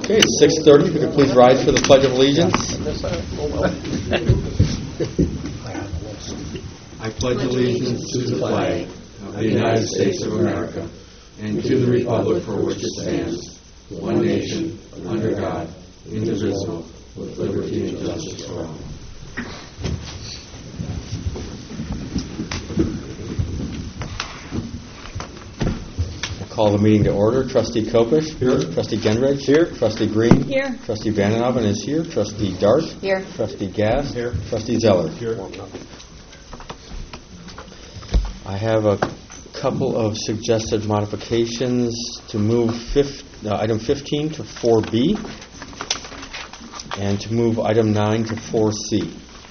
Okay, it's 6:30. If you could please rise for the Pledge of Allegiance. I pledge allegiance to the flag of the United States of America and to the republic for which it stands, one nation, under God, indivisible, with liberty and justice for all. Call the meeting to order. Trustee Kopish. Here. Trustee Genrich. Here. Trustee Green. Here. Trustee Vandenhoven is here. Trustee Dart. Here. Trustee Gass. Here. Trustee Zeller. Here. I have a couple of suggested modifications to move item 15 to 4B and to move item 9 to 4C.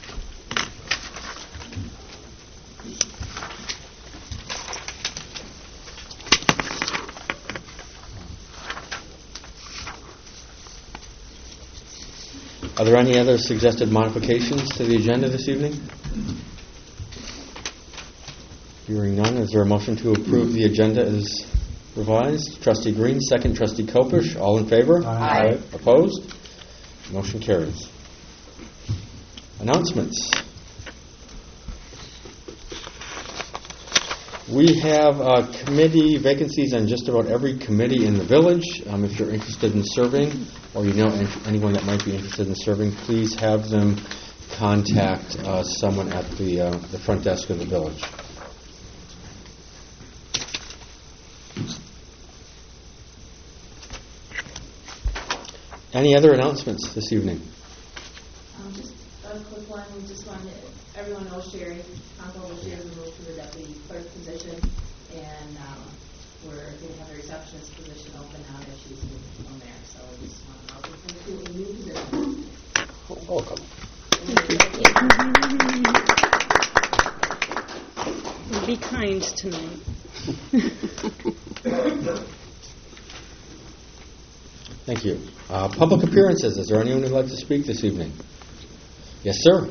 Are there any other suggested modifications to the agenda this evening? Hearing none, is there a motion to approve the agenda as revised? Trustee Green, second. Trustee Kopish, all in favor? Aye. Opposed? Motion carries. Announcements. We have committee vacancies on just about every committee in the village. If you're interested in serving, or you know anyone that might be interested in serving, please have them contact someone at the front desk of the village. Any other announcements this evening? Just a quick one. We just wanted everyone knows Sherry Conkle was here to move to the deputy clerk position, and we're going to have a receptionist position open now that she's moved from there. So we just want to welcome her to a new position. Welcome. Be kind tonight. Thank you. Public appearances. Is there anyone who'd like to speak this evening? Yes, sir.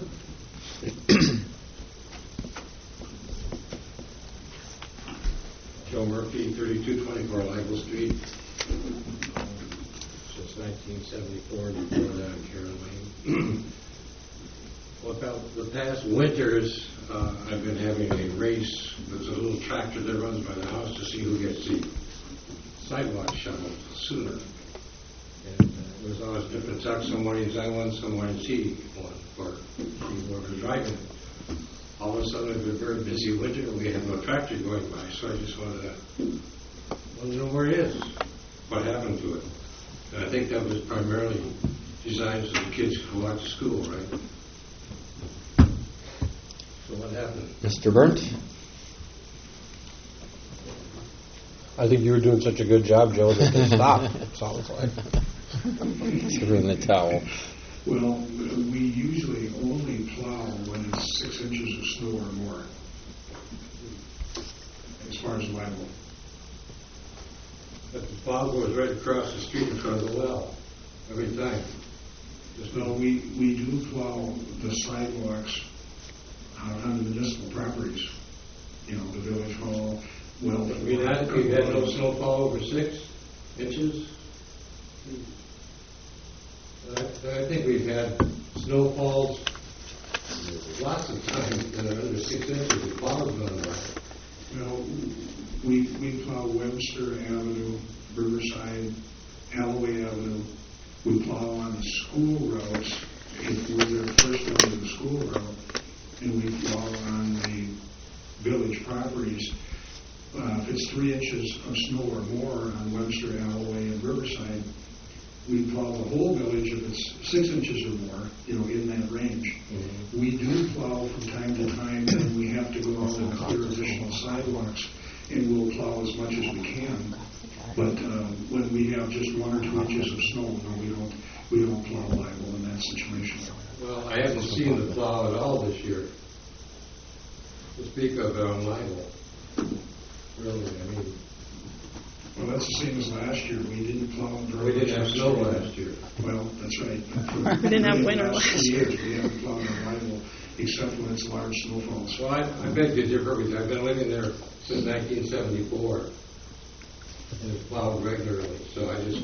Joe Murphy, 3224 Lible Street. Since 1974, before that, Karen Lane. Well, about the past winters, I've been having a race. There's a little tractor that runs by the house to see who gets the sidewalk shoveled sooner. And it was always different trucks. Some mornings I won, some mornings he won, or whoever was driving. All of a sudden, it's a very busy winter, and we have no tractor going by, so I just wanted to know where it is, what happened to it. And I think that was primarily designed so the kids could walk to school, right? So what happened? Mr. Burnt? I think you were doing such a good job, Joe, that they stopped, it sounds like. Threw in the towel. Well, we usually only plow when it's 6 inches of snow or more, as far as liable. But the plow goes right across the street in front of the well, every time. No, we do plow the sidewalks out on the municipal properties, the village hall, well. We've had no snowfall over 6 inches. I think we've had snowfalls lots of times that are under 6 inches. The plow's gone by. We plow Webster Avenue, Riverside, Alloway Avenue. We plow on the school routes if we're there first on the school route, and we plow on the village properties. If it's 3 inches of snow or more on Webster, Alloway, and Riverside, we plow the whole village if it's 6 inches or more, in that range. Mm-hmm. We do plow from time to time, and we have to go out and clear additional sidewalks, and we'll plow as much as we can. But when we have just 1 or 2 inches of snow, no, we don't plow liable in that situation. Well, I haven't seen the plow at all this year. To speak of on liable. Really, Well, that's the same as last year. We didn't plow during. We didn't have snow last year. Well, that's right. We didn't have winter last year. We haven't plowed on liable, except when it's large snowfalls. Well, I beg to differ with you. I've been living there since 1974. And it's plowed regularly, so I just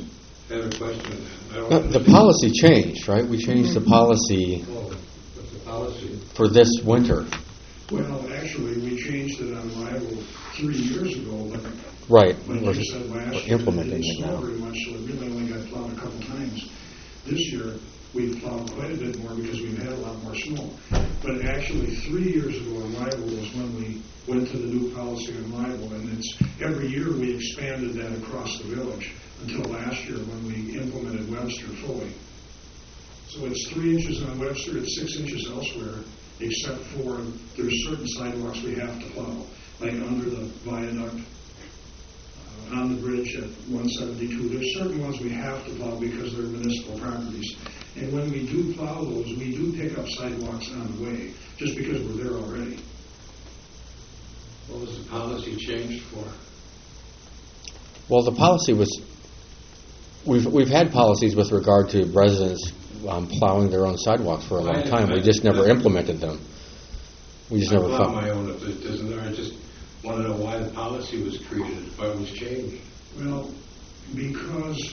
I have a question on that. I don't The understand. policy changed, right? We changed the policy Oh, what's the policy? for this winter. Well, actually, we changed it on arrival 3 years ago, but Right. like We're you said last we're year, it implementing didn't it snow now. very much, so it really only got plowed a couple times. This year, we've plowed quite a bit more because we've had a lot more snow. But actually, 3 years ago, arrival was when we went to the new policy on arrival, and it's every year we expanded that across the village until last year when we implemented Webster fully. So it's 3 inches on Webster, it's 6 inches elsewhere, except for there's certain sidewalks we have to plow, like under the viaduct, on the bridge at 172. There's certain ones we have to plow because they're municipal properties. And when we do plow those, we do pick up sidewalks on the way, just because we're there already. What was the policy changed for? Well, the policy was, we've had policies with regard to residents plowing their own sidewalks for a long time. We just never implemented them. We just I never plow found. my own if it isn't there. I just want to know why the policy was created, why it was changed. Well, because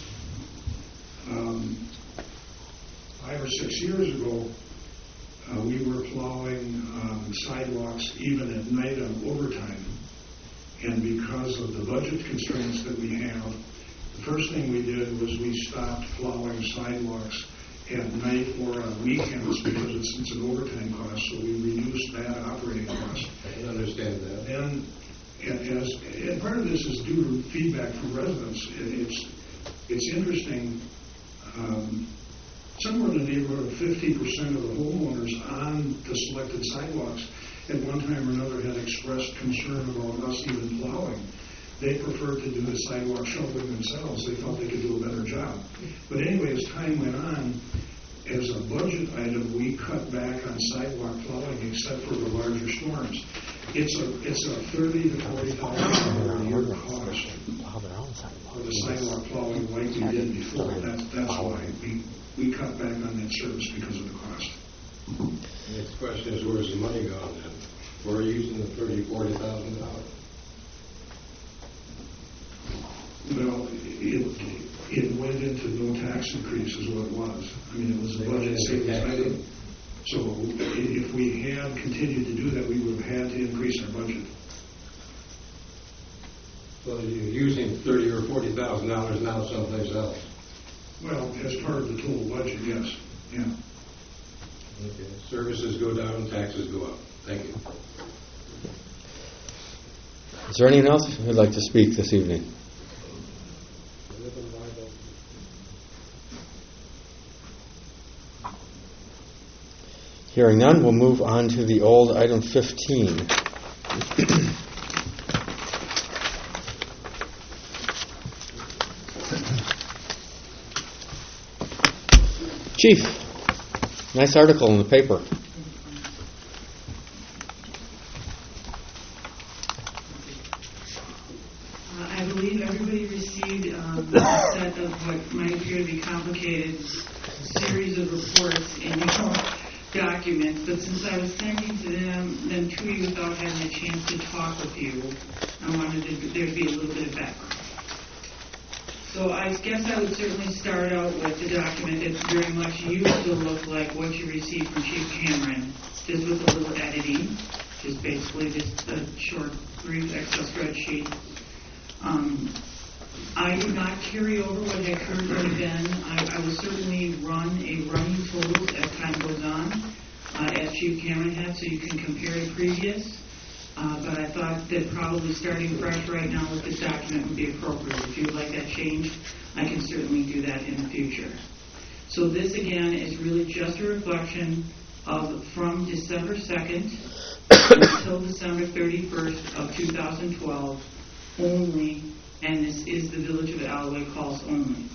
5 or 6 years ago, we were plowing sidewalks even at night on overtime. And because of the budget constraints that we have, the first thing we did was we stopped plowing sidewalks at night or on weekends because it's an overtime cost, so we reduced that operating cost. I can understand that. And part of this is due to feedback from residents. It's interesting. Somewhere in the neighborhood of 50% of the homeowners on the selected sidewalks at one time or another had expressed concern about us even plowing. They preferred to do the sidewalk shoveling themselves. They felt they could do a better job. But anyway, as time went on, as a budget item, we cut back on sidewalk plowing except for the larger storms. It's a $30,000 to $40,000 a year cost for the sidewalk plowing like we did before. That's why we cut back on that service because of the cost. The next question is, where's the money gone then? We're using the $40,000. Well, it went into no tax increase is what it was. I mean, it was a budget savings item. So if we had continued to do that, we would have had to increase our budget. So you're using $30,000 or $40,000 now someplace else. Well, as part of the total budget, yes. Yeah. Okay. Services go down, taxes go up. Thank you. Is there anyone else who'd like to speak this evening? Hearing none, we'll move on to the old item 15. Chief, nice article in the paper. I believe everybody received a set of what might appear to be complicated series of reports in your documents, but since I was sending to them to you without having a chance to talk with you, I wanted there to be a little bit of background. So I guess I would certainly start out with the document that very much used to look like what you received from Chief Cameron, just with a little editing, just basically just a short, brief Excel spreadsheet. I did not carry over what had currently been. I will certainly run a running total as time goes on, as Chief Cameron had, so you can compare to previous. But I thought that probably starting fresh right now with this document would be appropriate. If you would like that changed, I can certainly do that in the future. So this, again, is really just a reflection of from December 2nd until December 31st of 2012 only, and this is the Village of Alloway calls only.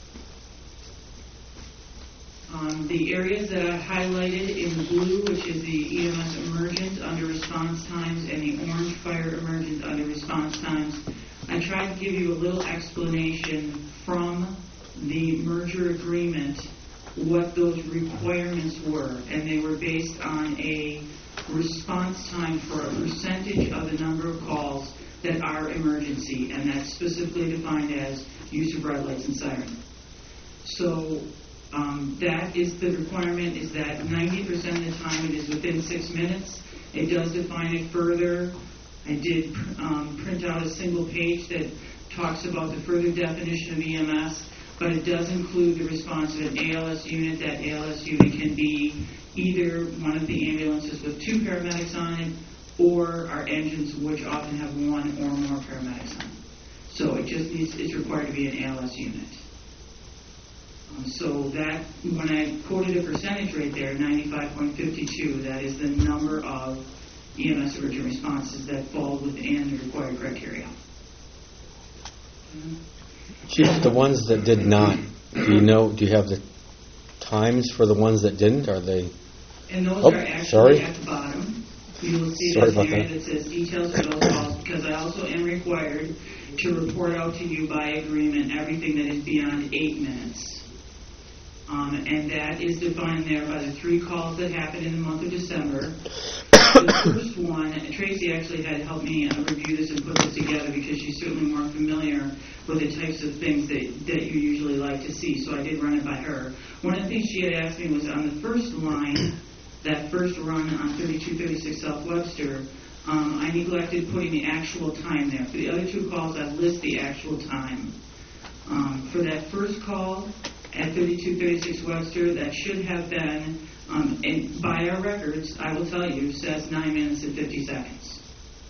The areas that I highlighted in the blue, which is the EMS emergent under response times and the orange fire emergent under response times, I tried to give you a little explanation from the merger agreement what those requirements were, and they were based on a response time for a percentage of the number of calls that are emergency, and that's specifically defined as use of red lights and sirens. So that is the requirement, is that 90% of the time it is within 6 minutes. It does define it further. I did print out a single page that talks about the further definition of EMS, but it does include the response of an ALS unit. That ALS unit can be either one of the ambulances with 2 paramedics on it, or our engines, which often have 1 or more paramedics on it. So it's required to be an ALS unit. So that, when I quoted a percentage rate there, 95.52, that is the number of EMS urgent responses that fall within the required criteria. Chief, the ones that did not, do you have the times for the ones that didn't? Are they? And those Oh, are actually sorry. at the bottom. You will see Sorry this about area that. that says details for those calls, because I also am required to report out to you by agreement everything that is beyond 8 minutes. And that is defined there by the 3 calls that happened in the month of December. The first one, Tracy actually had helped me review this and put this together, because she's certainly more familiar with the types of things that you usually like to see, so I did run it by her. One of the things she had asked me was on the first line, that first run on 3236 South Webster, I neglected putting the actual time there. For the other 2 calls, I list the actual time. For that first call at 3236 Webster, that should have been, and by our records, I will tell you, says 9 minutes and 50 seconds.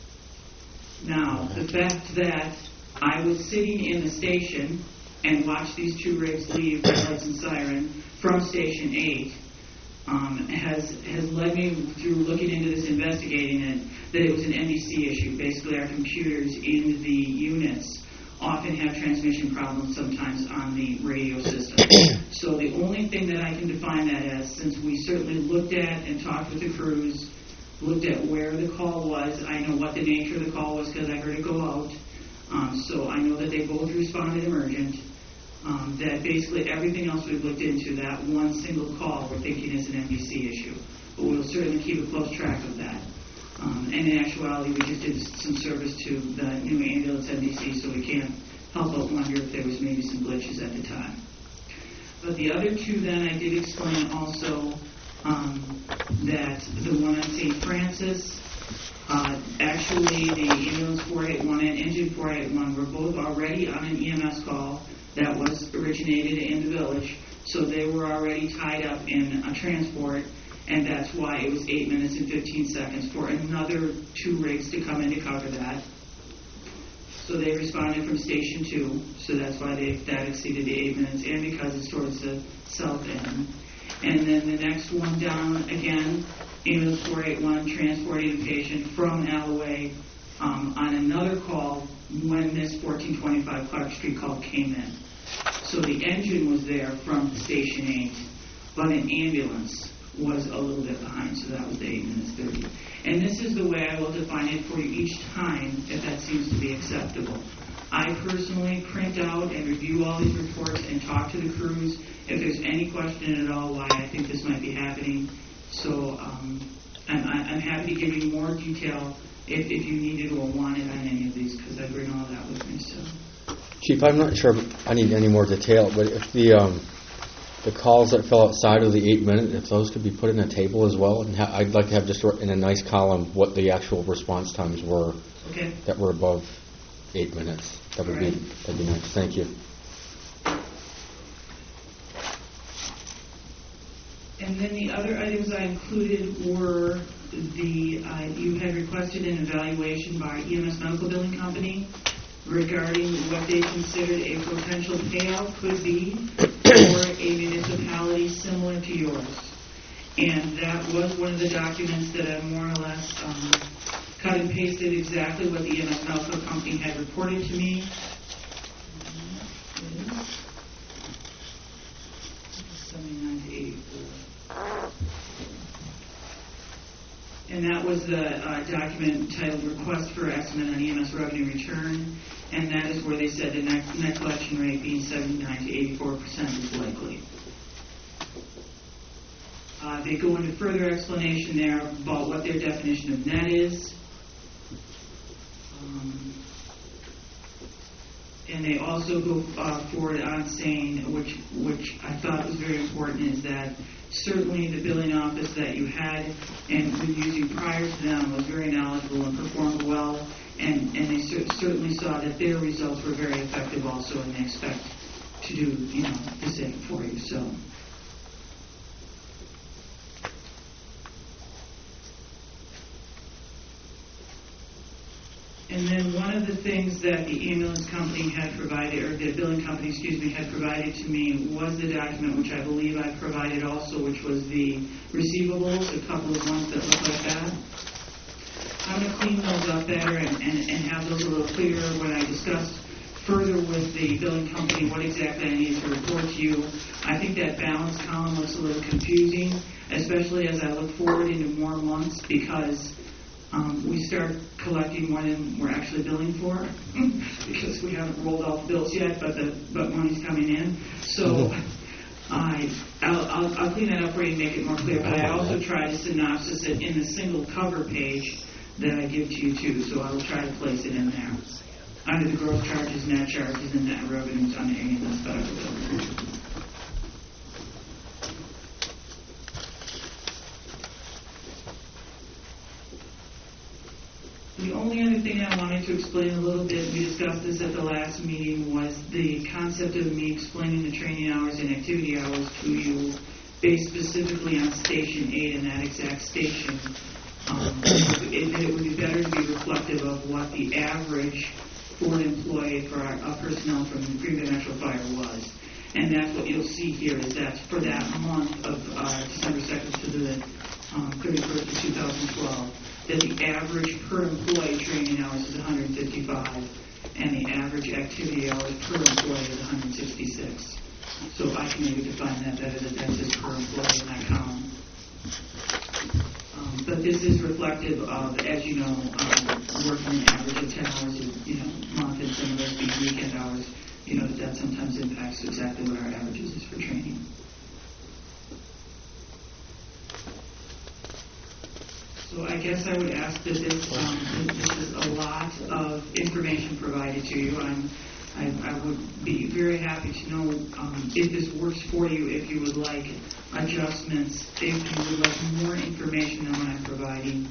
Now, the fact that I was sitting in the station and watched these 2 rigs leave, red lights and siren, from Station 8, has led me, through looking into this, investigating it, that it was an NBC issue. Basically, our computers in the units often have transmission problems sometimes on the radio system. So the only thing that I can define that as, since we certainly looked at and talked with the crews, looked at where the call was, I know what the nature of the call was because I heard it go out. So I know that they both responded emergent. That basically everything else we've looked into, that one single call, we're thinking is an NBC issue. But we'll certainly keep a close track of that. And in actuality, we just did some service to the new ambulance NBC, so we can't help but wonder if there was maybe some glitches at the time. But the other 2 then, I did explain also that the one on St. Francis, actually the ambulance 481 and engine 481 were both already on an EMS call that was originated in the village, so they were already tied up in a transport, and that's why it was 8 minutes and 15 seconds for another 2 rigs to come in to cover that. So they responded from Station 2, so that's why that exceeded the 8 minutes, and because it's towards the south end. And then the next one down, again, ambulance 481 transporting a patient from Alloway on another call when this 1425 Clark Street call came in. So the engine was there from Station 8, but an ambulance was a little bit behind, so that was the 8 minutes 30. And this is the way I will define it for you each time, if that seems to be acceptable. I personally print out and review all these reports and talk to the crews if there's any question at all why I think this might be happening. So I'm happy to give you more detail if you needed or wanted on any of these, because I bring all that with me. So, Chief, I'm not sure I need any more detail, but if the calls that fell outside of the 8 minute, if those could be put in a table as well, and I'd like to have just in a nice column what the actual response times were that were above 8 minutes. That'd be nice. Thank you. and then the other items I included were you had requested an evaluation by EMS Medical Billing Company regarding what they considered a potential payout could be for a municipality similar to yours. And that was one of the documents that I more or less cut and pasted exactly what the EMS Medical Company had reported to me. 79 to 84. And that was the document titled Request for Estimate on EMS Revenue Return, and that is where they said the net collection rate being 79 to 84% is likely. They go into further explanation there about what their definition of net is. And they also go forward on saying, which I thought was very important, is that certainly the billing office that you had and been using prior to them was very knowledgeable and performed well, and they certainly saw that their results were very effective also, and they expect to do, the same for you. So. And then one of the things that the ambulance company had provided, or the billing company, had provided to me was the document, which I believe I provided also, which was the receivables, a couple of ones that look like that. I'm going to clean those up better and have those a little clearer when I discuss further with the billing company what exactly I need to report to you. I think that balance column looks a little confusing, especially as I look forward into more months, because we start collecting more than we're actually billing for because we haven't rolled off bills yet, but money's coming in. So I'll clean that up for you and make it more clear. But I also try to synopsis it in the single cover page that I give to you too. So I will try to place it in there under the gross charges, net charges, and net revenues on the ambulance federal bill. The only other thing I wanted to explain a little bit, we discussed this at the last meeting, was the concept of me explaining the training hours and activity hours to you based specifically on Station 8 and that exact station. It would be better to be reflective of what the average for an employee for our personnel from the Green Bay Metro Fire was. And that's what you'll see here, is that for that month of December 2nd to the 31st of 2012, that the average per employee training hours is 155, and the average activity hours per employee is 166. So I can maybe define that better, that's just per employee in that column. But this is reflective of, as you know, working an average of 10 hours a month, and some of those being weekend hours, that sometimes impacts exactly what our averages is for training. So I guess I would ask that this is a lot of information provided to you. I would be very happy to know if this works for you, if you would like adjustments, if you would like more information than what I'm providing.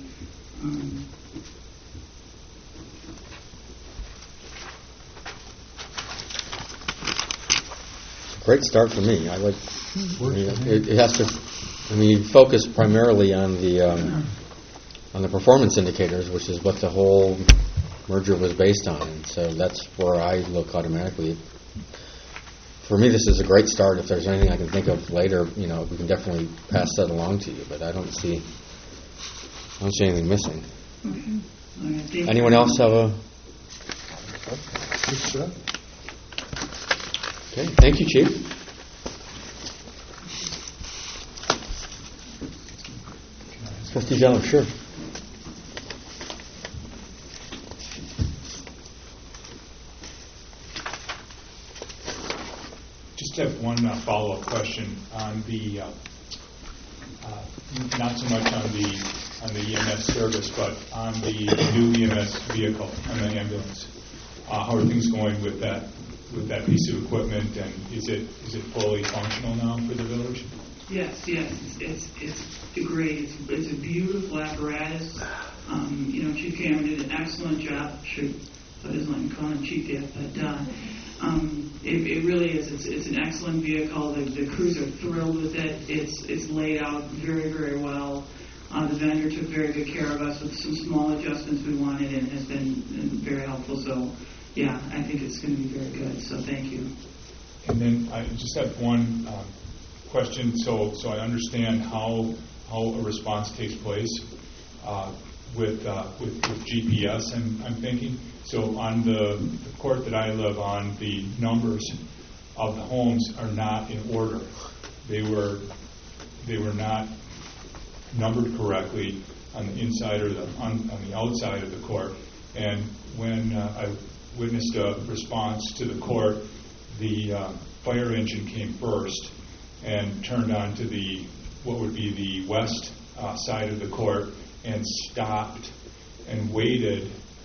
Great start for me. It has to, focus primarily on the performance indicators, which is what the whole merger was based on. And so that's where I look automatically. For me, this is a great start. If there's anything I can think of later, we can definitely pass that along to you. But I don't see anything missing. Okay. Right, anyone else have a? Okay. Thank you, Chief. Trustee Zeller, sure. Just have one follow-up question on the, not so much on the EMS service, but on the new EMS vehicle, on the ambulance. How are things going with that piece of equipment, and is it fully functional now for the village? Yes, it's great. It's a beautiful apparatus. Chief Cameron did an excellent job. Sure, I doesn't like me calling him Chief yet, but it really is. It's an excellent vehicle. The crews are thrilled with it. It's laid out very, very well. The vendor took very good care of us with some small adjustments we wanted, and has been very helpful. So, yeah, I think it's going to be very good. So, thank you. And then I just have one question. So I understand how a response takes place with GPS. I'm thinking. So on the court that I live on, the numbers of the homes are not in order. They were not numbered correctly on the inside or on the outside of the court. And when I witnessed a response to the court, the fire engine came first and turned on to what would be the west side of the court and stopped and waited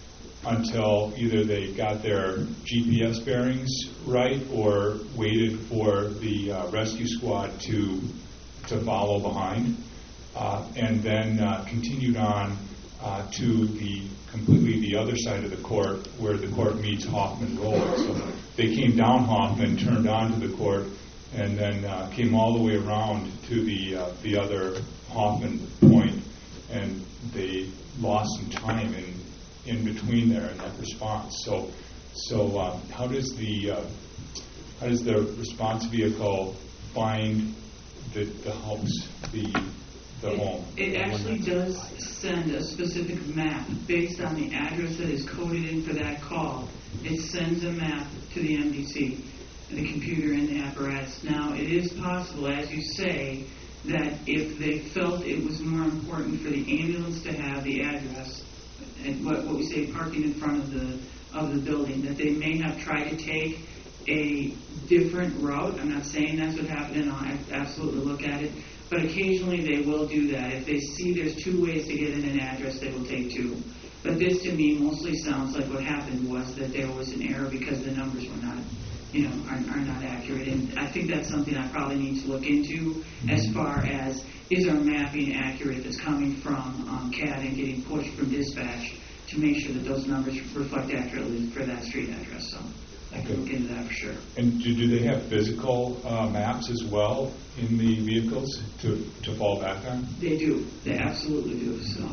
until either they got their GPS bearings right or waited for the rescue squad to follow behind, and then continued on to completely the other side of the court where the court meets Hoffman Road. So they came down Hoffman, turned onto the court, and then came all the way around to the other Hoffman point, and they lost some time in between there in that response. So how does the response vehicle find the house, the home? It actually does send a specific map based on the address that is coded in for that call. It sends a map to the MDC, the computer and the apparatus. Now, it is possible, as you say, that if they felt it was more important for the ambulance to have the address, and what we say parking in front of the building, that they may have tried to take a different route. I'm not saying that's what happened, and I'll absolutely look at it, but occasionally they will do that. If they see there's two ways to get in an address, they will take two. But this, to me, mostly sounds like what happened was that there was an error because the numbers were not, are not accurate. And I think that's something I probably need to look into as far as, is our mapping accurate that's coming from CAD and getting pushed from dispatch to make sure that those numbers reflect accurately for that street address. So I can look into that for sure. And do they have physical maps as well in the vehicles to fall back on? They do. They absolutely do. So.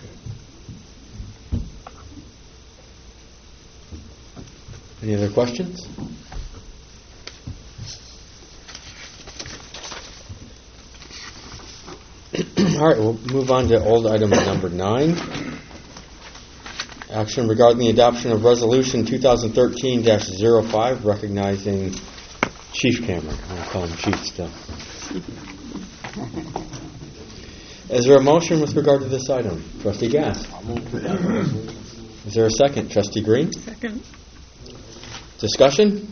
Any other questions? All right, we'll move on to old item number 9. Action regarding the adoption of Resolution 2013-05, recognizing Chief Cameron. I'm going to call him Chief still. Is there a motion with regard to this item? Trustee Gass. Is there a second? Trustee Green? Second. Discussion?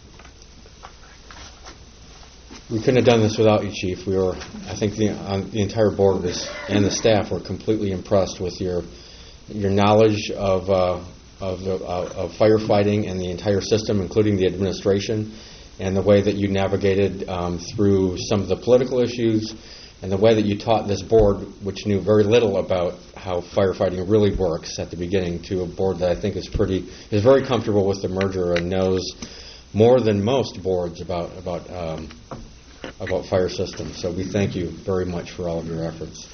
We couldn't have done this without you, Chief. I think the entire board and the staff were completely impressed with your knowledge of firefighting and the entire system, including the administration, and the way that you navigated through some of the political issues, and the way that you taught this board, which knew very little about how firefighting really works at the beginning, to a board that I think is very comfortable with the merger and knows more than most boards about fire systems. So we thank you very much for all of your efforts.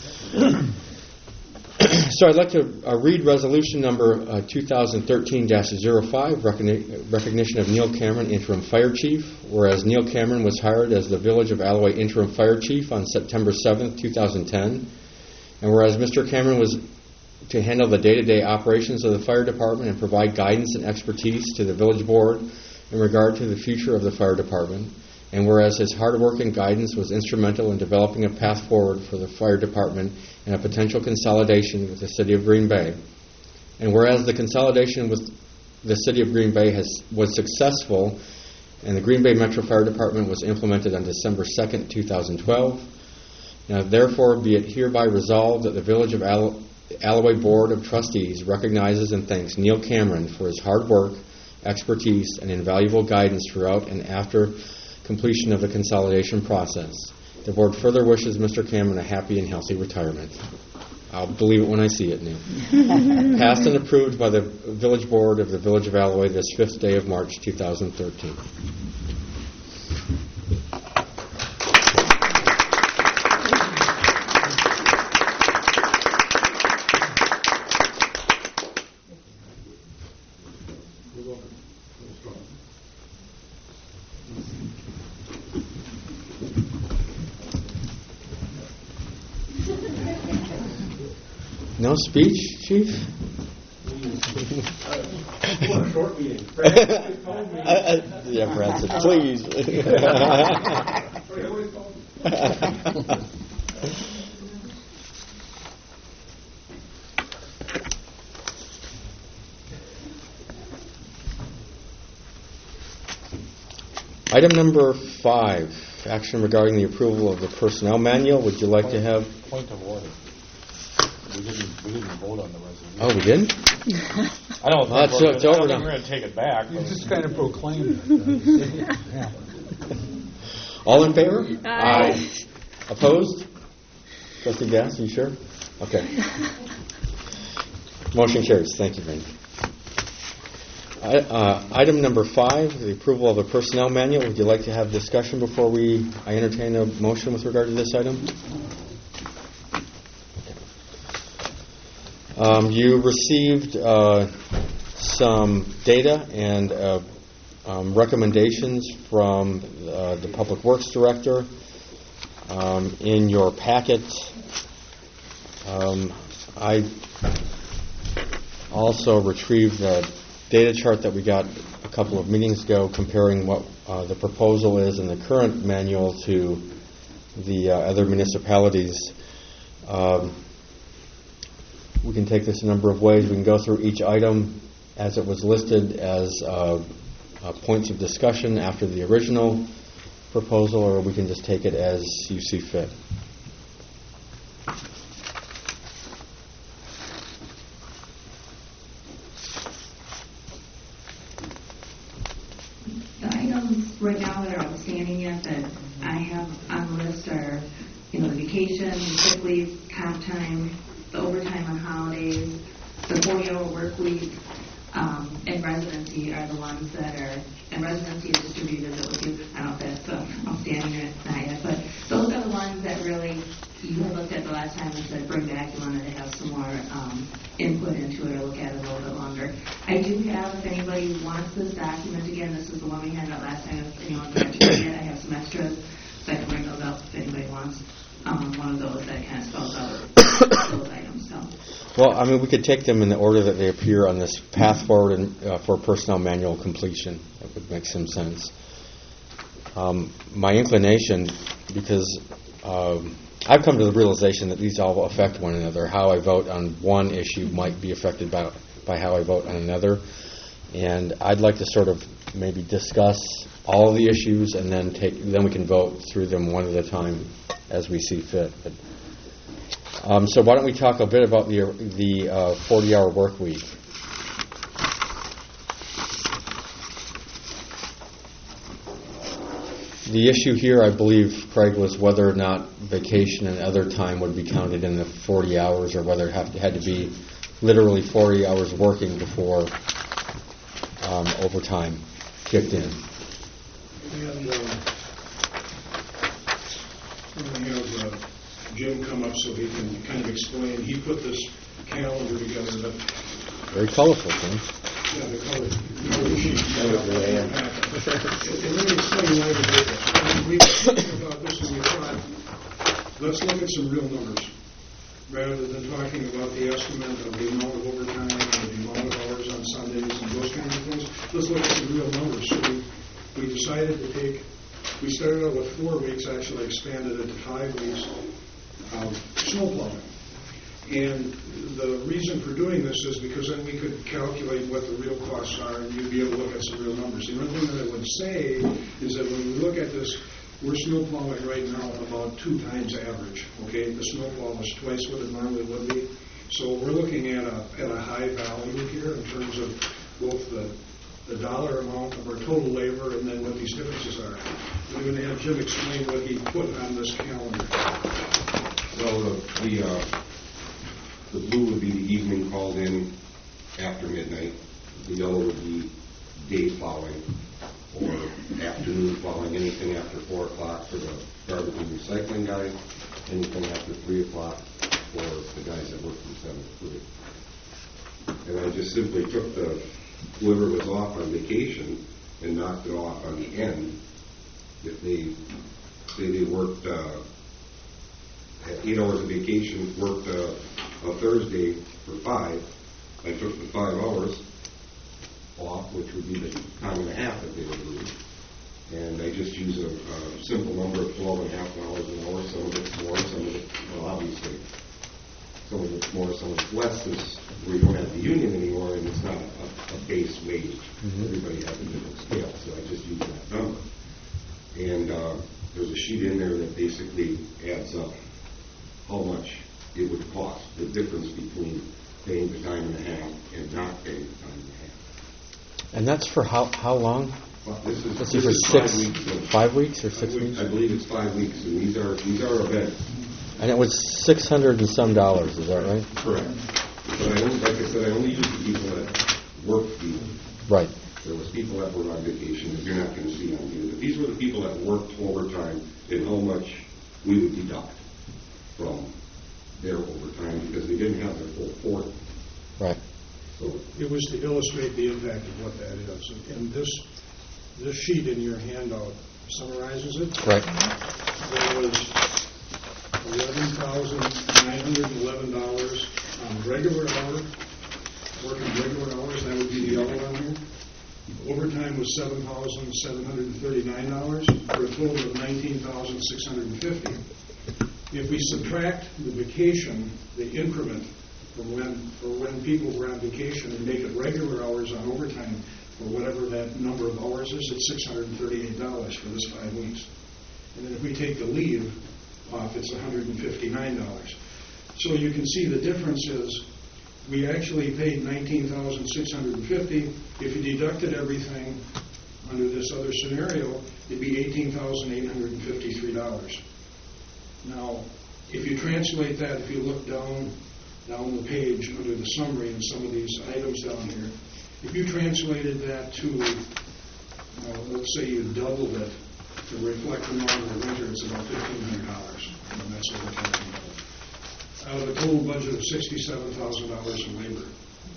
So I'd like to read resolution number 2013-05, recognition of Neil Cameron, interim fire chief. Whereas Neil Cameron was hired as the Village of Alloway interim fire chief on September 7th, 2010. And whereas Mr. Cameron was to handle the day-to-day operations of the fire department and provide guidance and expertise to the village board in regard to the future of the fire department. And whereas his hard work and guidance was instrumental in developing a path forward for the fire department and a potential consolidation with the City of Green Bay. And whereas the consolidation with the City of Green Bay was successful and the Green Bay Metro Fire Department was implemented on December 2nd, 2012. Now therefore be it hereby resolved that the Village of Alloway Board of Trustees recognizes and thanks Neil Cameron for his hard work, expertise, and invaluable guidance throughout and after completion of the consolidation process. The board further wishes Mr. Cameron a happy and healthy retirement. I'll believe it when I see it, Neil. Passed and approved by the Village Board of the Village of Alloway this 5th day of March 2013. No speech, Chief? Short meeting. Yeah, Brad said, please. Item number 5, action regarding the approval of the personnel manual. Would you like to have... Point of order. We didn't vote on the resolution. Oh, we didn't? I don't Well, think it's over now. we're going to take it back. You just kind of proclaimed it. Yeah. All in favor? Aye. Opposed? Trustee Gass, you sure? Okay. Motion carries. Thank you, Randy. Item number 5, the approval of the personnel manual. Would you like to have discussion before I entertain a motion with regard to this item? You received some data and recommendations from the Public Works Director. In your packet, I also retrieved the data chart that we got a couple of meetings ago comparing what the proposal is in the current manual to the other municipalities. We can take this a number of ways. We can go through each item as it was listed as points of discussion after the original proposal, or we can just take it as you see fit. The items right now that are outstanding yet that I have on the list are, the vacation, the sick leave, comp time, the overtime on holidays, the 40-hour work week, and residency are the ones that are, and residency is distributed with you. I don't know if that's outstanding or not yet, but those are the ones that really you had looked at the last time and said bring back. You wanted to have some more input into it or look at it a little bit longer. I do have, if anybody wants this document again, this is the one we had out last time. If anyone got to read it, I have some extras, so I can bring those up if anybody wants one of those that kind of spells out those items. So. Well, we could take them in the order that they appear on this path forward and, for personnel manual completion. That would make some sense. My inclination, because I've come to the realization that these all affect one another. How I vote on one issue might be affected by how I vote on another. And I'd like to sort of maybe discuss all of the issues and then we can vote through them one at a time as we see fit. So why don't we talk a bit about the 40-hour work week. The issue here, I believe, Craig, was whether or not vacation and other time would be counted in the 40 hours or whether it had to be literally 40 hours working before overtime kicked in. And we have Jim come up so he can kind of explain. He put this calendar together that... Very colorful, Jim. Yeah, the color sheet. And let me explain why we did this. We were thinking about this and we thought, let's look at some real numbers. Rather than talking about the estimate of the amount of overtime and the amount of hours on Sundays and those kinds of things, let's look at some real numbers. So we decided to we started out with 4 weeks, actually expanded it to 5 weeks of snow plowing. And the reason for doing this is because then we could calculate what the real costs are and you'd be able to look at some real numbers. The only thing that I would say is that when we look at this, we're snow plowing right now about 2 times average. Okay, the snow plow is twice what it normally would be. So we're looking at a high value here in terms of both the dollar amount of our total labor and then what these differences are. We're going to have Jim explain what he put on this calendar. Well, the blue would be the evening called in after midnight. The yellow would be day plowing or afternoon plowing, anything after 4 o'clock for the garbage and recycling guys, anything after 3 o'clock for the guys that work from 7 to 3. And I just simply took whoever was off on vacation and knocked it off on the end. If they worked had 8 hours of vacation, worked a Thursday for 5, I took the 5 hours off, which would be the time and a half that they would lose. And I just use a simple number of 12 and a half hours an hour. Some of it's more, some of it, well, obviously, some of it's more, some of it's less. Is we don't have the union anymore, and it's not a base wage. Mm-hmm. Everybody has a different scale, so I just use that number. And there's a sheet in there that basically adds up how much it would cost, the difference between paying the time and a half and not paying the time and a half. And that's for how long? Well, this is Let's see, for this 5 weeks or 6 weeks? I believe it's 5 weeks, and these are events. And it was $600 and some, is that right? Correct. But like I said, I only used the people that worked the. Right. There was people that were on vacation that you're not going to see on here. But these were the people that worked overtime and how much we would deduct from their overtime because they didn't have their full 40. Right. So it was to illustrate the impact of what that is. And this sheet in your handout summarizes it. Right. There was $11,911 on regular hour, working regular hours, that would be the yellow on here. Overtime was $7,739 for a total of $19,650. If we subtract the vacation, the increment from when people were on vacation and make it regular hours on overtime for whatever that number of hours is, it's $638 for this 5 weeks. And then if we take the leave off, it's $159. So you can see the difference is we actually paid $19,650. If you deducted everything under this other scenario, it'd be $18,853. Now, if you translate that, if you look down the page under the summary and some of these items down here, if you translated that to, let's say you doubled it to reflect the normal winter, it's about $1,500. And that's what we're talking about. Out of a total budget of $67,000 in labor.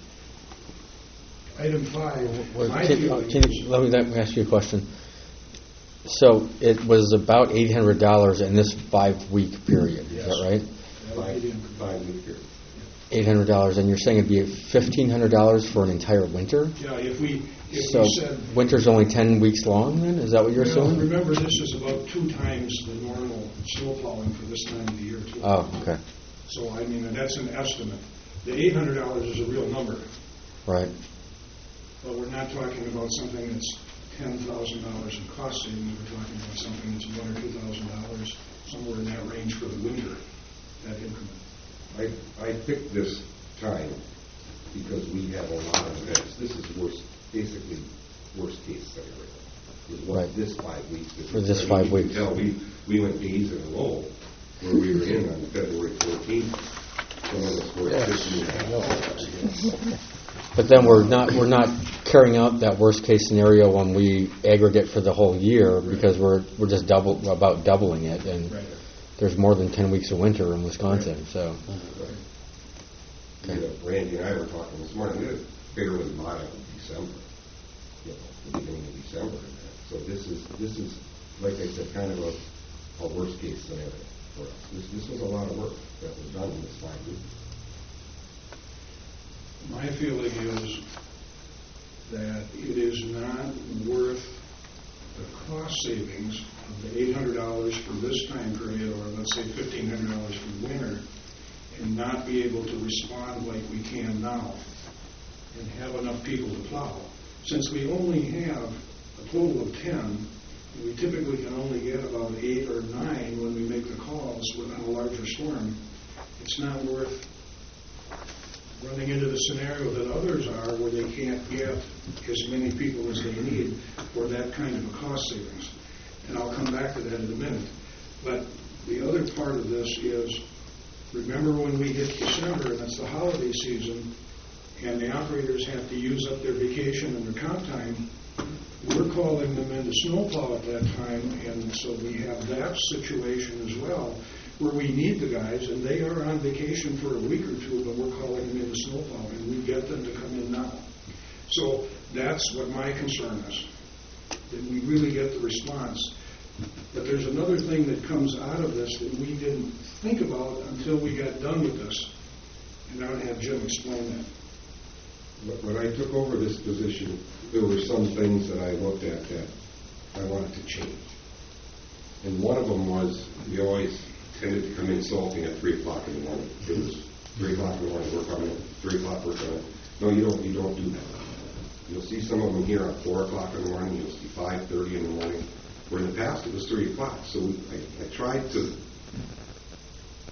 Item 5. Let me ask you a question. So it was about $800 in this 5 week period, yes. Is that right? 5 week period. $800, and you're saying it'd be $1,500 for an entire winter? Yeah, if we said winter's only 10 weeks long, then is that what you're saying? Remember, this is about 2 times the normal snow plowing for this time of the year, too. Oh, okay. So I mean, that's an estimate. The $800 is a real number. Right. But we're not talking about something that's $10,000 in cost savings. We're talking about something that's $1,000 or $2,000, somewhere in that range for the winter, that increment. I picked this time because we have a lot of events. This is basically worst case scenario. Is what right. This 5 weeks is. For this 5 weeks. You can tell we went days in a row where we were in on February 14th. Some of us were at 15. But then we're not carrying out that worst case scenario when we aggregate for the whole year because we're just about doubling it, and right. There's more than 10 weeks of winter in Wisconsin, right. so. Okay. Randy and I were talking this morning. We figure it was not in December, the beginning of December. So this is like I said, kind of a worst case scenario for us. This was a lot of work that was done in this 5 weeks. My feeling is that it is not worth the cost savings of the $800 for this time period, or let's say $1,500 for winter, and not be able to respond like we can now and have enough people to plow. Since we only have a total of 10, and we typically can only get about 8 or 9 when we make the calls within a larger storm, it's not worth running into the scenario that others are where they can't get as many people as they need for that kind of a cost savings. And I'll come back to that in a minute. But the other part of this is, remember when we hit December and it's the holiday season and the operators have to use up their vacation and their comp time, we're calling them in to snowplow at that time, and so we have that situation as well where we need the guys, and they are on vacation for a week or two, but we're calling them in to snowplow, and we get them to come in now. So that's what my concern is, that we really get the response. But there's another thing that comes out of this that we didn't think about until we got done with this, and I'm going to have Jim explain that. When I took over this position, there were some things that I looked at that I wanted to change. And one of them was we always tended to come in salting at 3 o'clock in the morning. It was 3 o'clock in the morning, we're coming in, 3 o'clock, we're coming in. No, you don't do that. You'll see some of them here at 4 o'clock in the morning, you'll see 5:30 in the morning. Where in the past it was 3 o'clock. So I tried to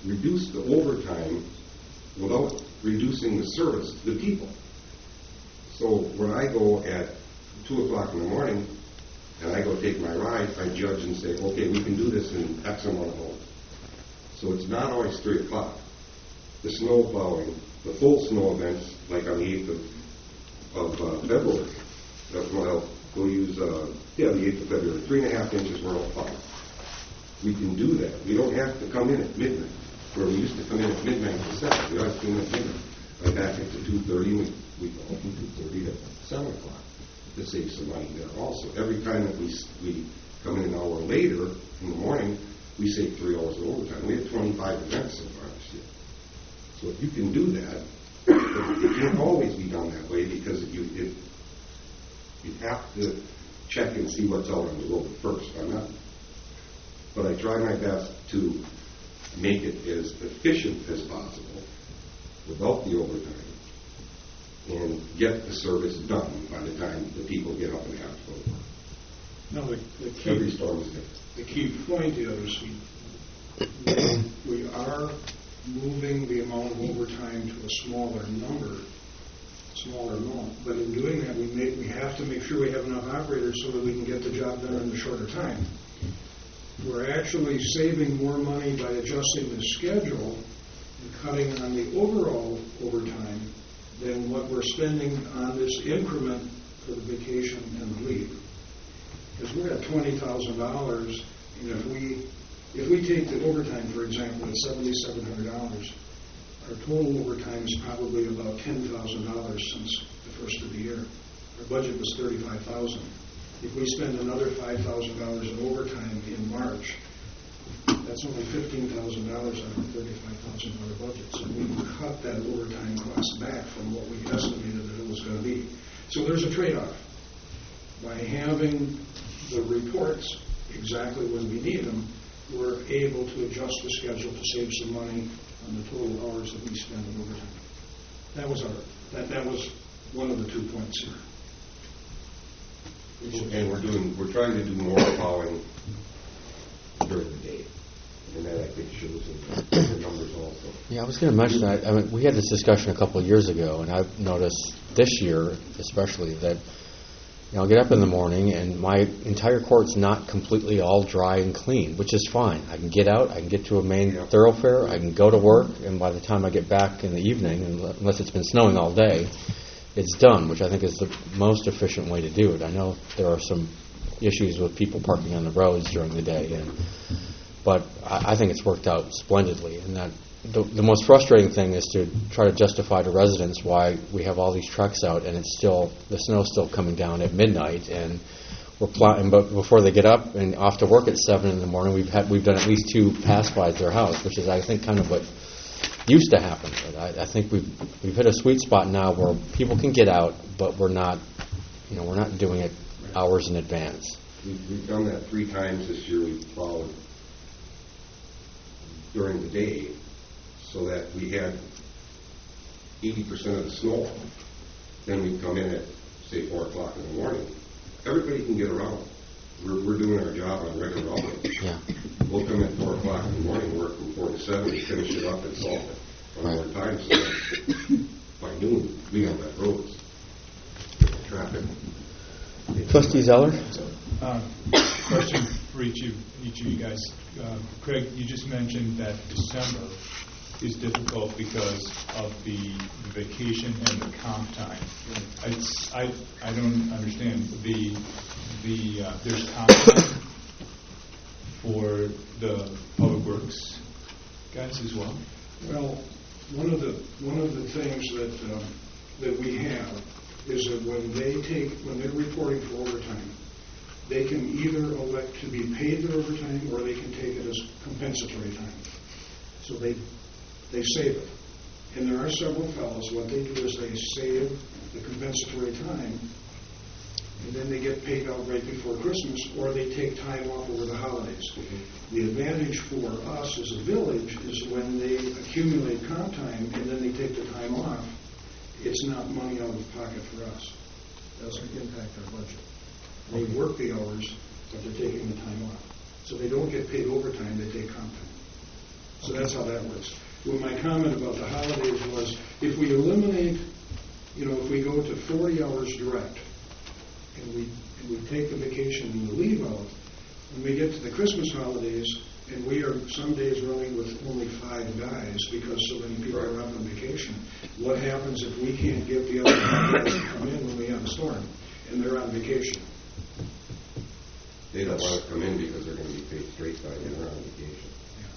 reduce the overtime without reducing the service to the people. So when I go at 2 o'clock in the morning and I go take my ride, I judge and say, okay, we can do this in X amount of hours. So it's not always 3 o'clock. The snow plowing, the full snow events, like on the 8th of February, well, we'll use, the 8th of February, 3.5 inches we're all plowing. We can do that. We don't have to come in at midnight, where we used to come in at midnight to 7. We always come in at midnight. Right back into 2:30, we go from 2:30 to 7 o'clock to save some money there also. Every time that we come in an hour later in the morning, we save 3 hours of overtime. We have 25 events so far this year. So if you can do that, it can't always be done that way because you have to check and see what's out on the road first. But I try my best to make it as efficient as possible without the overtime and get the service done by the time the people get up and have to go to work. No, Every storm is different. the key point is we are moving the amount of overtime to a smaller amount. But in doing that, we have to make sure we have enough operators so that we can get the job done in a shorter time. We're actually saving more money by adjusting the schedule and cutting on the overall overtime than what we're spending on this increment for the vacation and leave. Because we're at $20,000, and if we take the overtime, for example, at $7,700, our total overtime is probably about $10,000 since the first of the year. Our budget was $35,000. If we spend another $5,000 in overtime in March, that's only $15,000 out of our $35,000 budget. So we cut that overtime cost back from what we estimated that it was going to be. So there's a trade-off. By having the reports exactly when we need them, we're able to adjust the schedule to save some money on the total hours that we spend on overtime. That was one of the 2 points here. And we're trying to do more plowing during the day, and that I think shows in the numbers also. Yeah, I was going to mention that. I mean, we had this discussion a couple of years ago, and I've noticed this year, especially, that I'll get up in the morning and my entire court's not completely all dry and clean, which is fine. I can get out, I can get to a main thoroughfare, I can go to work, and by the time I get back in the evening, unless it's been snowing all day, it's done, which I think is the most efficient way to do it. I know there are some issues with people parking on the roads during the day, but I think it's worked out splendidly. And that the most frustrating thing is to try to justify to residents why we have all these trucks out and the snow's still coming down at midnight, and we're plowing, but before they get up and off to work at 7 in the morning, we've done at least 2 pass-bys at their house, which is, I think, kind of what used to happen. But I think we've hit a sweet spot now where people can get out, but we're not doing it hours in advance. We've done that 3 times this year. We've plowed during the day so that we had 80% of the snow. Then we come in at, say, 4 o'clock in the morning. Everybody can get around. We're doing our job on regular hours. Yeah. We'll come at 4 o'clock in the morning, work from 4 to 7, and finish it up and solve it on more time. So that by noon, we have that roads. Traffic. Trustee Zeller? Question for each of you guys. Craig, you just mentioned that December is difficult because of the vacation and the comp time. I don't understand there's comp time for the public works guys as well. Well, one of the things that we have is that when they're reporting for overtime, they can either elect to be paid their overtime or they can take it as compensatory time. So they save it. And there are several fellows, what they do is they save the compensatory time, and then they get paid out right before Christmas, or they take time off over the holidays. Mm-hmm. The advantage for us as a village is when they accumulate comp time and then they take the time off, it's not money out of pocket for us. It doesn't impact our budget. They work the hours, but they're taking the time off. So they don't get paid overtime, they take comp time. So that's how that works. Well, my comment about the holidays was, if we eliminate, if we go to 40 hours direct, and we take the vacation and the leave out, when we get to the Christmas holidays, and we are some days running with only 5 guys because so many people are up on vacation, what happens if we can't get the other guys to come in when we have a storm, and they're on vacation? They don't want to come in because they're going to be paid straight time and they're on vacation.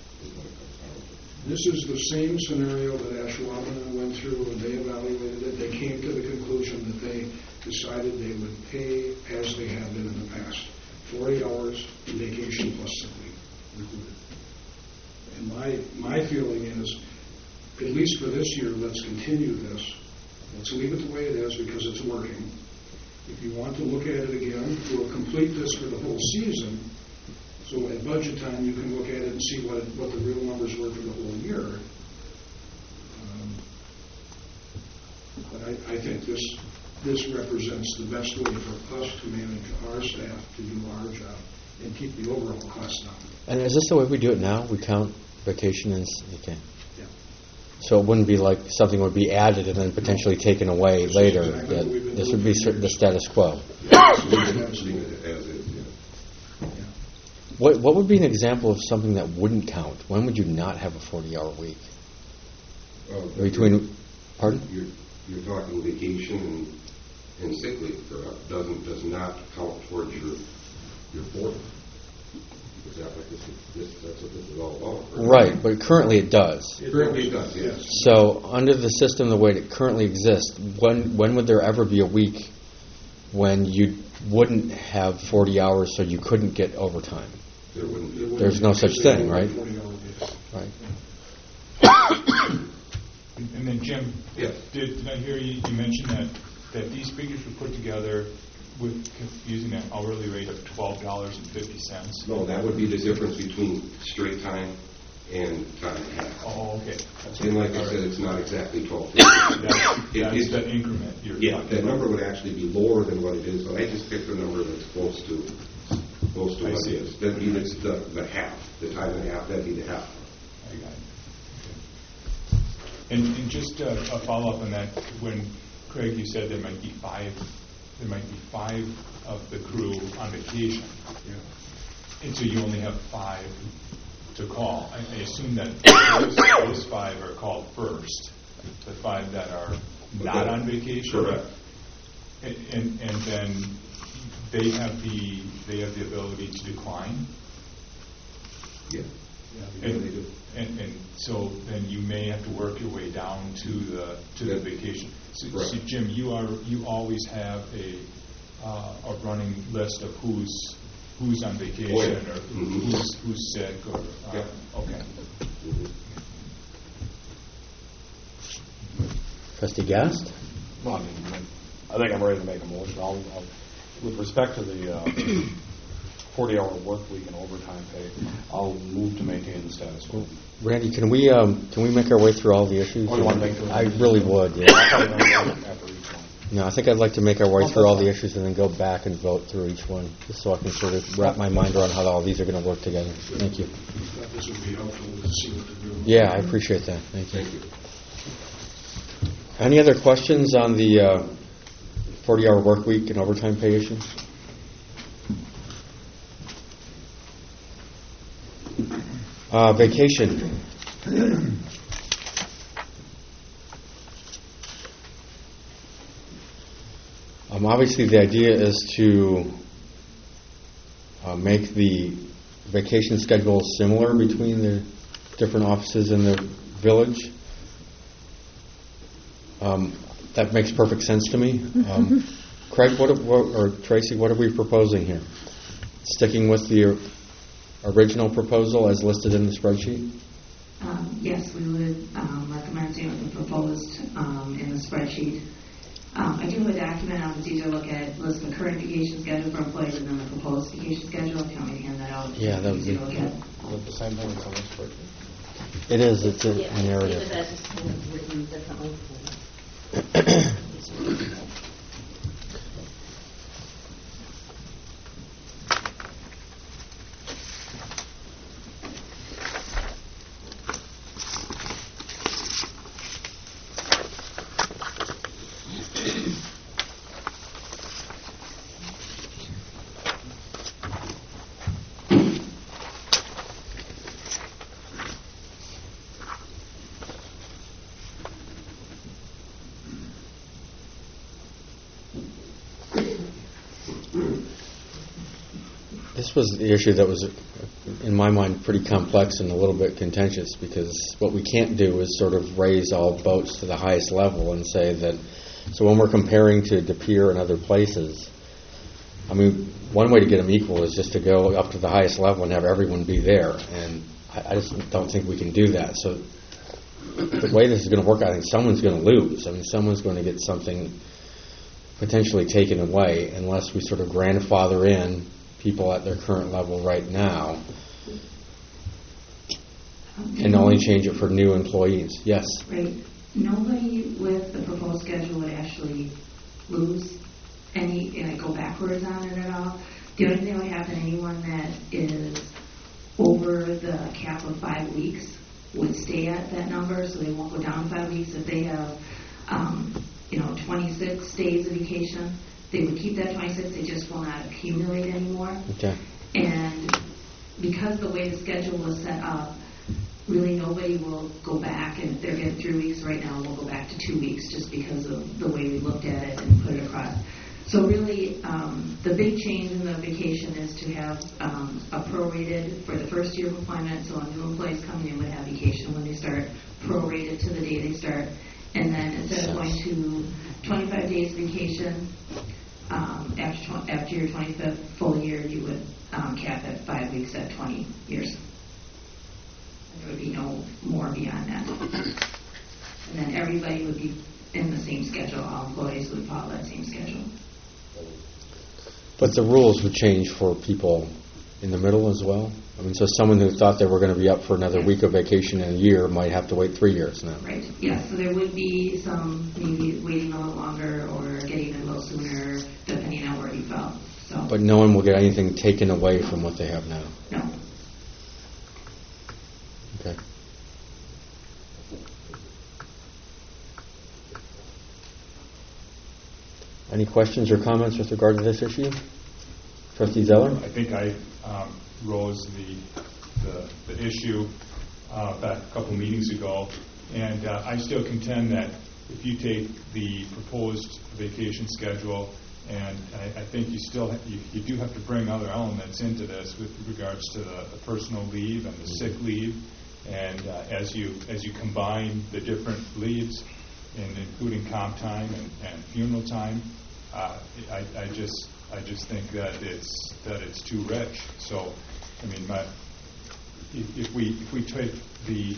This is the same scenario that Ashwaubenon went through when they evaluated it. They came to the conclusion that they decided they would pay as they had been in the past, 40 hours vacation plus sick leave included. And my feeling is, at least for this year, let's continue this. Let's leave it the way it is because it's working. If you want to look at it again, we'll complete this for the whole season. So at budget time, you can look at it and see what the real numbers were for the whole year. But I think this represents the best way for us to manage our staff to do our job and keep the overall cost down. And is this the way we do it now? We count vacation and okay. Yeah. So it wouldn't be like something would be added and then potentially taken away later. Exactly what we've been this would be the status quo. Yeah, so we can leave it as is. What would be an example of something that wouldn't count? When would you not have a 40-hour week? Pardon? You're talking vacation and sick leave, does not count towards your 40. Is that what that's what this is all about? Right, but currently it does. Currently it does, yes. So under the system, the way it currently exists, when would there ever be a week when you wouldn't have 40 hours so you couldn't get overtime? There's no such thing, right? Right. And then, Jim, yes. Did I hear you mention that these figures were put together with using an hourly rate of $12.50? No, that would be the difference between straight time and time and a half. Oh, okay. And like I said, it's not exactly $12.50. That's the increment you're talking about. That number would actually be lower than what it is, but I just picked a number that's close to what it is. That'd be the half, the time and a half, that'd be the half. I got it. Okay. And just a follow-up on that, when, Craig, you said there might be five of the crew on vacation. Yeah. And so you only have 5 to call. I assume that those 5 are called first, the 5 that are not on vacation. Correct. And then they have the ability to decline. Yeah. Yeah, they do. And so then you may have to work your way down to the vacation. So, Jim, you always have a running list of who's on vacation or who's sick or okay. Trustee Gast? Well, I think I'm ready to make a motion. I'll with respect to the 40-hour work week and overtime pay, I'll move to maintain the status quo. Randy, can we make our way through all the issues? Oh, you want to make through? I really would. Yeah. After each one. No, I think I'd like to make our way through all the issues and then go back and vote through each one, just so I can sort of wrap my mind around how all these are going to work together. Thank you. I thought this would be helpful to see what they're doing. Yeah, I appreciate that. Thank you. Any other questions on the 40-hour work week and overtime pay issue? Vacation. Obviously, the idea is to make the vacation schedule similar between the different offices in the village. That makes perfect sense to me. Craig, or Tracy, what are we proposing here? Sticking with the original proposal as listed in the spreadsheet? Yes, we would recommend doing the proposed in the spreadsheet. I do have a document. It's easier to look at, list the current vacation schedule for employees and then the proposed vacation schedule. If you want me to hand that out, yeah, that would be. Is it the same thing that's on the spreadsheet? It is. It's a narrative. Yeah, that's just kind of written differently. This was the issue that was, in my mind, pretty complex and a little bit contentious, because what we can't do is sort of raise all boats to the highest level and say that, so when we're comparing to De Pere and other places, I mean, one way to get them equal is just to go up to the highest level and have everyone be there, and I just don't think we can do that. So the way this is going to work, I think someone's going to lose. I mean, someone's going to get something potentially taken away unless we sort of grandfather in people at their current level right now and only change it for new employees. Yes? Right. Nobody with the proposed schedule would actually lose any, go backwards on it at all. The only thing that would happen, anyone that is over the cap of 5 weeks would stay at that number, so they won't go down 5 weeks. If they have, 26 days of vacation, they would keep that 26. They just will not accumulate anymore. Okay. And because the way the schedule was set up, really nobody will go back, and if they're getting 3 weeks right now, we'll go back to 2 weeks just because of the way we looked at it and put it across. So really, the big change in the vacation is to have a prorated for the first year of employment. So new employees coming in would have vacation when they start, prorated to the day they start. And then instead of going to 25 days vacation, after your 25th full year, you would cap at 5 weeks at 20 years. There would be no more beyond that. And then everybody would be in the same schedule. All employees would follow that same schedule. But the rules would change for people in the middle as well? I mean, so someone who thought they were going to be up for another week of vacation in a year might have to wait 3 years now. Right. Yes. So there would be some maybe waiting a little longer or getting a little sooner, depending on where you fell. So. But no one will get anything taken away from what they have now. No. Okay. Any questions or comments with regard to this issue? Trustee Zeller? I think I rose the issue back a couple meetings ago, and I still contend that if you take the proposed vacation schedule, and I think you do have to bring other elements into this with regards to the personal leave and the sick leave, and as you combine the different leaves, including comp time and funeral time, I just think that it's too rich. So, I mean, if we take the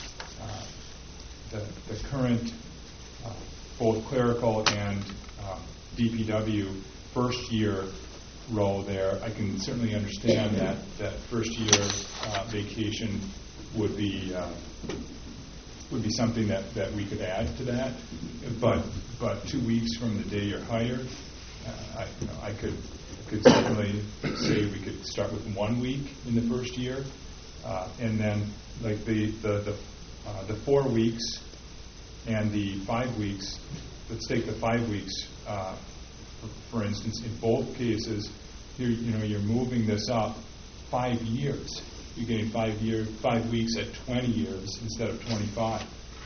current both clerical and DPW first year role there, I can certainly understand that first year vacation would be something that we could add to that, but 2 weeks from the day you're hired, I could certainly say we could start with 1 week in the first year, and then like the 4 weeks and the 5 weeks. Let's take the 5 weeks for instance. In both cases, you're moving this up 5 years. You're getting 5 weeks at 20 years instead of 25.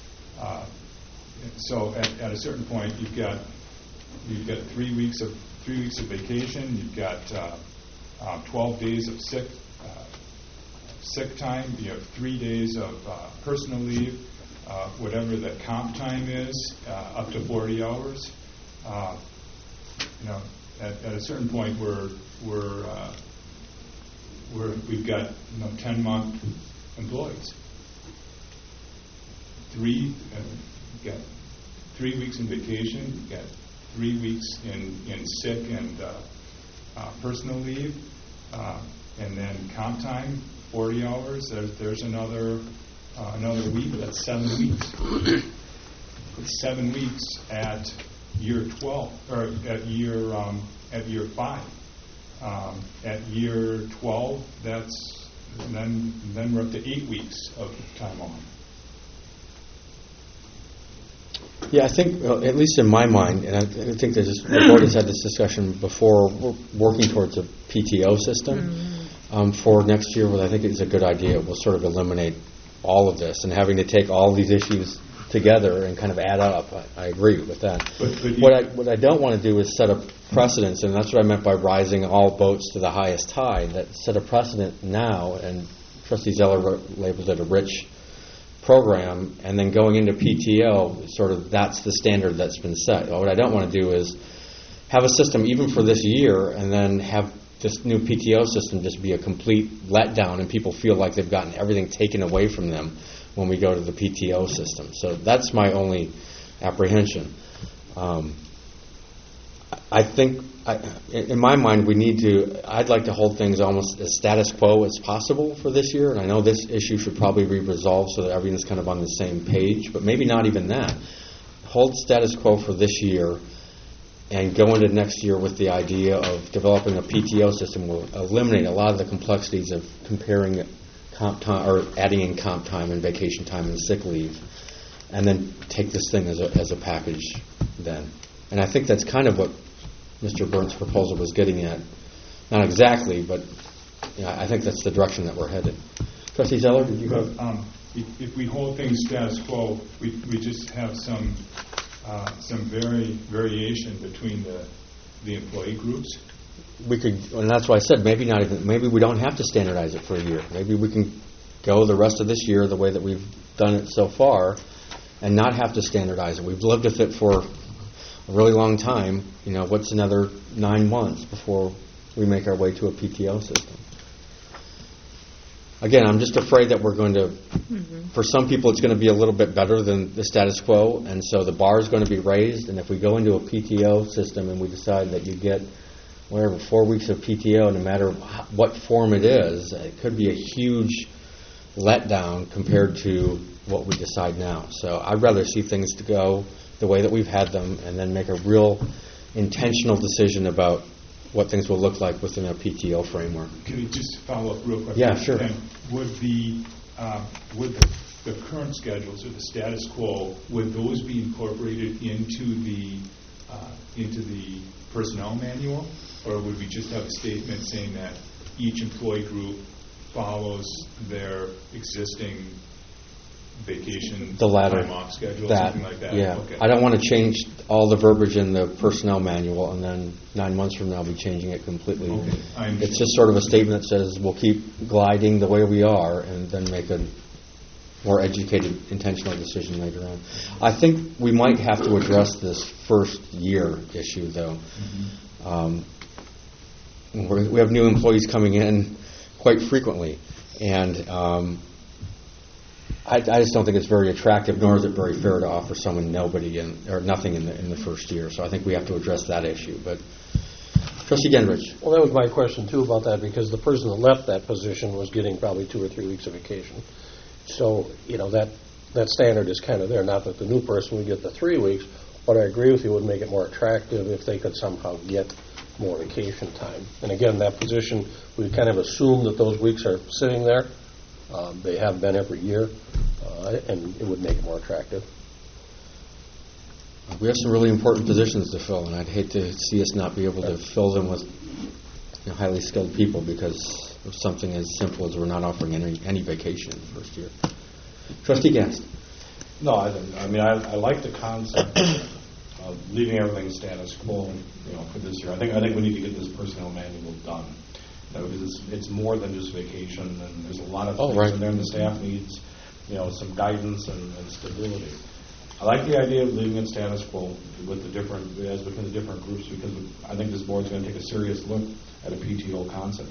So at a certain point, you've got 3 weeks of vacation. You've got 12 days of sick time. You have 3 days of personal leave, whatever the comp time is, up to 40 hours. At a certain point, we've got 10-month employees. You've got 3 weeks in vacation. You've got 3 weeks in sick and personal leave, and then comp time 40 hours. There's another week. That's 7 weeks. 7 weeks at year 12 or at year 5. At year 12, then we're up to 8 weeks of time off. Yeah, I think, at least in my mind, and I think the board has had this discussion before, we're working towards a PTO system for next year, which I think is a good idea. It will sort of eliminate all of this, and having to take all these issues together and kind of add up. I agree with that. But What I don't want to do is set a precedence, and that's what I meant by rising all boats to the highest tide, that set a precedent now, and Trustee Zeller labeled it a rich program, and then going into PTO, sort of that's the standard that's been set. What I don't want to do is have a system even for this year and then have this new PTO system just be a complete letdown and people feel like they've gotten everything taken away from them when we go to the PTO system. So that's my only apprehension. I think, in my mind, I'd like to hold things almost as status quo as possible for this year, and I know this issue should probably be resolved so that everything's kind of on the same page, but maybe not even that. Hold status quo for this year and go into next year with the idea of developing a PTO system will eliminate a lot of the complexities of comparing comp time or adding in comp time and vacation time and sick leave, and then take this thing as a package then. And I think that's kind of what Mr. Burns' proposal was getting at. Not exactly, but I think that's the direction that we're headed. Trustee Zeller, did you have? If we hold things status quo, we just have some variation between the employee groups. We could, and that's why I said maybe we don't have to standardize it for a year. Maybe we can go the rest of this year the way that we've done it so far, and not have to standardize it. We've lived with it for a really long time. What's another 9 months before we make our way to a PTO system? Again, I'm just afraid that we're going to, for some people, it's going to be a little bit better than the status quo, and so the bar is going to be raised. And if we go into a PTO system and we decide that you get 4 weeks of PTO, no matter what form it is, it could be a huge letdown compared to what we decide now. So I'd rather see things to go the way that we've had them, and then make a real intentional decision about what things will look like within a PTO framework. Can you just follow up real quick? Yeah, sure. And would the current schedules or the status quo, would those be incorporated into the personnel manual, or would we just have a statement saying that each employee group follows their existing vacation the latter, time off schedule, that, something like that? Yeah. Okay. I don't want to change all the verbiage in the personnel manual and then 9 months from now be changing it completely. Okay. It's just sort of a statement that says we'll keep gliding the way we are and then make a more educated, intentional decision later on. I think we might have to address this first year issue, though. We have new employees coming in quite frequently, and I just don't think it's very attractive, nor is it very fair to offer someone nothing in the first year. So I think we have to address that issue. But Trustee Gendrich. Well, that was my question too about that, because the person that left that position was getting probably 2 or 3 weeks of vacation. So that standard is kind of there. Not that the new person would get the 3 weeks, but I agree with you, it would make it more attractive if they could somehow get more vacation time. And again, that position, we kind of assume that those weeks are sitting there. They have been every year, and it would make it more attractive. We have some really important positions to fill, and I'd hate to see us not be able to fill them with highly skilled people because of something as simple as we're not offering any vacation in the first year. Trustee Gast. No, I like the concept of leaving everything status quo, for this year. I think we need to get this personnel manual done. Because it's more than just vacation, and there's a lot of things in there, and the staff needs, some guidance and stability. I like the idea of leaving it status quo with the different groups, because I think this board's going to take a serious look at a PTO concept.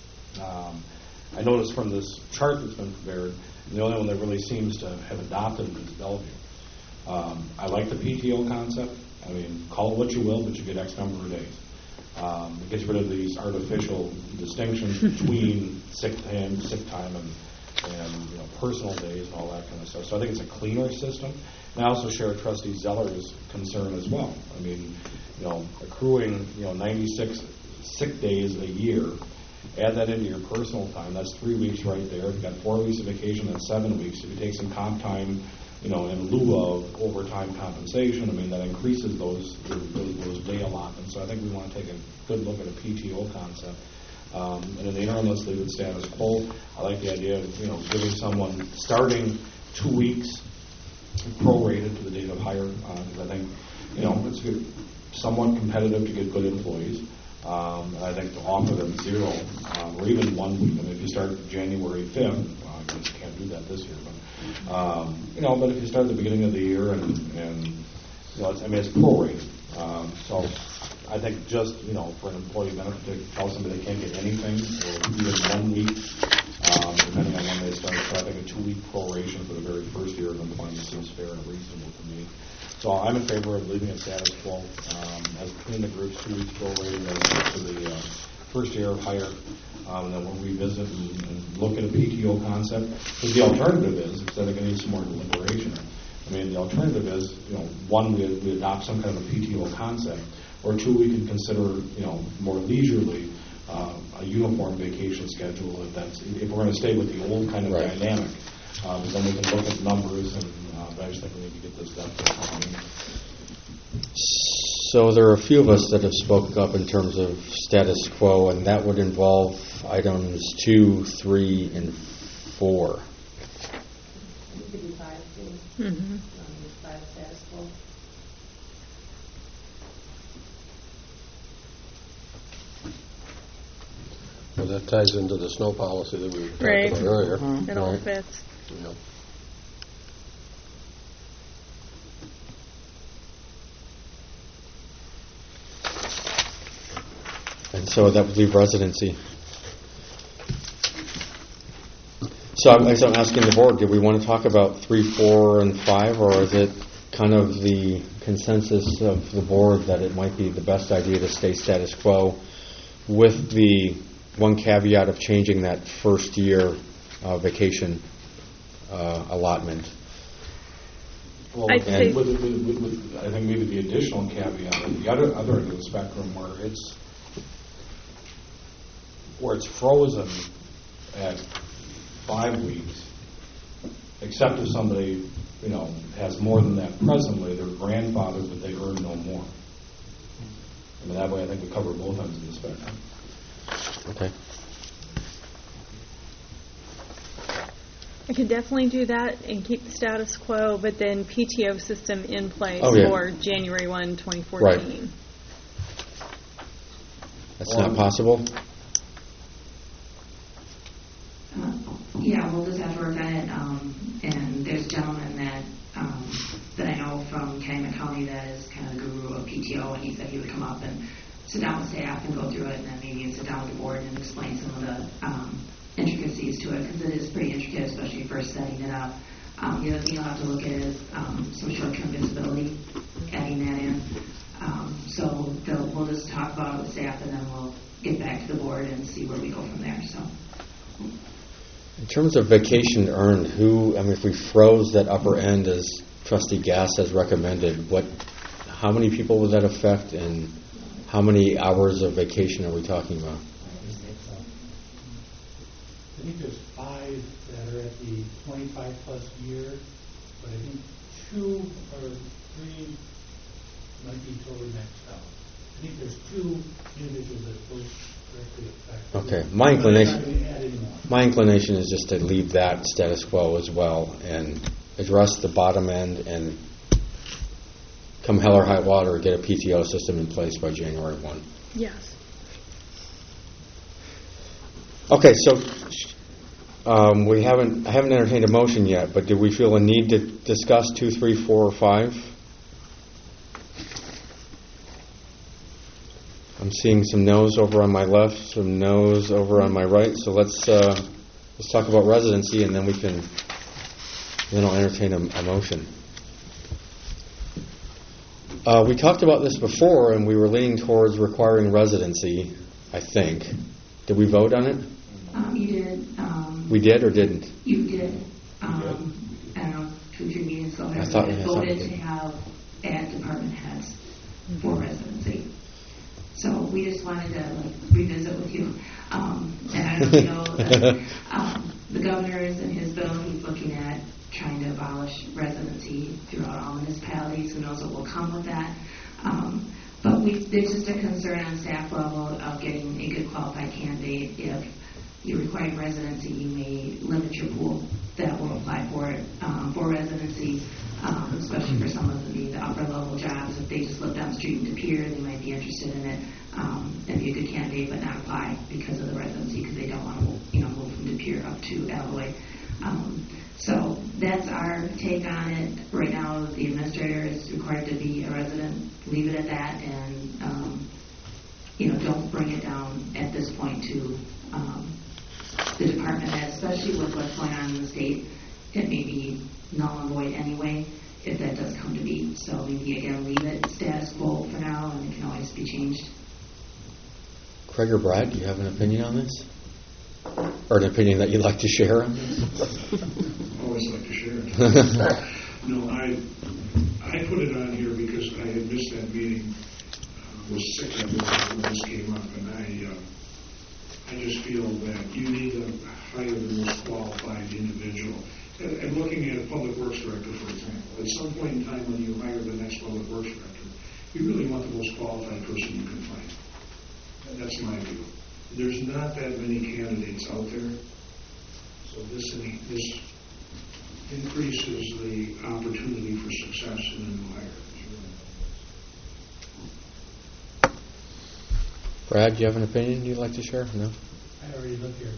I noticed from this chart that's been prepared, the only one that really seems to have adopted it is Bellevue. I like the PTO concept. Call it what you will, but you get X number of days. It gets rid of these artificial distinctions between sick time and personal days and all that kind of stuff. So I think it's a cleaner system. And I also share Trustee Zeller's concern as well. Accruing 96 sick days a year, add that into your personal time. That's 3 weeks right there. If you've got 4 weeks of vacation, that's 7 weeks. If you take some comp time, in lieu of overtime compensation, that increases those day allotments. So I think we want to take a good look at a PTO concept. And in the interim, let's leave it status quo. I like the idea of, giving someone starting 2 weeks prorated to the date of hire, because I think, it's good, somewhat competitive to get good employees. And I think to offer them 0 or even 1 week, if you start January 5th, I guess you can't do that this year, but but if you start at the beginning of the year and it's prorated. So I think just, for an employee benefit to tell somebody they can't get anything or even 1 week, depending on when they start. So I think a 2-week proration for the very first year of employment seems fair and reasonable to me. So I'm in favor of leaving it status quo as between the groups, 2 weeks prorating for the first year of hire. And then we'll revisit and look at a PTO concept. Because the alternative is, because I think it needs some more deliberation. The alternative is, 1, we adopt some kind of a PTO concept, or 2, we can consider, more leisurely a uniform vacation schedule. If we're going to stay with the old kind of dynamic, then we can look at numbers. But I just think we need to get this done. So there are a few of us that have spoken up in terms of status quo, and that would involve items 2, 3, and 4. You could do 5 too. Mm-hmm. 5 status quo. Well, that ties into the snow policy that we talked Right. about earlier. It all fits. Yep. And so that would leave residency. So I'm asking the board, do we want to talk about 3, 4, and 5, or is it kind of the consensus of the board that it might be the best idea to stay status quo with the one caveat of changing that first year vacation allotment? Well, I'd say- with, I think maybe the additional caveat, the other end of the spectrum where it's frozen at 5 weeks, except if somebody, has more than that presently, they're grandfathered, but they earn no more. That way I think we cover both ends of the spectrum. Okay. I could definitely do that and keep the status quo, but then PTO system in place for January 1, 2014. Right. That's not possible? Yeah, we'll just have to work on it. And there's a gentleman that I know from Calumet County that is kind of the guru of PTO, and he said he would come up and sit down with staff and go through it, and then maybe sit down with the board and explain some of the intricacies to it, because it is pretty intricate, especially first setting it up. The other thing you'll have to look at is some short-term visibility, adding that in. So we'll just talk about it with staff, and then we'll get back to the board and see where we go from there. So. In terms of vacation earned, if we froze that upper end as Trustee Gass has recommended, how many people would that affect, and how many hours of vacation are we talking about? I think there's 5 that are at the 25-plus year, but I think 2 or 3 might be totally maxed out. I think there's 2 individuals that both directly affect. Okay, my inclination is just to leave that status quo as well and address the bottom end, and come hell or high water, get a PTO system in place by January 1. Yes. Okay, so I haven't entertained a motion yet, but do we feel a need to discuss 2, 3, 4, or 5? I'm seeing some no's over on my left, some no's over on my right. So let's talk about residency, and then I'll entertain a motion. We talked about this before, and we were leaning towards requiring residency, I think. Did we vote on it? You did. We did or didn't? You did. I don't know, 2 or 3 meetings ago, I voted to have add department heads for residency. So we just wanted to revisit with you. And I don't know that the governor is in his bill. He's looking at trying to abolish residency throughout all municipalities. Who knows what will come with that? But there's just a concern on staff level of getting a good qualified candidate. If you require residency, you may limit your pool that will apply for residency. especially for some of the upper level jobs. If they just live down the street in De Pere, they might be interested in it. That'd be a good candidate, but not apply because of the residency, because they don't want to move from De Pere up to Alloy. So that's our take on it. Right now, the administrator is required to be a resident. Leave it at that, and don't bring it down at this point to the department head, especially with what's going on in the state. It may be null and void anyway if that does come to be. So maybe again leave it status quo for now, and it can always be changed. Craig or Brad, do you have an opinion on this? Or an opinion that you'd like to share on this? Always like to share it. No, I put it on here because I had missed that meeting. Was sick that morning when this came up, and I just feel that you need to hire the most qualified individual. And looking at a public works director, for example, at some point in time when you hire the next public works director, you really want the most qualified person you can find. And that's my view. There's not that many candidates out there, so this increases the opportunity for success in a new hire. Brad, do you have an opinion you'd like to share? No? I already live here.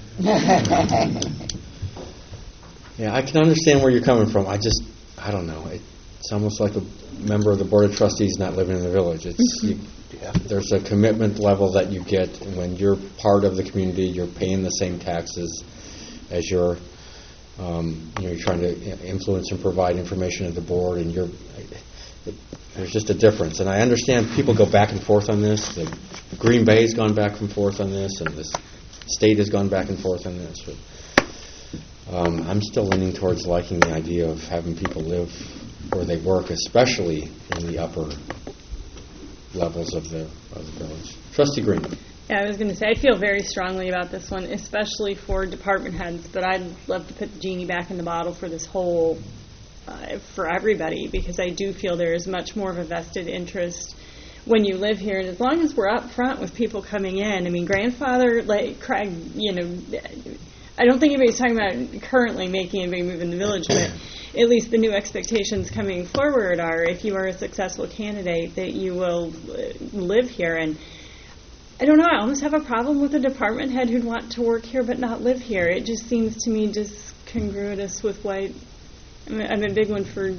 Yeah, I can understand where you're coming from. I don't know. It's almost like a member of the Board of Trustees not living in the village. There's a commitment level that you get when you're part of the community. You're paying the same taxes as you're trying to influence and provide information to the board, and there's just a difference. And I understand people go back and forth on this. The Green Bay's gone back and forth on this, and the state has gone back and forth on this. But, I'm still leaning towards liking the idea of having people live where they work, especially in the upper levels of the village. Trustee Green. Yeah, I was going to say, I feel very strongly about this one, especially for department heads, but I'd love to put the genie back in the bottle for this whole, for everybody, because I do feel there is much more of a vested interest when you live here, and as long as we're up front with people coming in, I mean, grandfather, like Craig, I don't think anybody's talking about currently making anybody move in the village, but at least the new expectations coming forward are, if you are a successful candidate, that you will live here. And I don't know, I almost have a problem with a department head who'd want to work here but not live here. It just seems to me discongruous with what, I'm a big one for,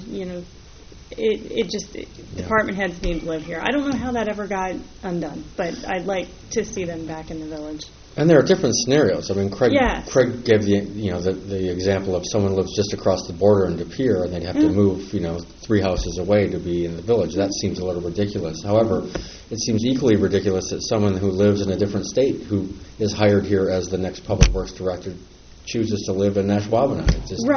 department heads need to live here. I don't know how that ever got undone, but I'd like to see them back in the village. And there are different scenarios. I mean, Craig gave the example of someone lives just across the border in De Pere, and they'd have to move 3 houses away to be in the village. That seems a little ridiculous. However, it seems equally ridiculous that someone who lives in a different state, who is hired here as the next public works director, chooses to live in Ashwaubenon.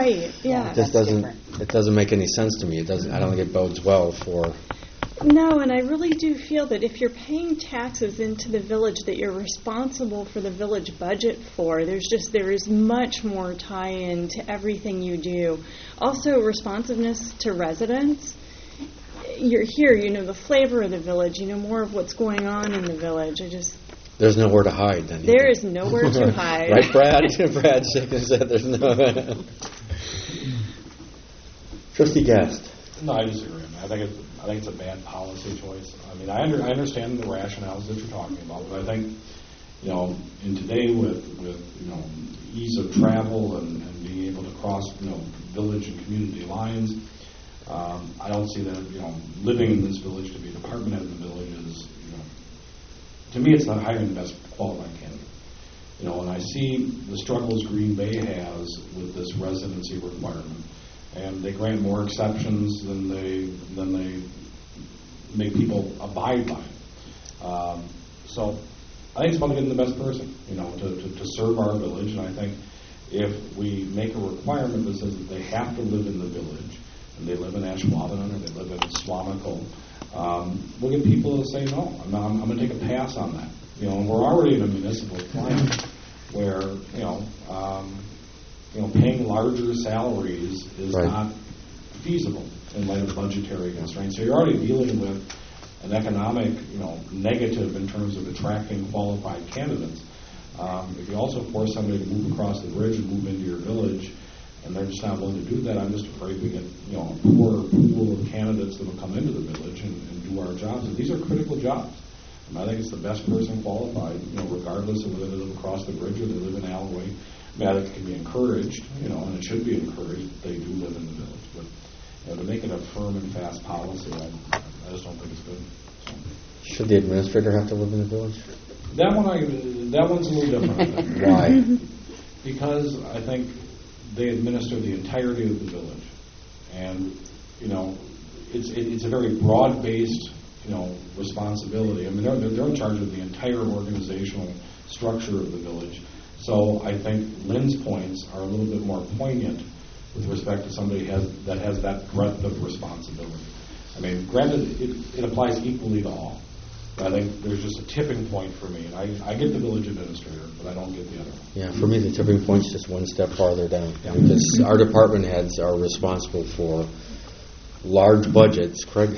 It doesn't make any sense to me. I don't think it bodes well for. No, and I really do feel that if you're paying taxes into the village that you're responsible for the village budget for, there is much more tie-in to everything you do. Also, responsiveness to residents. You're here, you know the flavor of the village, you know more of what's going on in the village. There's nowhere to hide then. There is nowhere to hide. Right, Brad? Brad said there's no. Trustee Gast. No, I disagree. I think it's a bad policy choice. I mean, I understand the rationales that you're talking about, but I think, in today with ease of travel and being able to cross, village and community lines, I don't see that, living in this village to be a department head in the village is, to me, it's not hiring the best qualified candidate. When I see the struggles Green Bay has with this residency requirement, and they grant more exceptions than they make people abide by. So I think it's about getting the best person, to serve our village. And I think if we make a requirement that says that they have to live in the village, and they live in Ashwaubenon or they live in Swamico, we'll get people to say no. I'm going to take a pass on that. And we're already in a municipal climate where paying larger salaries is not feasible in light of budgetary constraints. So you're already dealing with an economic, negative in terms of attracting qualified candidates. If you also force somebody to move across the bridge and move into your village, and they're just not willing to do that, I'm just afraid we get, you know, a poor pool of candidates that will come into the village and do our jobs. And these are critical jobs. And I think it's the best person qualified, you know, regardless of whether they live across the bridge or they live in Alloway. I mean, I think it can be encouraged, you know, and it should be encouraged that they do live in the village. But you know, to make it a firm and fast policy, I just don't think it's good. So. Should the administrator have to live in the village? That one's a little different, I think. Why? Because I think they administer the entirety of the village. And, you know, it's a very broad-based, you know, responsibility. I mean, they're in charge of the entire organizational structure of the village. So I think Lynn's points are a little bit more poignant with respect to somebody that has that breadth of responsibility. I mean, granted, it applies equally to all. But I think there's just a tipping point for me. And I get the village administrator, but I don't get the other one. Yeah, for me, the tipping point's just one step farther down. Yeah. Because our department heads are responsible for large budgets, Craig,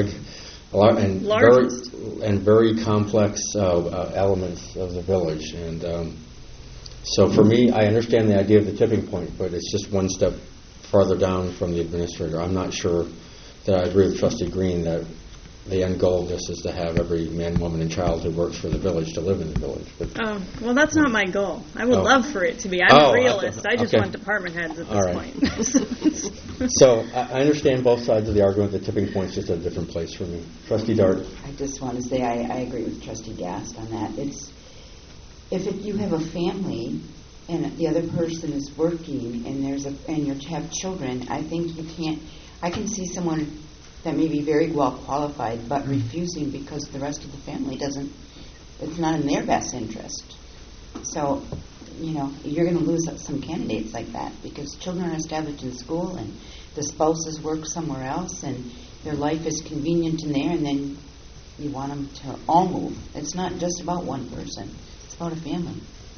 and very complex elements of the village. And so for me, I understand the idea of the tipping point, but it's just one step farther down from the administrator. I'm not sure that I agree with Trustee Green that the end goal of this is to have every man, woman, and child who works for the village to live in the village. But, well, that's not my goal. I would love for it to be. I'm a realist. I just want department heads at this point. So I understand both sides of the argument. The tipping point's just a different place for me. Trustee Dart. I just want to say I agree with Trustee Gast on that. If you have a family and the other person is working and you have children, I think you can't. I can see someone that may be very well qualified, but refusing because the rest of the family it's not in their best interest. So, you know, you're going to lose some candidates like that because children are established in school and the spouses work somewhere else and their life is convenient in there, and then you want them to all move. It's not just about one person. It's about a family.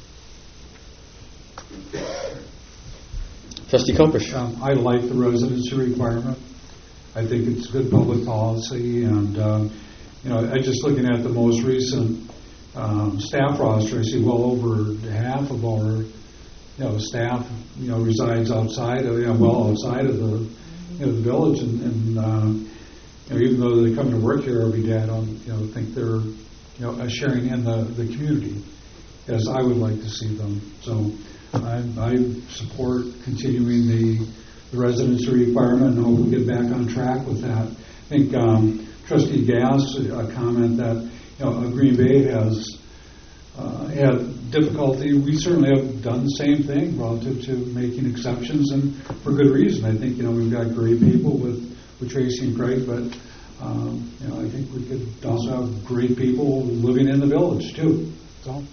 Trustee Kopish. I like the residency requirement. I think it's good public policy, and you know, I just looking at the most recent staff roster, I see well over half of our staff resides outside of outside of the the village, and even though they come to work here every day, I don't think they're sharing in the community as I would like to see them. So I support continuing the residency requirement, and hope we get back on track with that. I think Trustee Gass, a comment that Green Bay has had difficulty. We certainly have done the same thing relative to making exceptions, and for good reason. I think we've got great people with Tracy and Craig, but I think we could also have great people living in the village too. So.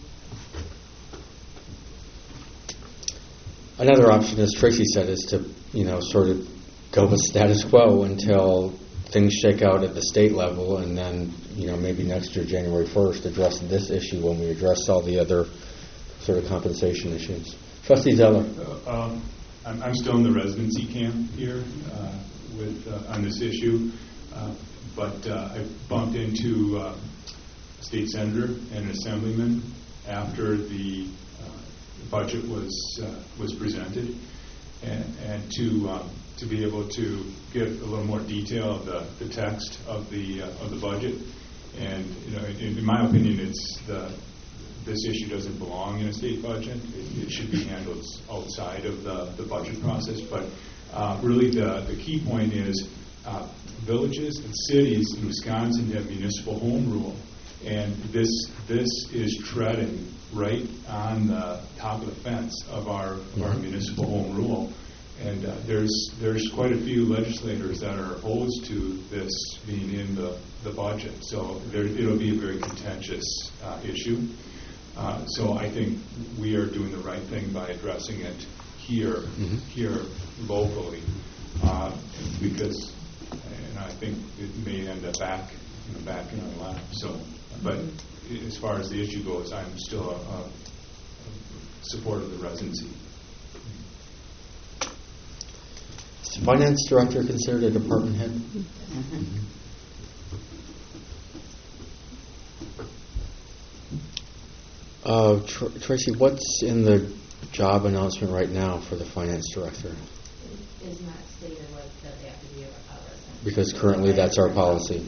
Another option, as Tracy said, is to sort of go with status quo until things shake out at the state level, and then maybe next year, January 1st, address this issue when we address all the other sort of compensation issues. Trustee Zeller. I'm still in the residency camp here on this issue, but I bumped into a state senator and an assemblyman after the budget was presented, and to be able to get a little more detail of the text of the budget. And in my opinion, this issue doesn't belong in a state budget. It should be handled outside of the budget process. But really, the key point is villages and cities in Wisconsin have municipal home rule, and this is treading right on the top of the fence of our municipal home rule. And there's quite a few legislators that are opposed to this being in the budget. So it'll be a very contentious issue. So I think we are doing the right thing by addressing it here locally, because I think it may end up back in our lap. So, but as far as the issue goes, I'm still a supporter of the residency. Is the finance director considered a department head? Tracy, what's in the job announcement right now for the finance director? It is not stated that they have to be a resident. Because currently that's our policy.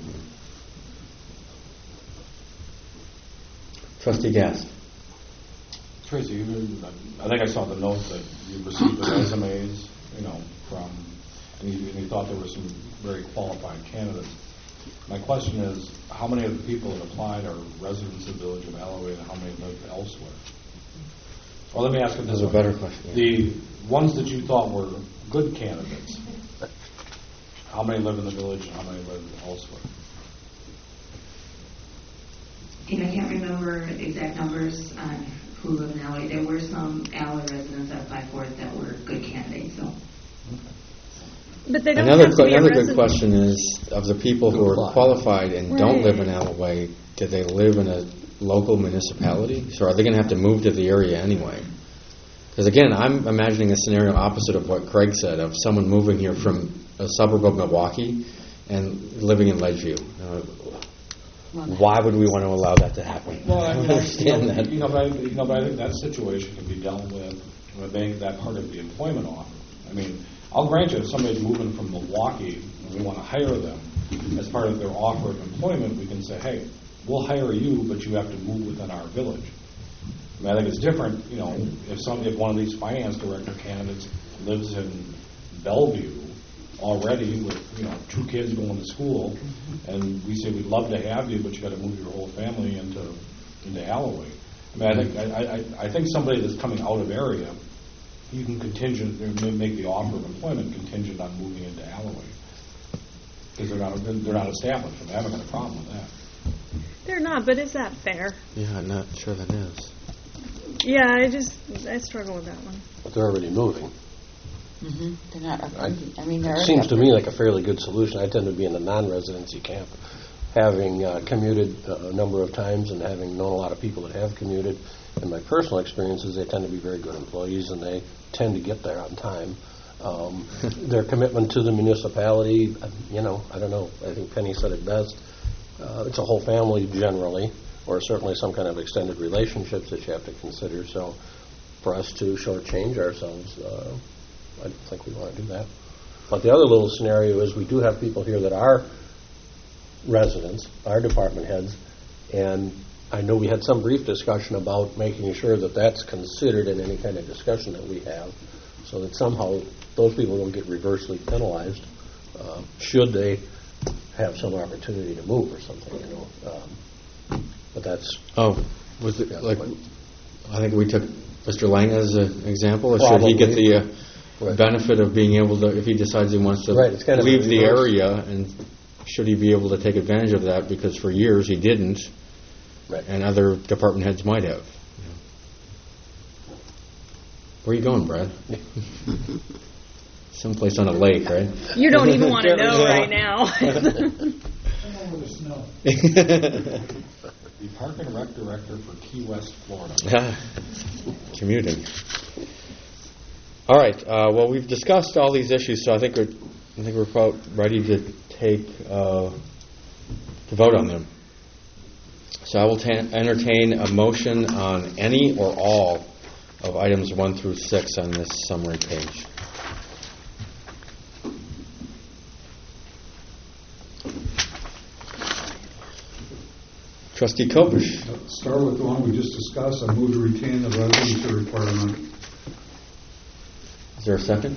Trustee Gast. Tracy, I think I saw the note that you received the resumes, from, and you thought there were some very qualified candidates. My question is, how many of the people that applied are residents of the village of Alloway, and how many live elsewhere? Well, let me ask it this way. That's a better question. Yeah. The ones that you thought were good candidates, how many live in the village and how many live elsewhere? I can't remember the exact numbers on who live in Alley. There were some Alley residents that applied for it that were good candidates. So. But they don't Another have to be a good resident. question is, of the people who are qualified and don't live in Alloway, do they live in a local municipality? So are they going to have to move to the area anyway? Because again, I'm imagining a scenario opposite of what Craig said, of someone moving here from a suburb of Milwaukee and living in Ledgeview. Why would we want to allow that to happen? Well, I don't understand that. But I think that situation can be dealt with making that part of the employment offer. I mean, I'll grant you, if somebody's moving from Milwaukee and we want to hire them as part of their offer of employment, we can say, hey, we'll hire you, but you have to move within our village. I mean, I think it's different, if one of these finance director candidates lives in Bellevue already with 2 kids going to school, and we say we'd love to have you, but you got to move your whole family into Alloway. I mean, I think somebody that's coming out of area, you can make the offer of employment contingent on moving into Alloway, because they're not established, and they haven't got a problem with that. They're not, but is that fair? Yeah, I'm not sure that is. Yeah, I struggle with that one. But they're already moving. Mm-hmm. They're not uprooting. I mean, they're It seems to me like a fairly good solution. I tend to be in a non-residency camp, having commuted a number of times and having known a lot of people that have commuted. In my personal experiences, they tend to be very good employees, and they tend to get there on time. Their commitment to the municipality, I don't know. I think Penny said it best. It's a whole family generally, or certainly some kind of extended relationships that you have to consider. So for us to shortchange ourselves, I don't think we want to do that. But the other little scenario is we do have people here that are residents, are department heads, and I know we had some brief discussion about making sure that that's considered in any kind of discussion that we have, so that somehow those people don't get reversely penalized should they have some opportunity to move or something, but that's... Oh, was it like... I think we took Mr. Lang as an example. Or Probably. should he get the benefit of being able to, if he decides he wants to it's kind of leave the reverse. area, and should he be able to take advantage of that, because for years he didn't, and other department heads might have. Where are you going, Brad? Someplace on a lake, right? You don't even want to know right now. The Park and Rec Director for Key West, Florida. Commuting. All right. Well, we've discussed all these issues, so I think we're about ready to to vote on them. So I will entertain a motion on any or all of items 1 through 6 on this summary page. Trustee Kopish. Start with the one we just discussed. I move to retain the residency requirement. Is there a second?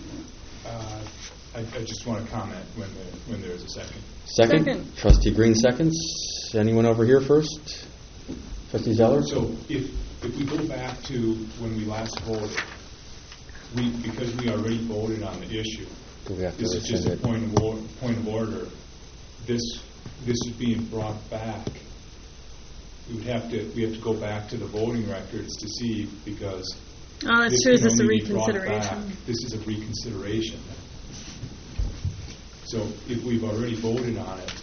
I just want to comment when there's a second. Second. Trustee Green seconds. Anyone over here first? Trustee Zeller? So if we go back to when we last voted, because we already voted on the issue, this is just a point of order. This is being brought back. We have to go back to the voting records to see, because that's true. Is this a reconsideration? This is a reconsideration. So if we've already voted on it,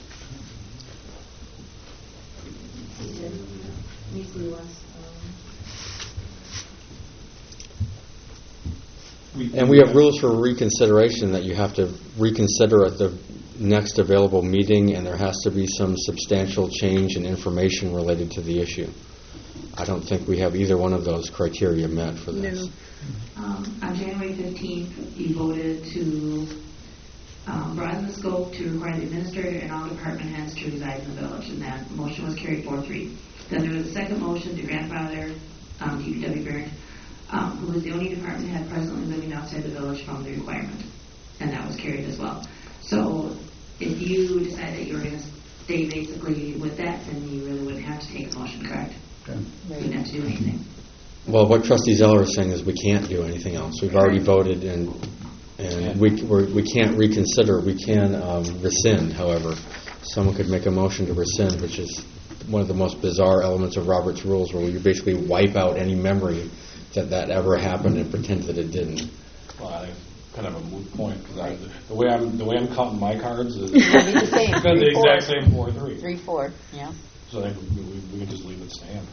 and we have rules for reconsideration that you have to reconsider at the next available meeting, and there has to be some substantial change in information related to the issue. I don't think we have either one of those criteria met for this. No. On January 15th, you voted to broaden the scope to require the administrator and all department heads to reside in the village, and that motion was carried 4-3. Then there was a second motion to grandfather DPW Barron, who was the only department head presently living outside the village from the requirement, and that was carried as well. So if you decide that you're going to stay basically with that, then you really wouldn't have to take a motion, correct? Okay. You wouldn't have to do anything. Well, what Trustee Zeller is saying is we can't do anything else. We've already voted, and we can't reconsider. We can rescind, however. Someone could make a motion to rescind, which is one of the most bizarre elements of Robert's Rules, where you basically wipe out any memory that ever happened and pretend that it didn't. Well, I think it's kind of a moot point, because the way I'm counting my cards is It'll be the same. the exact same 4-3. 3-4, yeah. So I think we can just leave it stand.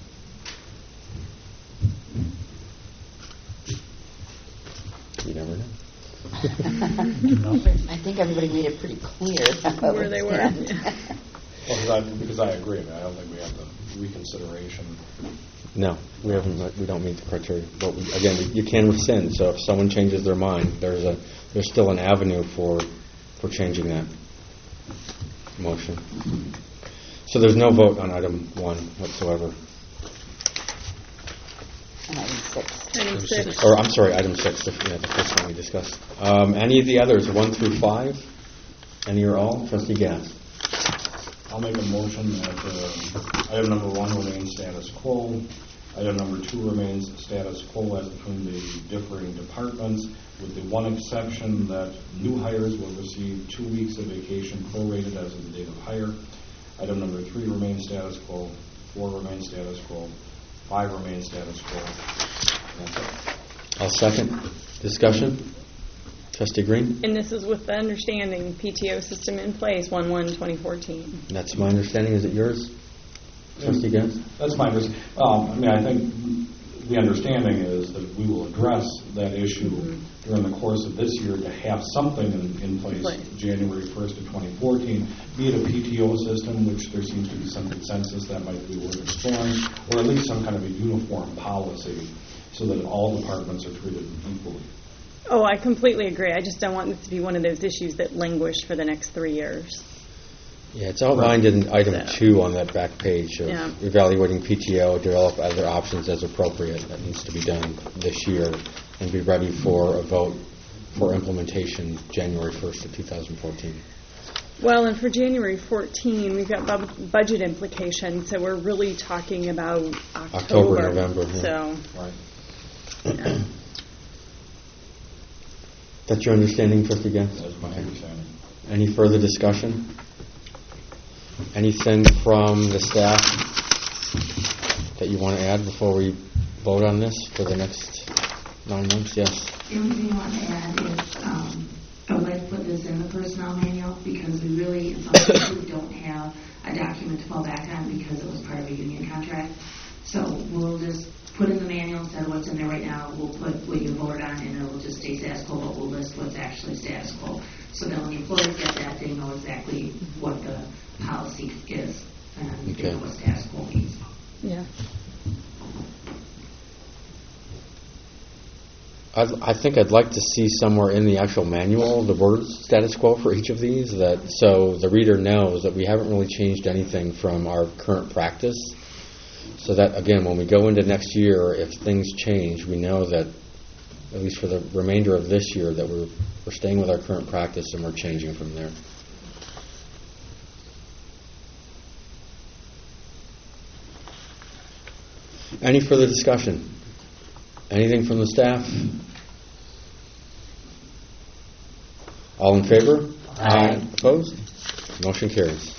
You never know. I think everybody made it pretty clear Where they were. Yeah. Well, because I agree. I mean, I don't think we have the reconsideration. No, we haven't. We don't meet the criteria. But you can rescind. So if someone changes their mind, there's still an avenue for changing that motion. So there's no vote on item 1 whatsoever. And item 6. Item 6. Or I'm sorry, item 6. The first one we discussed. Any of the others, 1 through 5? Any or all? Trustee Gass. I'll make a motion that item number 1 remains status quo. Item number 2 remains status quo as between the differing departments, with the one exception that new hires will receive 2 weeks of vacation prorated as of the date of hire. Item number 3 remains status quo. 4 remains status quo. 5 remains status quo. That's it. I'll second. Discussion? Trustee Green? And this is with the understanding PTO system in place 1/1/2014. That's my understanding. Is it yours? Trustee Gass? That's my understanding. I mean, I think the understanding is that we will address that issue during the course of this year to have something in place January 1st of 2014, be it a PTO system, which there seems to be some consensus that might be worth exploring, or at least some kind of a uniform policy so that all departments are treated equally. Oh, I completely agree. I just don't want this to be one of those issues that languish for the next 3 years. Yeah, it's outlined in item 2 on that back page of Yeah. evaluating PTO, develop other options as appropriate. That needs to be done this year and be ready for a vote for implementation January 1st of 2014. Well, and for January 14, we've got budget implications, so we're really talking about October. November. Yeah. So, Right. That's your understanding, Trustee Gass? That's my understanding. Any further discussion? Anything from the staff that you want to add before we vote on this for the next 9 months? Yes. The only thing I want to add is I would like to put this in the personnel manual because we really, in some cases, don't have a document to fall back on because it was part of a union contract. So we'll just put in the manual instead of what's in there right now. We'll put what you voted on and it'll just stay status quo, but we'll list what's actually status quo. So then when the employees get that, they know exactly what the policy is and they know what status quo means. yeah. I think I'd like to see somewhere in the actual manual the words status quo for each of these, so the reader knows that we haven't really changed anything from our current practice. So that, again, when we go into next year, if things change, we know that, at least for the remainder of this year, that we're staying with our current practice and we're changing from there. Any further discussion? Anything from the staff? All in favor? Aye. Opposed? Motion carries.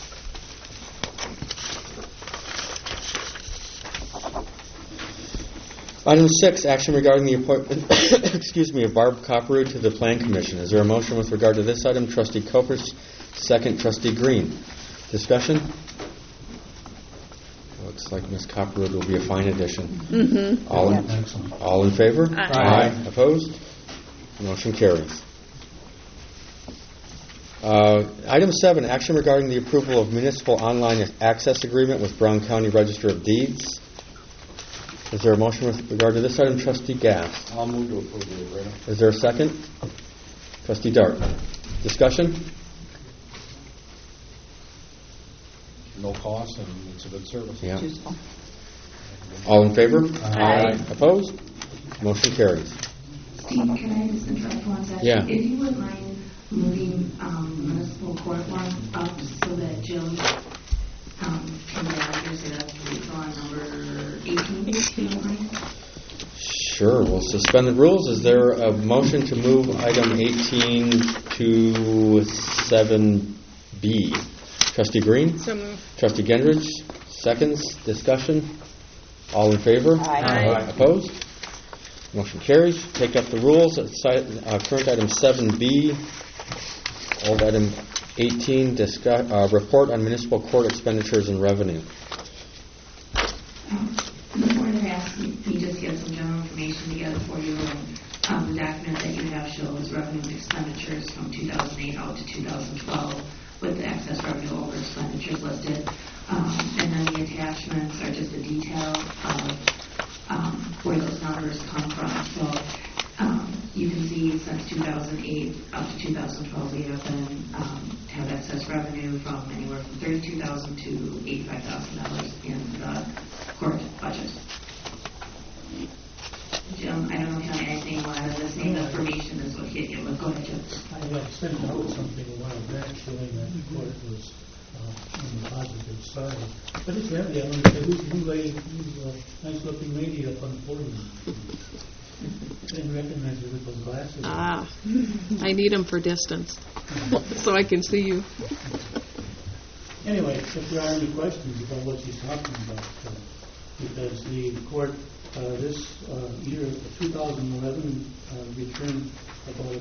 Item 6, action regarding the appointment of Barb Copperwood to the Plan Commission. Is there a motion with regard to this item? Trustee Copers, second. Trustee Green. Discussion? Looks like Ms. Copperwood will be a fine addition. Mm-hmm. All in favor? Aye. Opposed? Motion carries. Item 7, action regarding the approval of municipal online access agreement with Brown County Register of Deeds. Is there a motion with regard to this item? Trustee Gass. I'll move to approve the agreement. Is there a second? Trustee Dart. Discussion? No cost, and it's a good service. Yeah. All in favor? Aye. Opposed? Motion carries. Steve, can I just interrupt one second? Yeah. If you wouldn't mind moving municipal court one up so that Jim can get yours at on number 18. Sure. We'll suspend the rules. Is there a motion to move item 18 to 7B? Trustee Green? So moved. Trustee Gendrich? Seconds. Discussion? All in favor? Aye. Opposed? Motion carries. Take up the rules. Current item 7B. Old item 18. Report on municipal court expenditures and revenue. The board had asked me just to get some general information together for you, and the document that you have shows revenue and expenditures from 2008 out to 2012 with the excess revenue over expenditures listed. And then the attachments are just a detail of where those numbers come from. So you can see since 2008 up to 2012 we have been have excess revenue from anywhere from $32,000 to $85,000 in the court budget. Jim, I don't know if you have anything you want to the same information as what hit you. Go ahead, Jim. I sent out something a while back showing that the court was on the positive side. But it's really, I mean, who's nice looking lady up on the podium? I didn't recognize her with those glasses. I need them for distance so I can see you. Anyway, if there are any questions about what she's talking about, because the court this year, 2011, returned about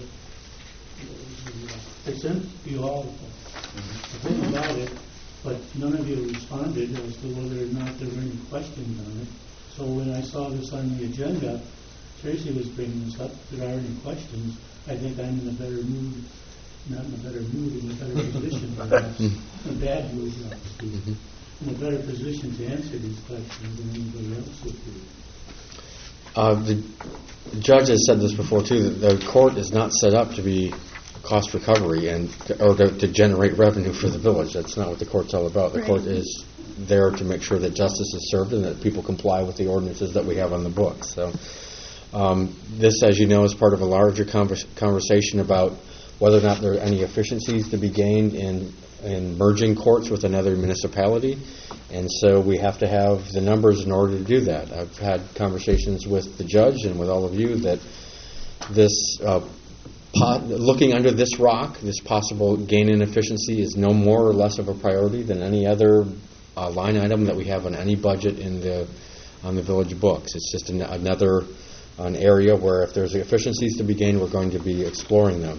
they sent you all the thing about it, but none of you responded as to whether or not there were any questions on it. So when I saw this on the agenda, Tracy was bringing this up. If there are any questions, I think I'm in a better mood, not in a better mood, in a better position, perhaps, a bad mood, not to speak, in a better position to answer these questions than anybody else would be. The judge has said this before too, that the court is not set up to be cost recovery or to generate revenue for the village. That's not what the court's all about. The court is there to make sure that justice is served and that people comply with the ordinances that we have on the books. So this, as you know, is part of a larger conversation about whether or not there are any efficiencies to be gained in merging courts with another municipality. And so we have to have the numbers in order to do that. I've had conversations with the judge and with all of you that this looking under this rock, this possible gain in efficiency is no more or less of a priority than any other line item that we have on any budget on the village books. It's just another area where if there's efficiencies to be gained, we're going to be exploring them.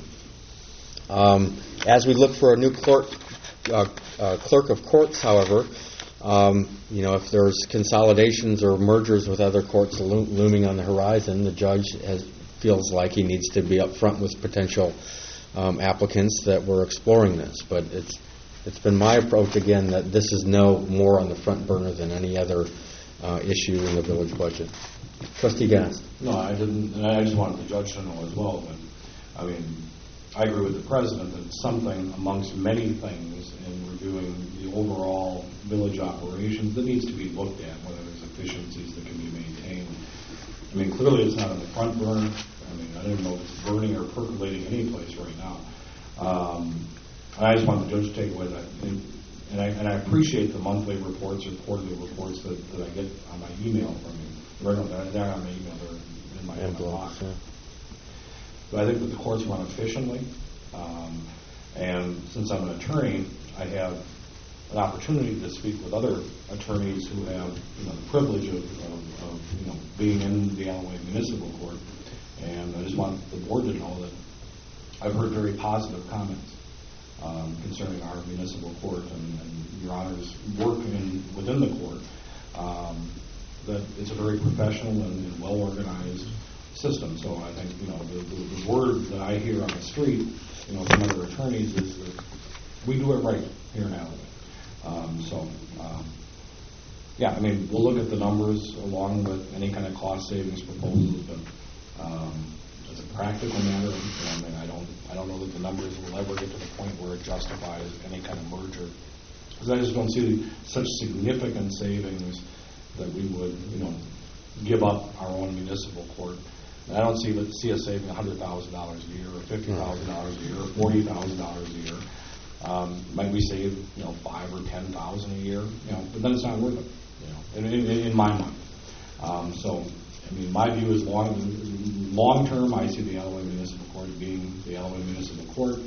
As we look for a new clerk of courts, however, if there's consolidations or mergers with other courts looming on the horizon, the judge feels like he needs to be up front with potential applicants that we're exploring this. But it's been my approach, again, that this is no more on the front burner than any other issue in the village budget. Trustee Gast. No, I didn't, and I just wanted the judge to know as well. But, I mean, I agree with the president that it's something amongst many things in reviewing the overall village operations that needs to be looked at, whether there's efficiencies that can be maintained. I mean, clearly it's not on the front burner. I mean, I don't know if it's burning or percolating any place right now. I just want the judge to take away that. And I appreciate the monthly reports or quarterly reports that I get on my email from you. They're not on my email, they're in my inbox. Yeah. But I think that the courts run efficiently. And since I'm an attorney, I have an opportunity to speak with other attorneys who have the privilege of being in the Alloway Municipal Court. And I just want the board to know that I've heard very positive comments concerning our municipal court and Your Honor's work within the court. That it's a very professional and well-organized system. So I think the word that I hear on the street, from other attorneys is that we do it right here in Alloway. yeah, I mean, we'll look at the numbers along with any kind of cost savings proposals, but as a practical matter, I mean, I don't know that the numbers will ever get to the point where it justifies any kind of merger, because I just don't see such significant savings that we would, give up our own municipal court. And I don't see us saving $100,000 a year, or $50,000 a year, or $40,000 a year. Might we save, $5,000 or $10,000 a year? But then it's not worth it, in my mind. So, I mean, my view is long term, I see the Alloway Municipal Court being the Alloway Municipal Court.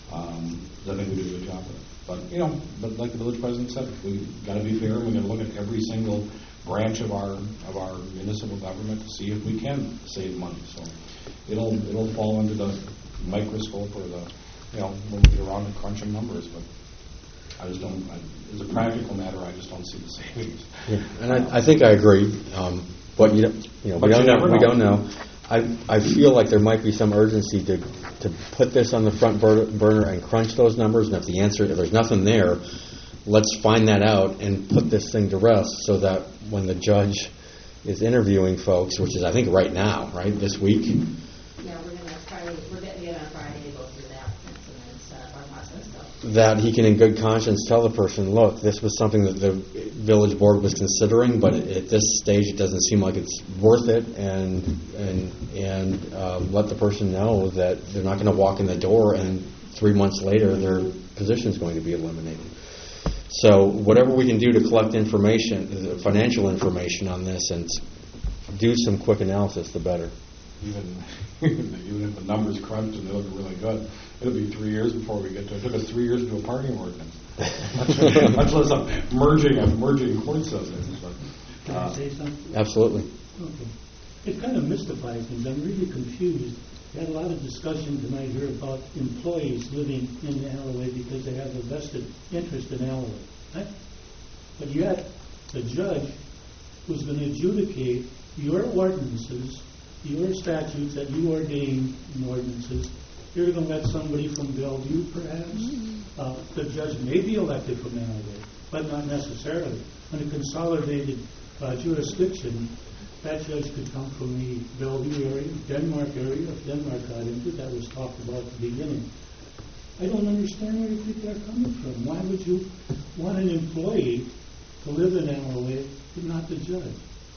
I think we do a good job with it. But like the village president said, we got to be fair. We're going to look at every single branch of our municipal government to see if we can save money. So it'll fall under the microscope or the when we get around to crunching numbers. But I just don't. As a practical matter, I just don't see the savings. Yeah, and I think I agree. But we don't know. I feel like there might be some urgency to put this on the front burner and crunch those numbers. And if there's nothing there, let's find that out and put this thing to rest, so that when the judge is interviewing folks, which is I think right now, right, this week. Yeah, we're getting together on Friday to go through that and then set up our process. That he can, in good conscience, tell the person, look, this was something that the village board was considering, but at this stage, it doesn't seem like it's worth it, and let the person know that they're not going to walk in the door and 3 months later their position is going to be eliminated. So whatever we can do to collect information, financial information on this, and do some quick analysis, the better. Even if the numbers crunch and they look really good, it'll be 3 years before we get to it. It took us 3 years to do a parking ordinance, much less a merging court systems. Can I say something? Absolutely. Okay. It kind of mystifies things. I'm really confused. We had a lot of discussion tonight here about employees living in Alloway because they have a vested interest in Alloway. Right? But yet, the judge who's going to adjudicate your ordinances, your statutes that you ordain in ordinances, you're going to let somebody from Bellevue, perhaps. The judge may be elected from Alloway, but not necessarily. On a consolidated jurisdiction, that judge could come from the Bellevue area, Denmark area. If Denmark got into it, that was talked about at the beginning. I don't understand where you people are coming from. Why would you want an employee to live in Alloway but not the judge?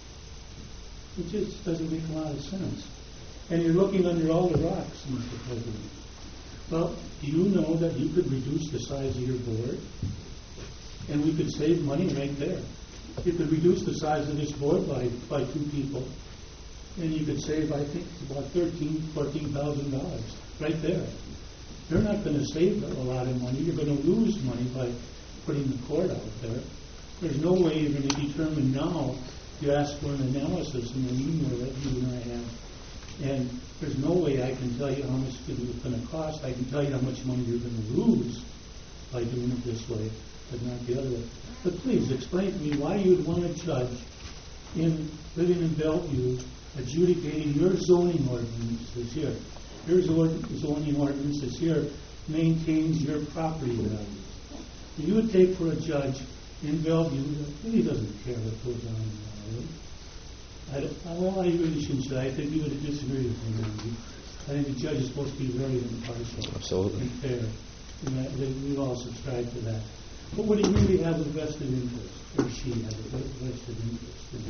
It just doesn't make a lot of sense. And you're looking under all the rocks, Mr. President. Well, do you know that you could reduce the size of your board? And we could save money right there. You could reduce the size of this board by 2 people, and you could save, I think, about $14,000 right there. You're not going to save a lot of money. You're going to lose money by putting the court out there. There's no way you're going to determine now. You ask for an analysis in an email that you and I have, and there's no way I can tell you how much it's going to cost. I can tell you how much money you're going to lose by doing it this way, but not the other way. But please explain to me why you'd want a judge living in Bellevue adjudicating your zoning ordinances here. Your zoning ordinances here maintains your property values. You would take for a judge in Bellevue that really doesn't care what goes on in Bellevue. Well, I really shouldn't say. I think you would disagree with me. I think the judge is supposed to be very impartial. Absolutely. And fair. And we all subscribe to that. But would he really have a vested interest, or she has a vested interest in it?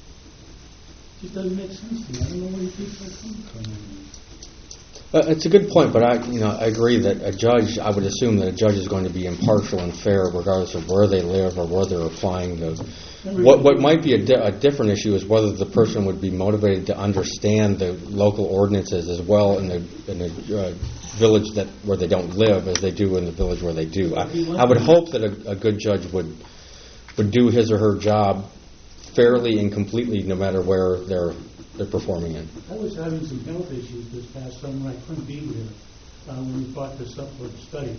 It just doesn't make sense to me. I don't know where you people are coming from. It's a good point, but I agree that I would assume that a judge is going to be impartial and fair regardless of where they live or where they're applying those. What might be a different issue is whether the person would be motivated to understand the local ordinances as well in the village where they don't live as they do in the village where they do. I would hope that a good judge would do his or her job fairly and completely no matter where they're performing in. I was having some health issues this past summer. I couldn't be here when we brought this up for the study.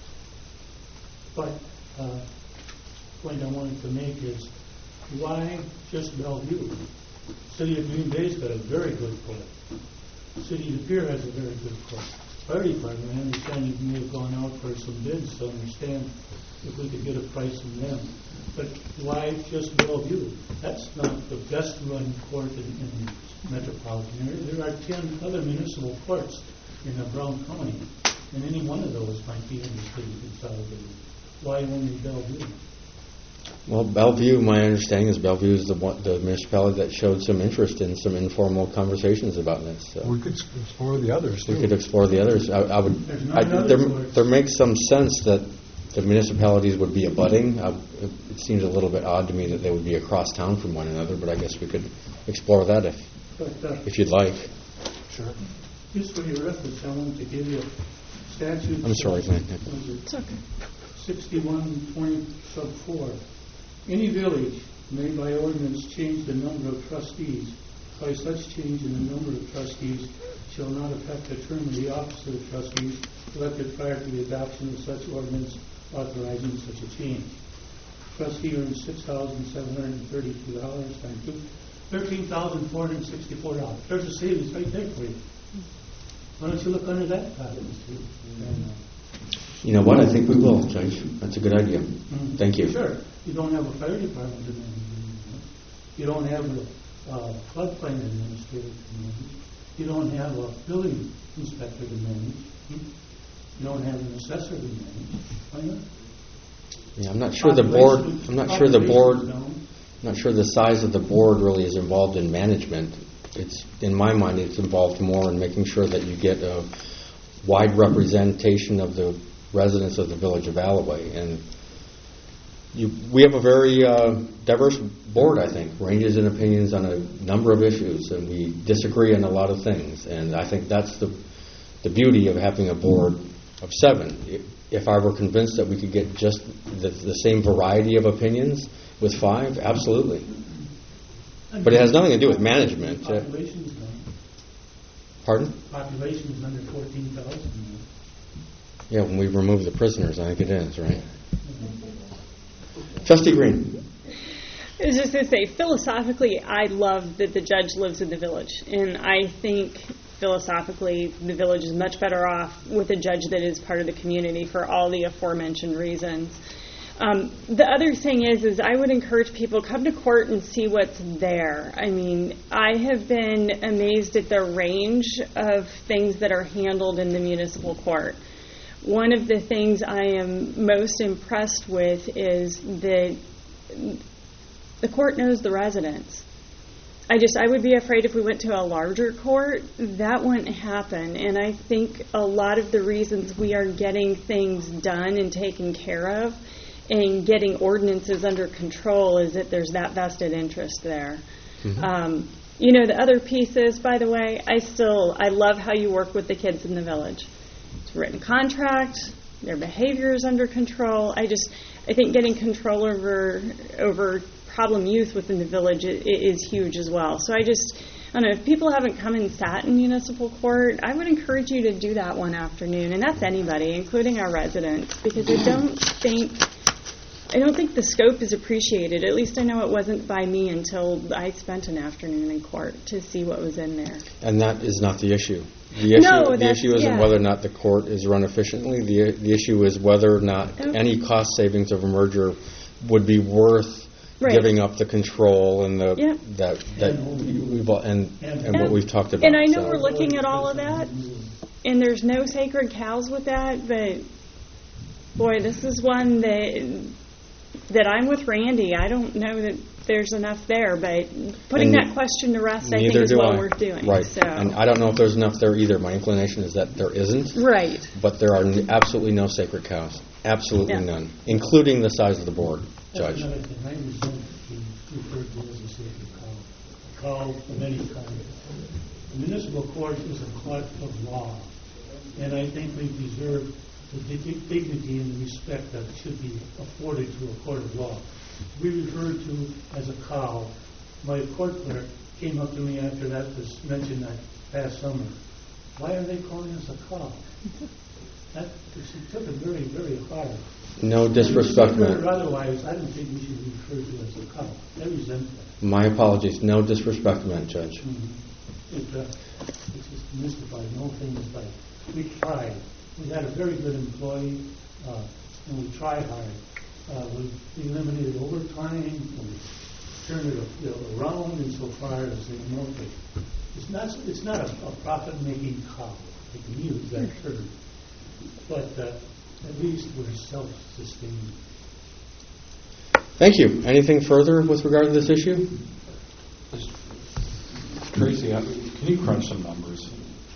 But the point I wanted to make is, why just Bellevue? The city of Green Bay's got a very good court. The city of Pier has a very good court. Fire department, I understand you may have gone out for some bids to understand if we could get a price from them. But why just Bellevue? That's not the best run court in metropolitan area. There are 10 other municipal courts in Brown County, and any one of those might be interested in consolidating. Why only Bellevue? Well, Bellevue, my understanding is Bellevue is the municipality that showed some interest in some informal conversations about this. So. We could explore the others, too. We could explore the others. There makes some sense that the municipalities would be abutting. It seems a little bit odd to me that they would be across town from one another, but I guess we could explore that if you'd like. Sure. Just for your reference, I wanted to give you a statute. I'm sorry, Glenn. It's okay. 61.4. Any village may by ordinance change the number of trustees. By such change in the number of trustees shall not affect the term of the office of the trustees elected prior to the adoption of such ordinance authorizing such a change. Trustee earns $6,732 times 2, $13,464. There's a savings right there for you. Why don't you look under that topic, too? You know what? I think we will, Judge. That's a good idea. Mm-hmm. Thank you. Sure. You don't have a fire department to manage. You don't have a floodplain administrator to manage. You don't have a building inspector to manage. You don't have an assessor to manage. Why not? Yeah, I'm not sure the board. I'm not sure the board. I'm not sure the size of the board really is involved in management. It's in my mind, it's involved more in making sure that you get a wide representation of the residents of the village of Alloway, and we have a very diverse board. I think ranges in opinions on a number of issues, and we disagree on a lot of things. And I think that's the beauty of having a board of 7. If I were convinced that we could get just the same variety of opinions with 5, absolutely. But it has nothing to do with management. Population is Pardon? Population is under 14,000. Yeah, when we remove the prisoners, I think it is, right? Trustee Green. I was just going to say, philosophically, I love that the judge lives in the village. And I think, philosophically, the village is much better off with a judge that is part of the community for all the aforementioned reasons. The other thing is I would encourage people, come to court and see what's there. I mean, I have been amazed at the range of things that are handled in the municipal court. One of the things I am most impressed with is that the court knows the residents. I would be afraid if we went to a larger court, that wouldn't happen. And I think a lot of the reasons we are getting things done and taken care of and getting ordinances under control is that there's that vested interest there. Mm-hmm. The other pieces, by the way, I love how you work with the kids in the village. It's a written contract, their behavior is under control. I think getting control over problem youth within the village is huge as well. So I don't know, if people haven't come and sat in municipal court, I would encourage you to do that one afternoon, and that's anybody, including our residents, because I don't think the scope is appreciated. At least I know it wasn't by me until I spent an afternoon in court to see what was in there. And that is not the issue. The issue isn't whether or not the court is run efficiently. The issue is whether or not any cost savings of a merger would be worth giving up the control and what we've talked about. And I know we're looking at all of that, and there's no sacred cows with that, but boy, this is one that I'm with Randy. I don't know that there's enough there, but putting that question to rest, I think, is well worth doing. Right. So. And I don't know if there's enough there either. My inclination is that there isn't. Right. But there are absolutely no sacred cows. Absolutely none. Including the size of the board, Judge. That's another thing. I resent being referred to as a sacred cow. A cow of any kind. The municipal court is a court of law. And I think we deserve the dignity and the respect that should be afforded to a court of law. To be referred to as a cow, my court clerk came up to me after that was mentioned that past summer. Why are they calling us a cow? She took it very, very hard. No disrespect. Otherwise, I don't think we should be referred to as a cow. I resent that. My apologies. No disrespect meant, Judge. Mm-hmm. It's just mystified. No thing is right. We tried. We had a very good employee and we try hard. We eliminated overtime, we turned it around insofar as it's not a profit-making cow. I can use that term, but at least we're self-sustaining. Thank you. Anything further with regard to this issue? Tracy, can you crunch some numbers?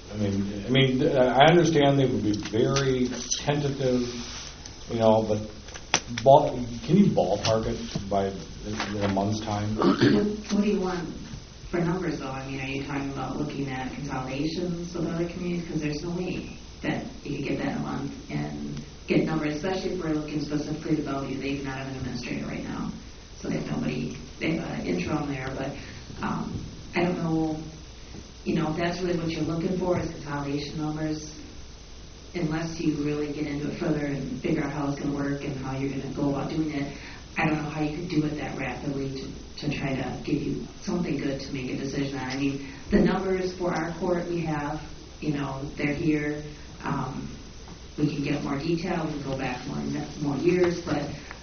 I understand they would be very tentative, but can you ballpark it by a month's time? What do you want for numbers, though? Are you talking about looking at consolidations with other communities? Because there's no way that you could get that in a month and get numbers, especially if we're looking specifically to Bellevue. They do not have an administrator right now, so they have nobody. They have an interim there, but I don't know. If that's really what you're looking for is consolidation numbers, unless you really get into it further and figure out how it's going to work and how you're going to go about doing it. I don't know how you could do it that rapidly to try to give you something good to make a decision on. The numbers for our court we have, they're here. We can get more detail. We can go back more years, but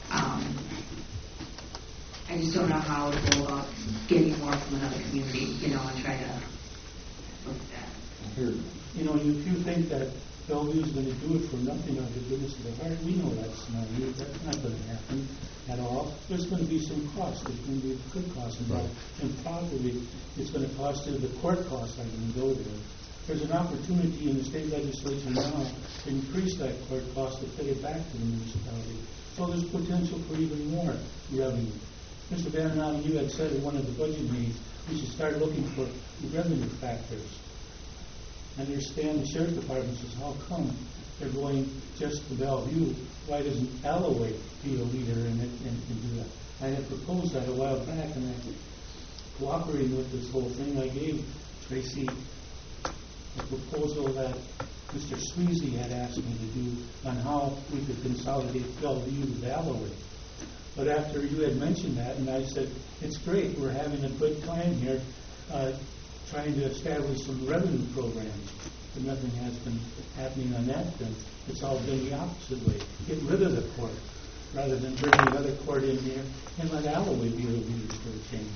I just don't know how to go about getting more from another community, and try to look at that. If you think that Bellevue's going to do it for nothing out of the goodness of their heart, we know that's not going to happen at all. There's going to be some cost. There's going to be good cost involved. Right. And probably it's going to cost you, the court costs are going to go there. There's an opportunity in the state legislature now to increase that court cost to pay it back to the municipality. So there's potential for even more revenue. Mr. Bannerman, you had said in one of the budget meetings we should start looking for revenue factors. I understand the sheriff's department says, how come they're going just to Bellevue? Why doesn't Alloway be a leader in it and do that? I had proposed that a while back, and cooperating with this whole thing, I gave Tracy a proposal that Mr. Sweezy had asked me to do on how we could consolidate Bellevue with Alloway. But after you had mentioned that, and I said, it's great, we're having a good time here, trying to establish some revenue programs, but nothing has been happening on that front. It's all been the opposite way. Get rid of the court, rather than bring another court in here and let Alloway be the leaders for a change.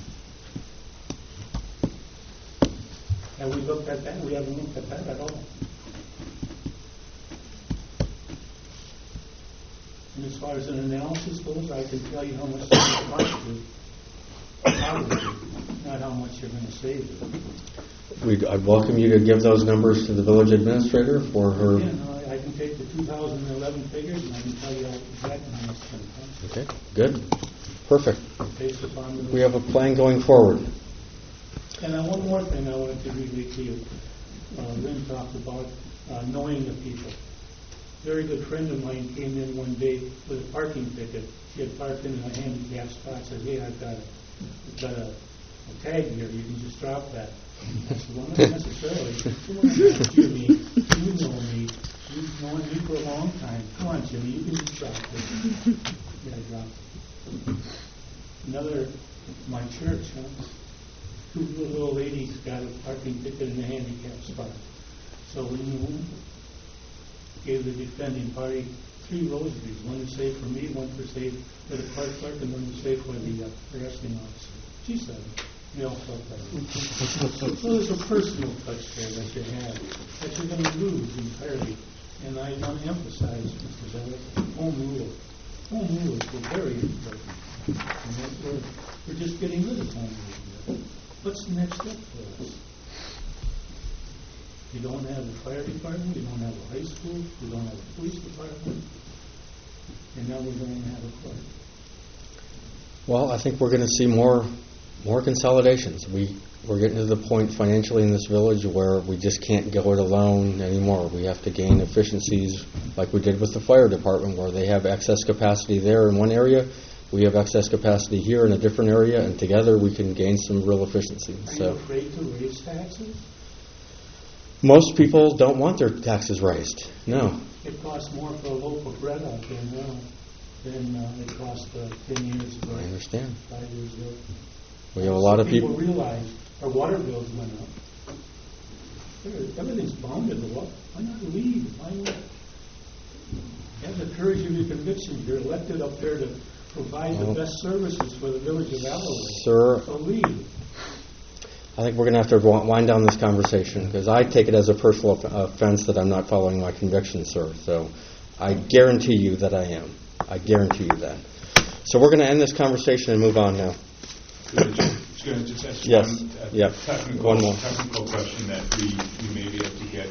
Have we looked at that? We haven't looked at that at all. And as far as an analysis goes, I can tell you how much it's going to cost you. Probably, not how much you're going to save. I'd welcome you to give those numbers to the village administrator for her. Yeah, no, I can take the 2011 figures and I can tell you exactly how much it's going to cost. Okay, good. Perfect. Based upon we have a plan going forward. And one more thing I wanted to relate to you. Lynn talked about knowing the people. A very good friend of mine came in one day with a parking ticket. She had parked in a handicapped spot. Said, "Hey, I've got a tag here. You can just drop that." I said, "Well, not necessarily. Jimmy, you know me. You've known me for a long time. Come on, Jimmy, you can just drop it." Yeah, I dropped it. Another, my church, two little ladies got a parking ticket in a handicapped spot. So we gave the defending party 3 rosaries, one to say for me, one for say for the park clerk, and one to say for the arresting officer. She said it. We all felt that. So there's a personal touch there that you have that you're going to lose entirely. And I want to emphasize, Mr. Zeller, home rule. Home rules are very important. And we're just getting rid of home rule. What's the next step for us? You don't have a fire department, you don't have a high school, you don't have a police department, and now we're going to have a court. Well, I think we're going to see more consolidations. We're getting to the point financially in this village where we just can't go it alone anymore. We have to gain efficiencies like we did with the fire department, where they have excess capacity there in one area. We have excess capacity here in a different area, and together we can gain some real efficiency. Are you afraid to raise taxes? Most people don't want their taxes raised. No. It costs more for a loaf of bread out there now than it cost 10 years ago. I understand. 5 years ago. We have a lot of people realize our water bills went up. Everything's bounded. Why not leave? Why not? Yeah, the courage of your conviction. You're elected up there to provide the best services for the village of Alloway. Sir, So lead. I think we're going to have to wind down this conversation because I take it as a personal offense that I'm not following my convictions, sir. So I guarantee you that I am. I guarantee you that. So we're going to end this conversation and move on now. Just going to just ask Yes. one One more. technical question that we may be able to get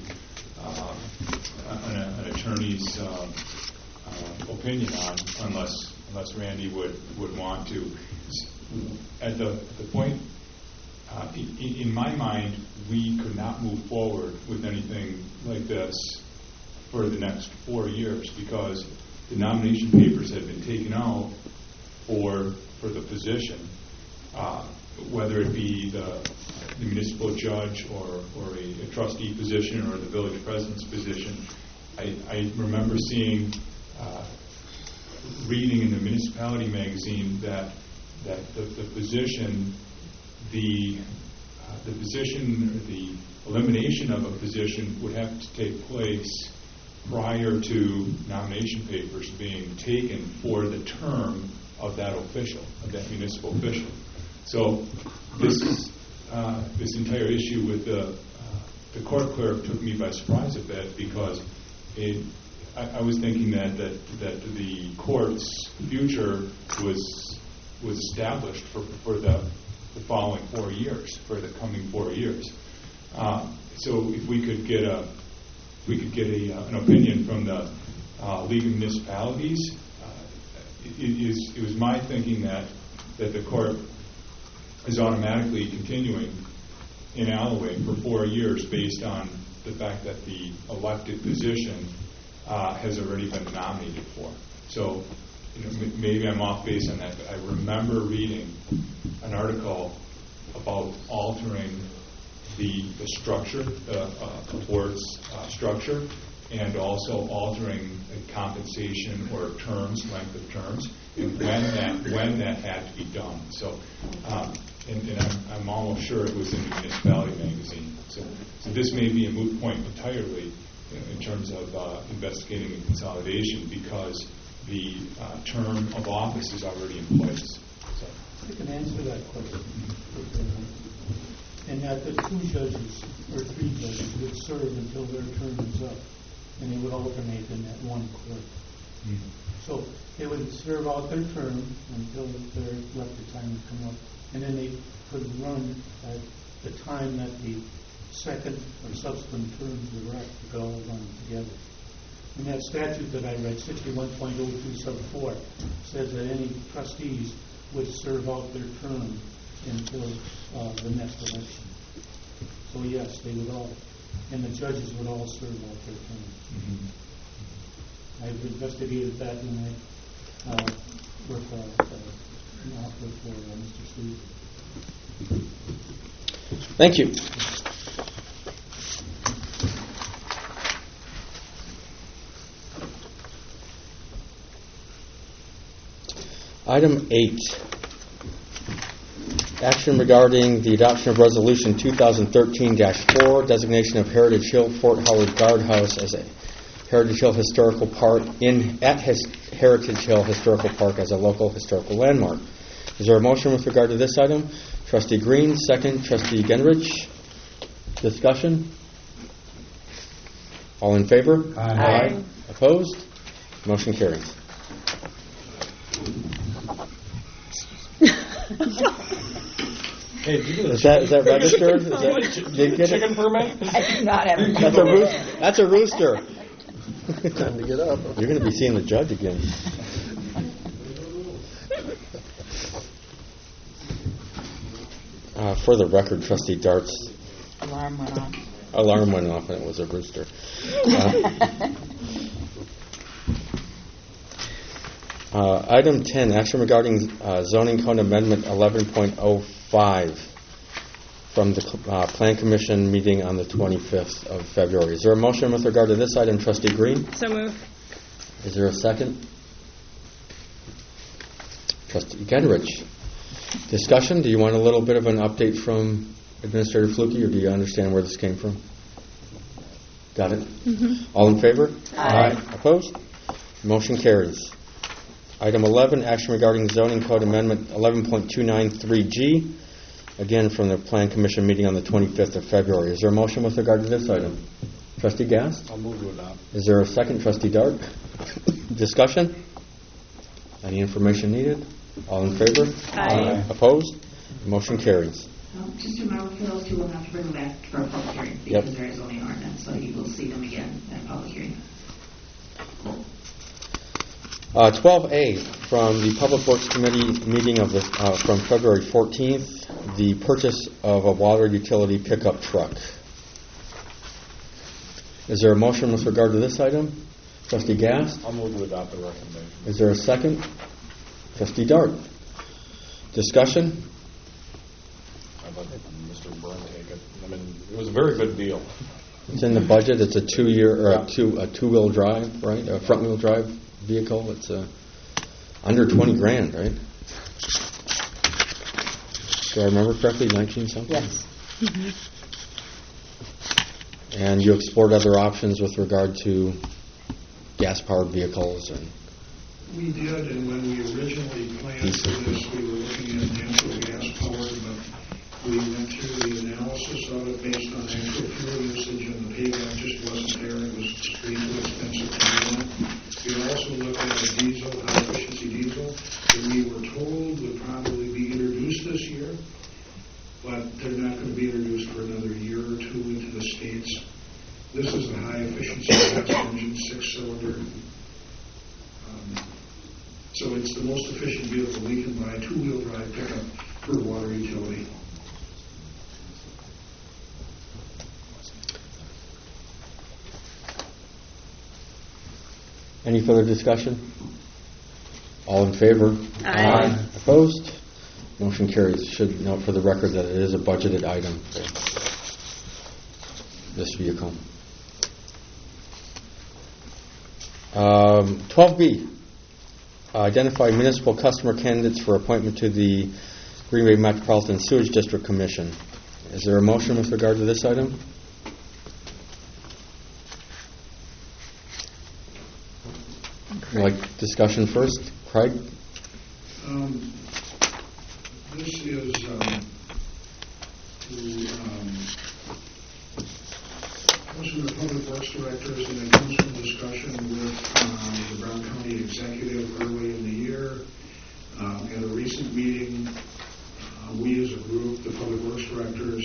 an attorney's opinion on, unless Randy would want to. At the point, in my mind, we could not move forward with anything like this for the next 4 years because the nomination papers had been taken out for the position, whether it be the municipal judge or a trustee position or the village president's position. I remember reading in the municipality magazine that the position, the elimination of a position would have to take place prior to nomination papers being taken for the term of that official, of that municipal official. So this entire issue with the court clerk took me by surprise a bit because I was thinking that the court's future was established for the following 4 years, for the coming 4 years. So if we could get an opinion from the League of Municipalities, it was my thinking that the court is automatically continuing in Alloway for 4 years based on the fact that the elected position has already been nominated for. So maybe I'm off base on that, but I remember reading an article about altering the structure, the board's structure, and also altering the compensation or terms, length of terms, and when that had to be done. So, and I'm almost sure it was in the municipality magazine. So this may be a moot point entirely in terms of investigating the consolidation because the term of office is already in place. So. I can answer that question. And that the 2 judges or 3 judges would serve until their term is up, and they would alternate in that one court. Mm-hmm. So they would serve out their term until their elected time would come up, and then they could run at the time that the second or subsequent terms were up. They could all run together. And that statute that I read, 61.02 sub 4, says that any trustees would serve out their term until the next election. So yes, they would all, and the judges would all serve out their terms. Mm-hmm. I've investigated that when I worked for Mr. Steve. Thank you. Item 8, action regarding the adoption of Resolution 2013-4, designation of Heritage Hill Fort Howard Guardhouse as a Heritage Hill Historical Park Heritage Hill Historical Park as a local historical landmark. Is there a motion with regard to this item? Trustee Green, second. Trustee Genrich. Discussion? All in favor? Aye. Opposed? Motion carries. Hey, is that registered? Chicken ferment? I do not have it. That's a rooster. Time to get up. You're going to be seeing the judge again. For the record, Trustee Dart's alarm went off. Alarm went off, and it was a rooster. Item 10, action regarding zoning code amendment 11.05 from the Plan Commission meeting on the 25th of February. Is there a motion with regard to this item, Trustee Green? So moved. Is there a second? Trustee Genrich. Discussion? Do you want a little bit of an update from Administrator Fluke, or do you understand where this came from? Got it? Mm-hmm. All in favor? Aye. Opposed? Motion carries. Item 11, action regarding zoning code amendment 11.293G, again from the Plan Commission meeting on the 25th of February. Is there a motion with regard to this item? Trustee Gast? I'll move to adopt. Is there a second? Trustee Dart? Discussion? Any information needed? All in favor? Aye. Opposed? Motion carries. Just remember, for those two, we'll have to bring them back for a public hearing Yep. because there is only an ordinance, so you will see them again at a public hearing. 12A, from the Public Works Committee meeting of from February 14th, the purchase of a water utility pickup truck. Is there a motion with regard to this item? Trustee Gast? I'll move to adopt the recommendation. Is there a second? Trustee Dart? Discussion? I'd let Mr. Byrne take it. I mean, it was a very good deal. It's in the budget. It's a 2-year or a two-wheel drive, right? A front-wheel drive vehicle. It's under 20 grand, right? Do I remember correctly? 19 something. Yes. And you explored other options with regard to gas-powered vehicles and. We did, and when we originally planned for this, we were looking at natural gas powered, but we went through the analysis of it based on actual fuel usage, and the payback just wasn't there. It was way too expensive to do that. We also looked at a diesel, high-efficiency diesel, that we were told would probably be introduced this year, but they're not going to be introduced for another year or two into the States. This is a high-efficiency gas engine, 6-cylinder. So it's the most efficient vehicle we can buy, 2-wheel drive pickup for water utility. Any further discussion? All in favor? Aye. Opposed? Motion carries. Should note for the record that it is a budgeted item for this vehicle. 12B, identify municipal customer candidates for appointment to the Green Bay Metropolitan Sewage District Commission. Is there a motion with regard to this item? Would you like discussion first? Craig? This is the Commission of Public Works Directors, and it comes from discussion with the Brown County Executive early in the year. At a recent meeting, we as a group, the Public Works Directors,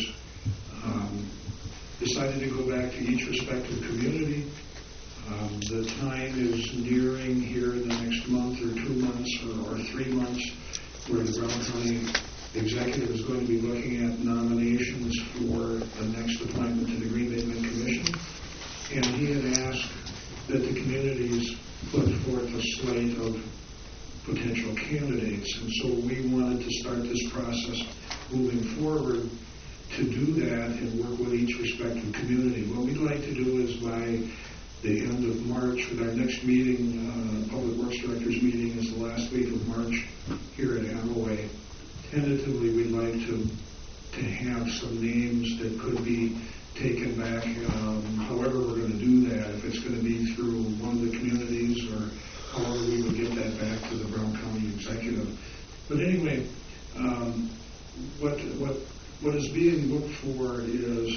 decided to go back to each respective community. The time is nearing here in the next month or 2 months or 3 months where the Brown County Executive is going to be looking at nominations for the next appointment to the Green Bay Med Commission. And he had asked that the communities put forth a slate of potential candidates. And so we wanted to start this process moving forward to do that and work with each respective community. What we'd like to do is by the end of March, with our next meeting, Public Works Directors meeting is the last week of March here at Amway. Tentatively, we'd like to have some names that could be taken back, however we're going to do that, if it's going to be through one of the communities or however we would get that back to the Brown County Executive. But anyway, what is being looked for is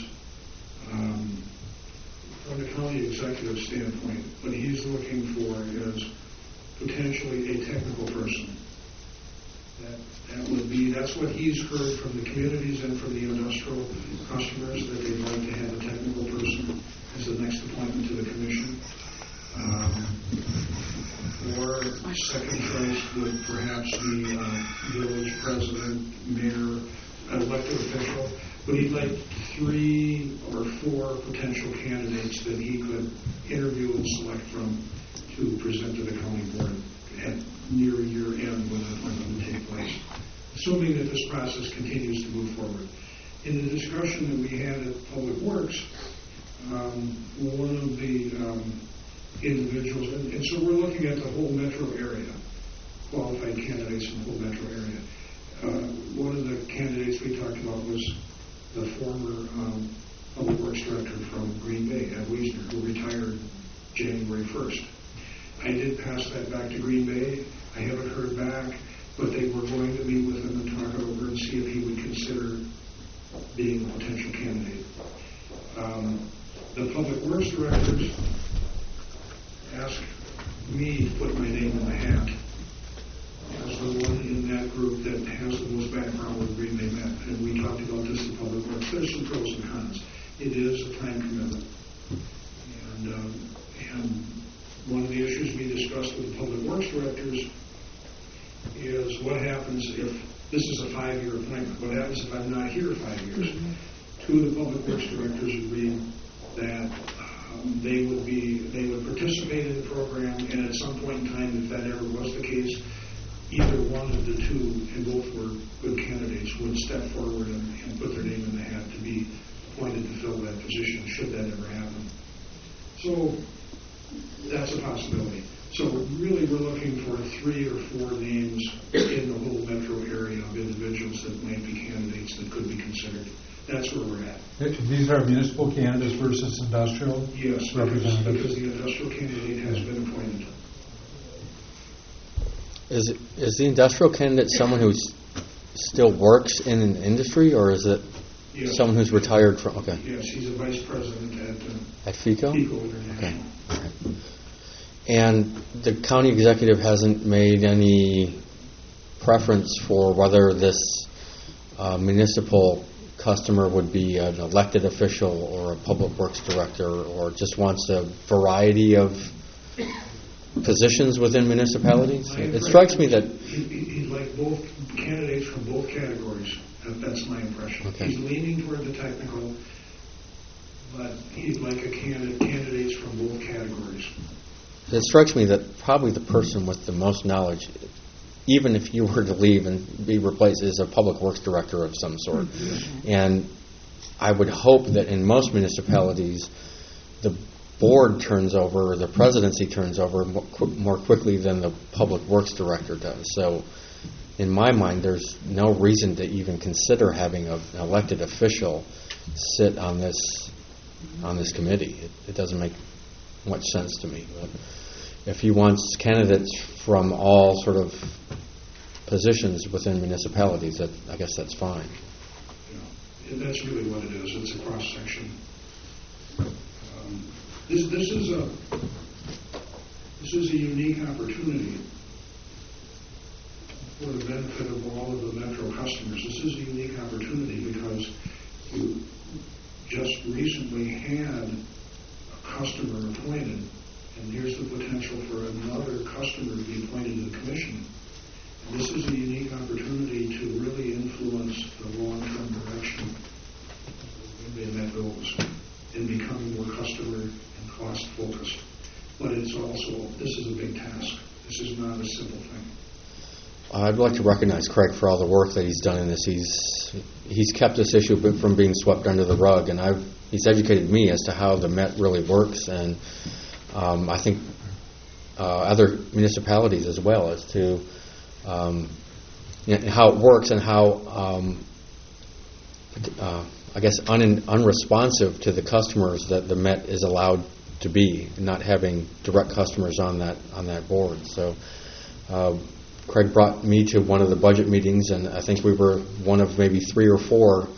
from the county executive standpoint, what he's looking for is potentially a technical person. That's what he's heard from the communities and from the industrial customers, that they'd like to have a technical person as the next appointment to the commission. Or second choice would perhaps be village president, mayor, elected official. But he'd like 3 or 4 potential candidates that he could interview and select from to present to the county board at near year end when the appointment would take place, assuming that this process continues to move forward. In the discussion that we had at Public Works, one of the individuals, and so we're looking at the whole metro area, qualified candidates in the whole metro area. One of the candidates we talked about was the former Public Works Director from Green Bay, Ed Wiesner, who retired January 1st. I did pass that back to Green Bay. I haven't heard back, but they were going to meet with him and talk it over and see if he would consider being a potential candidate. The Public Works directors asked me to put my name in the hat as the one in that group that has the most background with Green Bay Met. And we talked about this in Public Works. There's some pros and cons. It is a time commitment. And one of the issues we discussed with the Public Works directors is what happens if this is a 5-year appointment. What happens if I'm not here 5 years? Two of the Public Works directors agreed that they would participate in the program, and at some point in time, if that ever was the case, either one of the two, and both were good candidates, would step forward and put their name in the hat to be appointed to fill that position, should that ever happen. So that's a possibility. So really we're looking for 3 or 4 names in the whole metro area of individuals that might be candidates that could be considered. That's where we're at. These are municipal candidates versus industrial? Yes, representatives. because the industrial candidate has been appointed. Is the industrial candidate someone who still works in an industry, or is it someone who's retired from? Okay. Yes, he's a vice president at FECO. FECO International. Okay. And the county executive hasn't made any preference for whether this municipal customer would be an elected official or a public works director, or just wants a variety of positions within municipalities. It strikes me that he'd like both candidates from both categories. That's my impression. Okay. He's leaning toward the technical, but he'd like candidates from both categories. it strikes me that probably the person with the most knowledge, even if you were to leave and be replaced, is a public works director of some sort. Mm-hmm. And I would hope that in most municipalities, the board turns over, or the presidency turns over more quickly than the public works director does. So in my mind, there's no reason to even consider having an elected official sit on this committee. It doesn't make much sense to me. But if he wants candidates from all sort of positions within municipalities, I guess that's fine. Yeah, that's really what it is. It's a cross section. This is a unique opportunity for the benefit of all of the Metro customers. This is a unique opportunity because you just recently had a customer appointed, and here's the potential for another customer to be appointed to the commission. And this is a unique opportunity to really influence the long-term direction of the Met goals in becoming more customer and cost-focused. But it's also, this is a big task. This is not a simple thing. I'd like to recognize Craig for all the work that he's done in this. He's kept this issue from being swept under the rug, and he's educated me as to how the Met really works, and I think other municipalities as well, as to how it works and how I guess unresponsive to the customers that the Met is allowed to be, not having direct customers on that board. So Craig brought me to one of the budget meetings, and I think we were one of maybe 3 or 4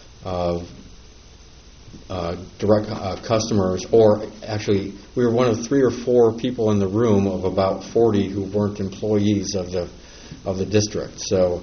direct customers, or actually we were one of 3 or 4 people in the room of about 40 who weren't employees of the district. So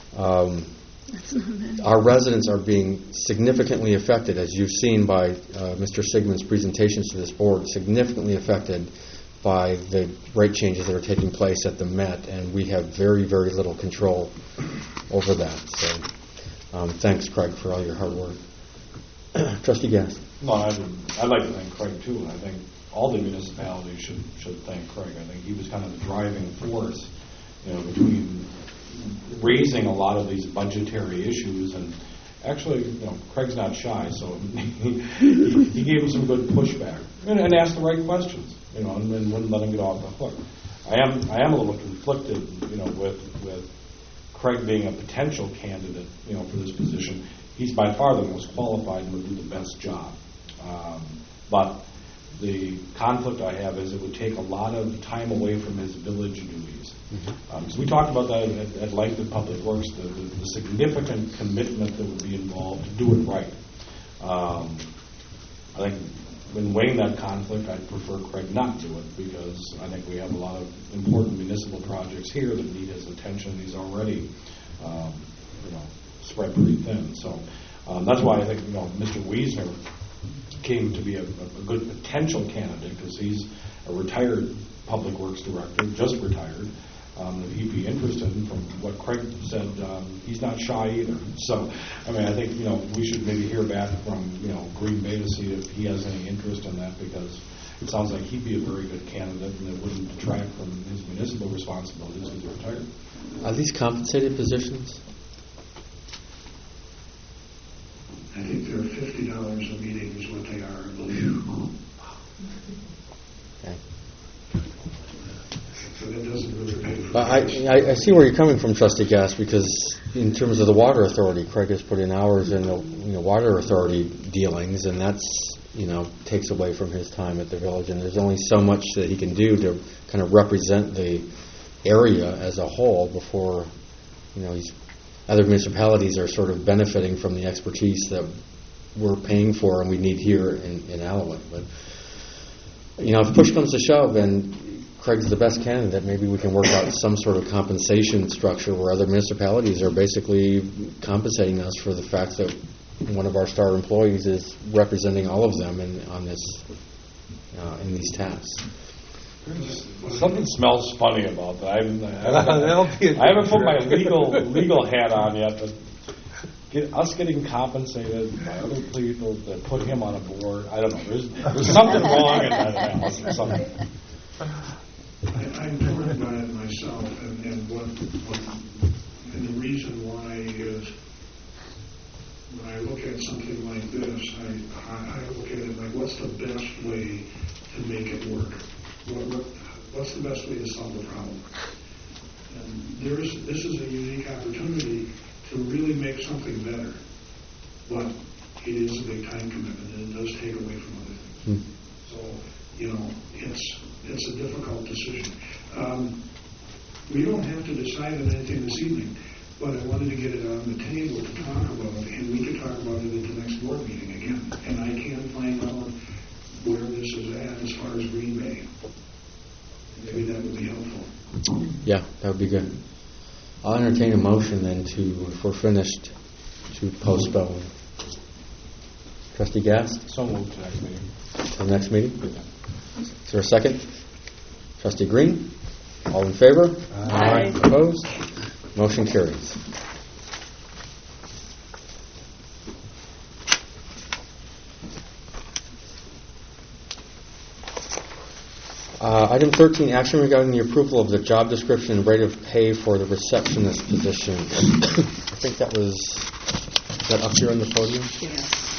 our residents are being significantly affected, as you've seen by Mr. Sigmund's presentations to this board, significantly affected by the rate changes that are taking place at the Met, and we have very, very little control over that. So thanks, Craig, for all your hard work. Trustee Gass. No, I'd like to thank Craig, too, and I think all the municipalities should thank Craig. I think he was kind of the driving force, between raising a lot of these budgetary issues, and actually, Craig's not shy, so he gave him some good pushback and asked the right questions, and wouldn't let him get off the hook. I am a little conflicted, with Craig being a potential candidate, for this position. He's by far the most qualified and would do the best job. But The conflict I have is it would take a lot of time away from his village duties. So we talked about that at length in Public Works, the significant commitment that would be involved to do it right. I think in weighing that conflict, I'd prefer Craig not do it because I think we have a lot of important municipal projects here that need his attention. He's already, spread pretty thin. So that's why I think Mr. Wiesner came to be a good potential candidate because he's a retired Public Works director, just retired. If he'd be interested, and from what Craig said, he's not shy either. So, I think, we should maybe hear back from, Green Bay to see if he has any interest in that because it sounds like he'd be a very good candidate and it wouldn't detract from his municipal responsibilities as a retired. Are these compensated positions? I think they're $50 a meeting is what they are, I believe. Okay. So that doesn't really pay for But I see where you're coming from, Trustee Gass, because in terms of the Water Authority, Craig has put in hours in the Water Authority dealings, and that's takes away from his time at the village. And there's only so much that he can do to kind of represent the area as a whole before other municipalities are sort of benefiting from the expertise that we're paying for and we need here in Alaway. But if push comes to shove and Craig's the best candidate, maybe we can work out some sort of compensation structure where other municipalities are basically compensating us for the fact that one of our star employees is representing all of them in these tasks. Something smells funny about that. I haven't put my legal hat on yet, but us getting compensated by other people that put him on a board, I don't know. There's something wrong in that analysis. I'm torn by it myself, and the reason why is when I look at something like this, I look at it like, what's the best way to make it work? What's the best way to solve the problem? And this is a unique opportunity to really make something better, but it is a big time commitment, and it does take away from other things. So, it's a difficult decision. We don't have to decide on anything this evening, but I wanted to get it on the table to talk about, and we could talk about it at the next board meeting again. And I can find out where this is at as far as Green Bay. Maybe that would be helpful. Yeah, that would be good. I'll entertain a motion then if we're finished, to postpone. Trustee Gass? So moved to next meeting. To the next meeting? Is there a second? Trustee Green? All in favor? Aye. Opposed? Motion carries. Item 13, action regarding the approval of the job description and rate of pay for the receptionist position. I think that was up here on the podium? Yeah.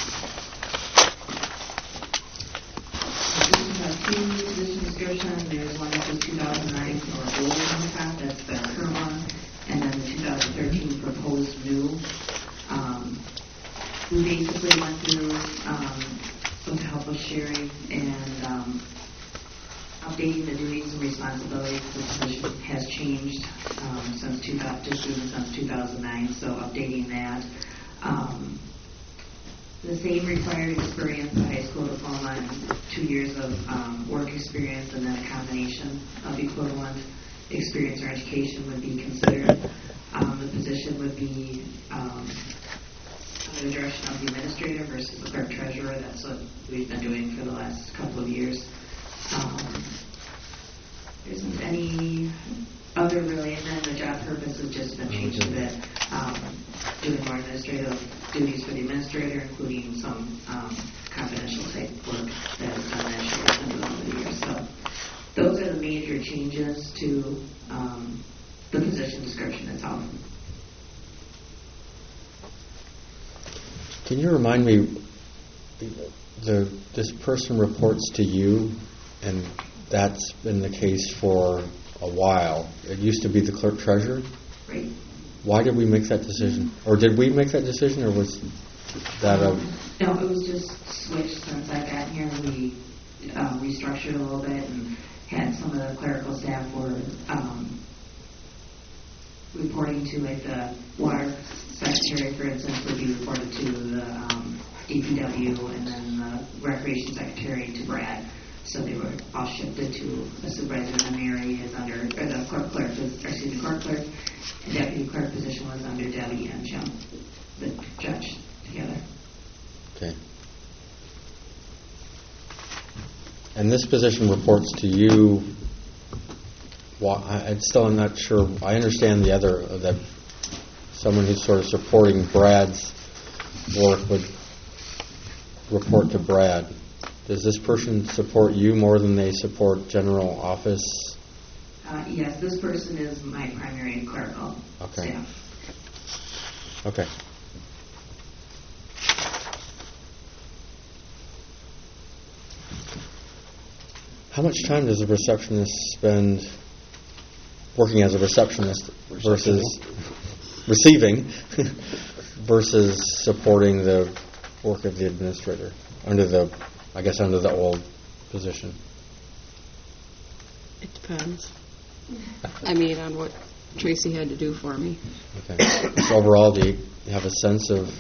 This is a two position description. There's one that says 2009 or older on the top. That's the current one. And then the 2013 proposed new. We basically went through with the help of Sherry and updating the duties and responsibilities. The position has changed since 2009, so updating that. The same required experience, a high school diploma, and 2 years of work experience, and then a combination of equivalent experience or education would be considered. The position would be under the direction of the administrator versus the clerk treasurer. That's what we've been doing for the last couple of years. There isn't any other really, and then the job purpose has just been changed a bit, doing more administrative duties for the administrator, including some confidential type work that is done that she has been doing over the years. So those are the major changes to the position description itself. Can you remind me, this person reports to you, and that's been the case for a while. It used to be the clerk treasurer? Right. Why did we make that decision? Or did we make that decision, or was that No, it was just switched since I got here. We restructured a little bit and had some of the clerical staff were reporting to, like, the water secretary, for instance, would be reported to the DPW, and then the recreation secretary to Brad. So they were all shifted to a supervisor, and Mary is under, or the clerk, and deputy clerk position was under Debbie and Jim, the judge, together. Okay. And this position reports to you. Well, I still am not sure. I understand the other, that someone who's sort of supporting Brad's work would report to Brad. Does this person support you more than they support general office? Yes, this person is my primary clerical staff. Okay. How much time does a receptionist spend working as a receptionist versus receiving versus supporting the work of the administrator under the old position? It depends. I mean, on what Tracy had to do for me. Okay. So overall, do you have a sense of?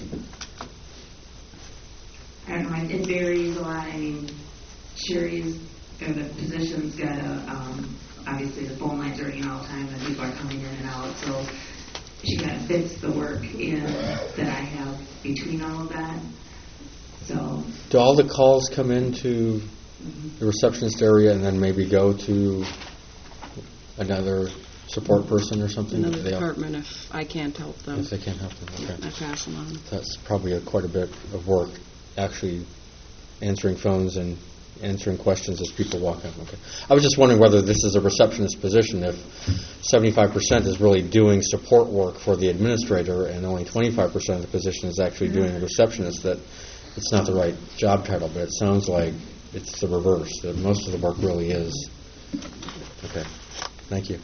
I don't know. It varies a lot. I mean, Sherry's, or the position's got obviously the phone lines are ringing all the time and people are coming in and out, so she kind of fits the work in that I have between all of that. So. Do all the calls come into the receptionist area and then maybe go to another support person or something? Another department if I can't help them. If they can't help them, okay. I pass them on. That's probably quite a bit of work, actually answering phones and answering questions as people walk in. Okay. I was just wondering whether this is a receptionist position. If 75% is really doing support work for the administrator and only 25% of the position is actually doing a receptionist, that it's not the right job title, but it sounds like it's the reverse, that most of the work really is. Okay. Thank you.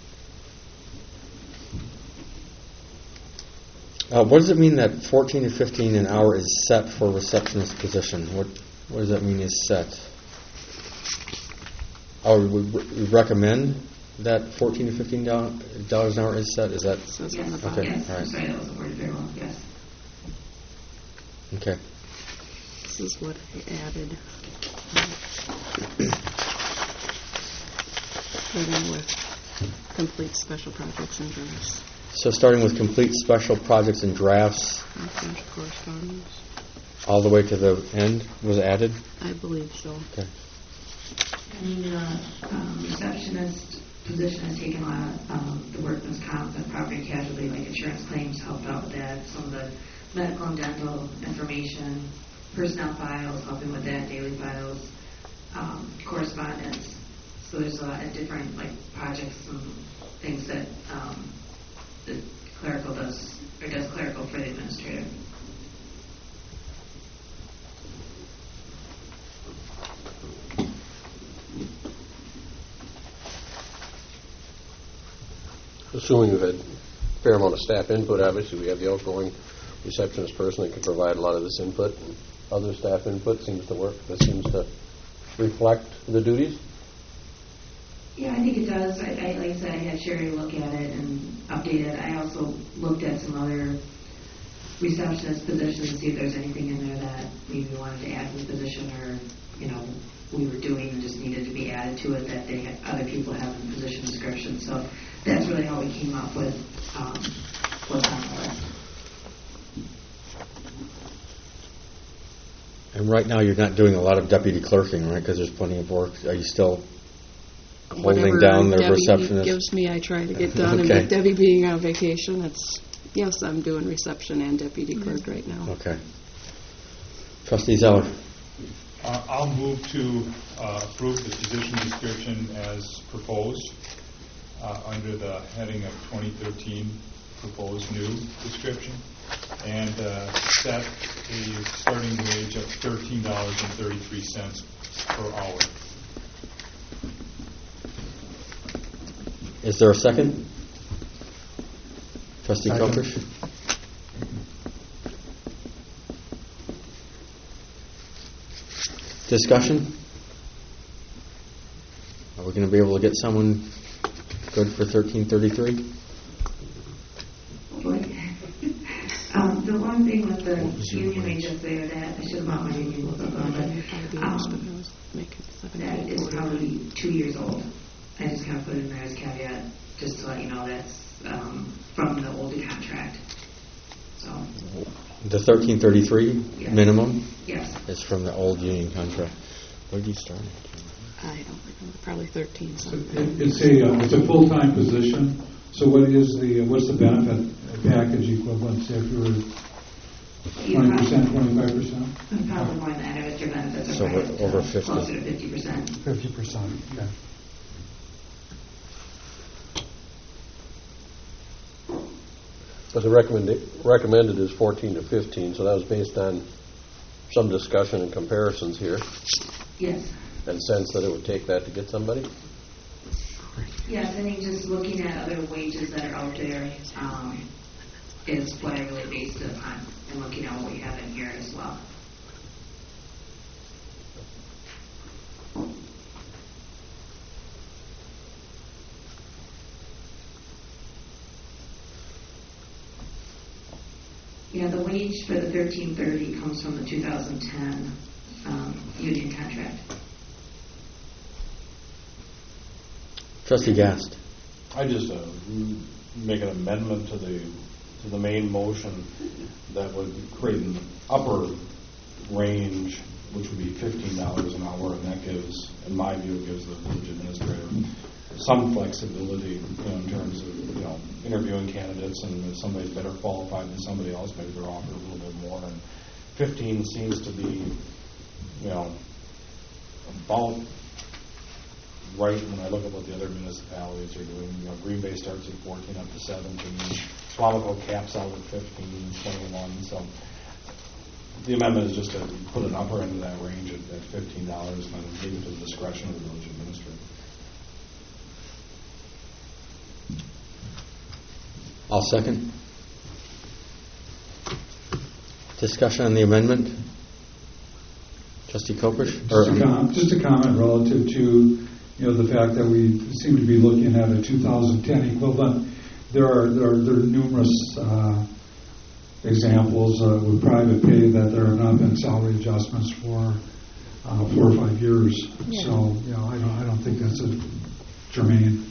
What does it mean that $14 to $15 an hour is set for a receptionist position? What does that mean is set? Oh, we recommend that $14 to $15 an hour is set? Is that? Yes. Okay. Yes. All right. I'm sorry, that wasn't worded very well. Yes. Okay. This is what I added. Starting with complete special projects and drafts. So starting with complete special projects and drafts, Correspondence. all the way to the end was added? I believe so. Okay. And the receptionist position has taken a lot of the workman's comp and property casualty, like insurance claims, helped out with that. Some of the medical and dental information, personnel files, helping with that, daily files, correspondence. So there's a lot of different projects and things that the clerical does, or does clerical for the administrator. Assuming we've had a fair amount of staff input, obviously we have the outgoing receptionist person that can provide a lot of this input, and other staff input seems to work. That seems to reflect the duties. Yeah, I think it does. Like I said, I had Sherry look at it and update it. I also looked at some other receptionist positions to see if there's anything in there that maybe we wanted to add to the position, or we were doing and just needed to be added to it that they had, other people have in the position description. So that's really how we came up with what's on the list. And right now you're not doing a lot of deputy clerking, right? Because there's plenty of work. Are you still holding down the receptionist? Whatever gives me, I try to get done. Okay. And with Debbie being on vacation, yes, I'm doing reception and deputy clerk right now. Okay. Trustee Zeller. I'll move to approve the position description as proposed under the heading of 2013 proposed new description, and set a starting wage of $13.33 per hour. Is there a second? Trustee Kokesh? Discussion? going to be able to get someone good for 1333? The one thing with the union wages there that I should have bought my union book, but that is probably 2 years old. I just kind of put it in there as a caveat, just to let you know that's from the old contract. So. The 1333 Yes. minimum? Yes. Is from the old union contract. Where did you start? I don't remember, probably 13 something. It's a full-time position. So what's the benefit package equivalent if you were 20%, 25%? Probably more than that. I would your benefits So are probably over 50. closer to 50%. 50%, yeah. But the recommended is 14 to 15, so that was based on some discussion and comparisons here. Yes. And sense that it would take that to get somebody? Yes, I think just looking at other wages that are out there is what I really based it upon, and looking at what we have in here as well. Yeah, the wage for the 1330 comes from the 2010 union contract. Trustee Gast. I just make an amendment to the main motion that would create an upper range, which would be $15 an hour, and that gives, in my view, gives the village administrator some flexibility in terms of interviewing candidates, and if somebody's better qualified than somebody else, maybe they're offered a little bit more. And 15 seems to be about right when I look at what the other municipalities are doing. Green Bay starts at 14 up to 17. Swamico caps out at 15, 21. So the amendment is just to put an upper end of that range at $15 and then leave it to the discretion of the village administrator. I'll second. Discussion on the amendment? Trustee Kopish? Just a comment relative to the fact that we seem to be looking at a 2010 equivalent. There are numerous examples with private pay that there have not been salary adjustments for 4 or 5 years. Yeah. So I don't think that's a germane.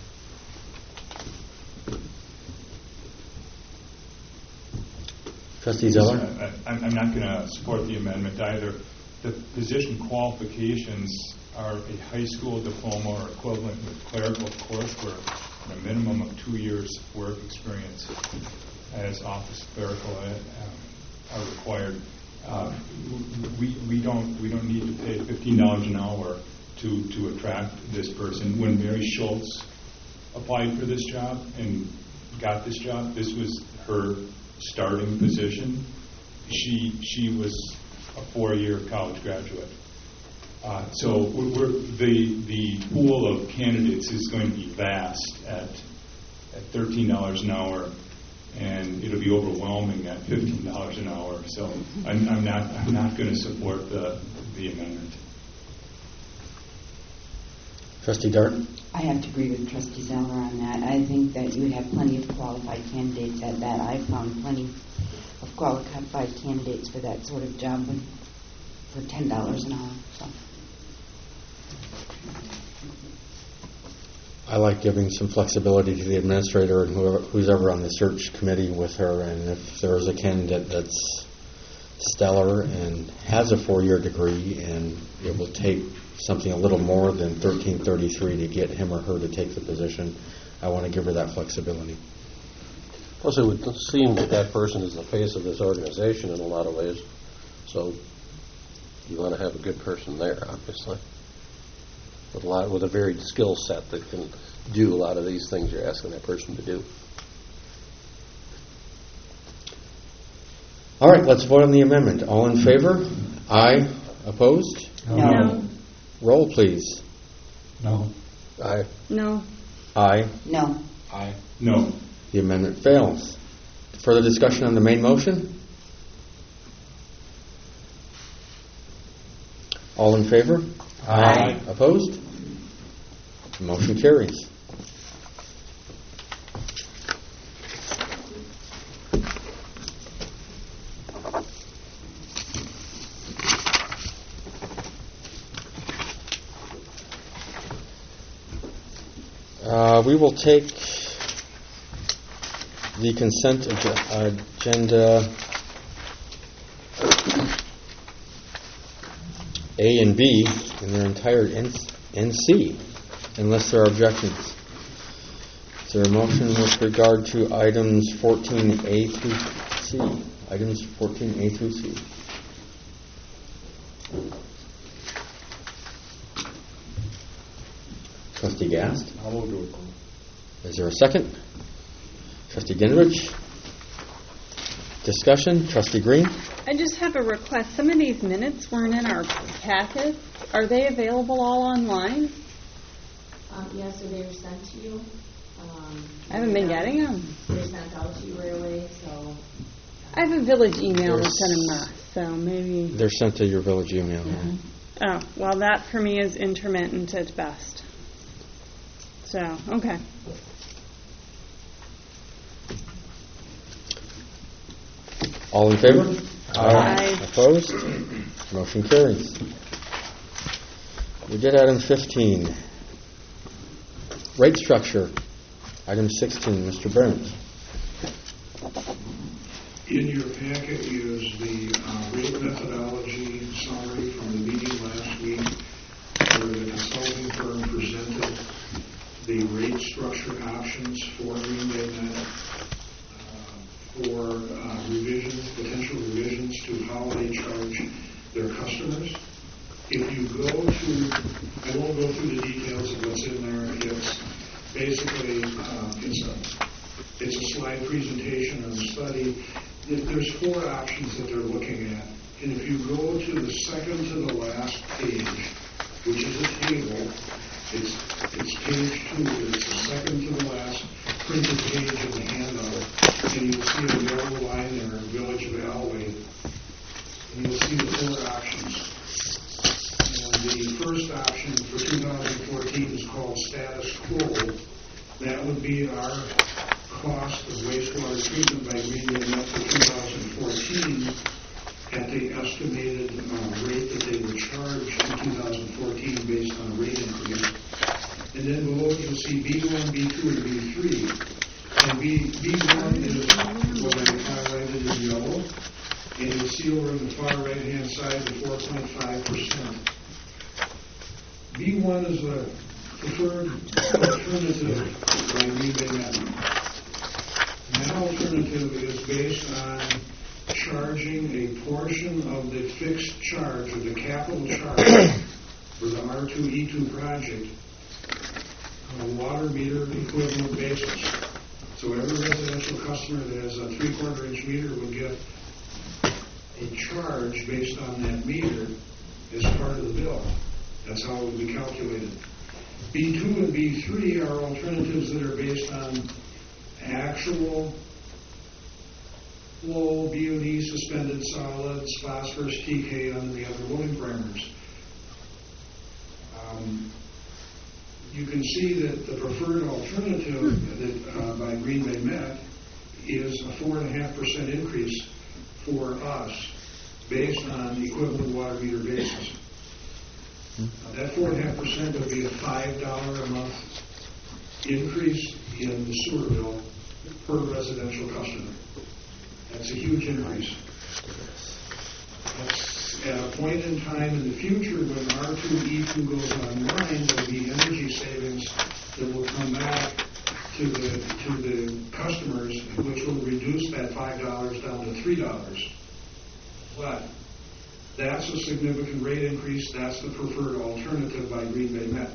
Trustee Zeller? I'm not going to support the amendment either. The position qualifications are a high school diploma or equivalent with clerical coursework and a minimum of 2 years work experience as office clerical are required. We don't need to pay $15 an hour to attract this person. When Mary Schultz applied for this job and got this job, this was her starting position. She was a 4-year college graduate. So the pool of candidates is going to be vast at $13 an hour, and it'll be overwhelming at $15 an hour. So I'm not going to support the amendment. Trustee Dart? I have to agree with Trustee Zeller on that. I think that you would have plenty of qualified candidates at that. I found plenty of qualified candidates for that sort of job for $10 an hour. So. I like giving some flexibility to the administrator and who's ever on the search committee with her, and if there's a candidate that's stellar and has a 4-year degree and it will take something a little more than 1333 to get him or her to take the position, I want to give her that flexibility. Plus, it would seem that person is the face of this organization in a lot of ways. So you want to have a good person there, obviously, with a varied skill set that can do a lot of these things you're asking that person to do. All right, let's vote on the amendment. All in favor? Aye. Opposed? No. Roll, please. No. Aye. No. Aye. No. Aye. No. The amendment fails. Further discussion on the main motion? All in favor? Aye. Opposed? Motion carries. We will take the consent agenda A and B in their entirety, and C, unless there are objections. Is there a motion with regard to items 14A through C? Items 14A through C. Trustee Gast? I'll move to approve. Is there a second? Trustee Gingrich? Discussion? Trustee Green? I just have a request. Some of these minutes weren't in our packets. Are they available all online? Yes, so they were sent to you. I haven't been getting them. They're sent out to you right away, so. I have a village email that's in a mess, so maybe. They're sent to your village email. Oh, well, that for me is intermittent at best. So, okay. All in favor? Aye. Opposed? Motion carries. We did item 15. Rate structure. Item 16. Mr. Burns. In your packet is the rate methodology summary from the meeting last week where the consulting firm presented the rate structure options for Green Bay Met for potential revisions to how they charge their customers. If you go to, I won't go through the details of what's in there. It's basically, it's a slide presentation of the study. There's 4 options that they're looking at. And if you go to the second to the last page, which is a table, it's page 2, it's the second to the last printed page of the handout, and you'll see a yellow line there, Village of Alway, and you'll see the 4 options. And the first option for 2014 is called status quo. That would be our cost of wastewater treatment by Green Bay Met for 2014 at the estimated rate that they would charge in 2014 based on a rate increase. And then below you'll see B1, B2, and B3. And B1 is what I highlighted in yellow. And you'll see over on the far right-hand side the 4.5%. B1 is a preferred alternative by Green Bay Met. That alternative is based on charging a portion of the fixed charge or the capital charge for the R2E2 project on a water meter equivalent basis. So every residential customer that has a 3/4 inch meter would get a charge based on that meter as part of the bill. That's how it would be calculated. B2 and B3 are alternatives that are based on actual flow, BUD, suspended solids, phosphorus, TK, and the other loading parameters. You can see that the preferred alternative that, by Green Bay Met is a 4.5% increase for us based on the equivalent water meter basis. That 4.5% would be a $5 a month increase in the sewer bill per residential customer. That's a huge increase. That's at a point in time in the future when R2E2 goes online, there will be energy savings that will come back to the customers, which will reduce that $5 down to $3. But that's a significant rate increase. That's the preferred alternative by Green Bay Met.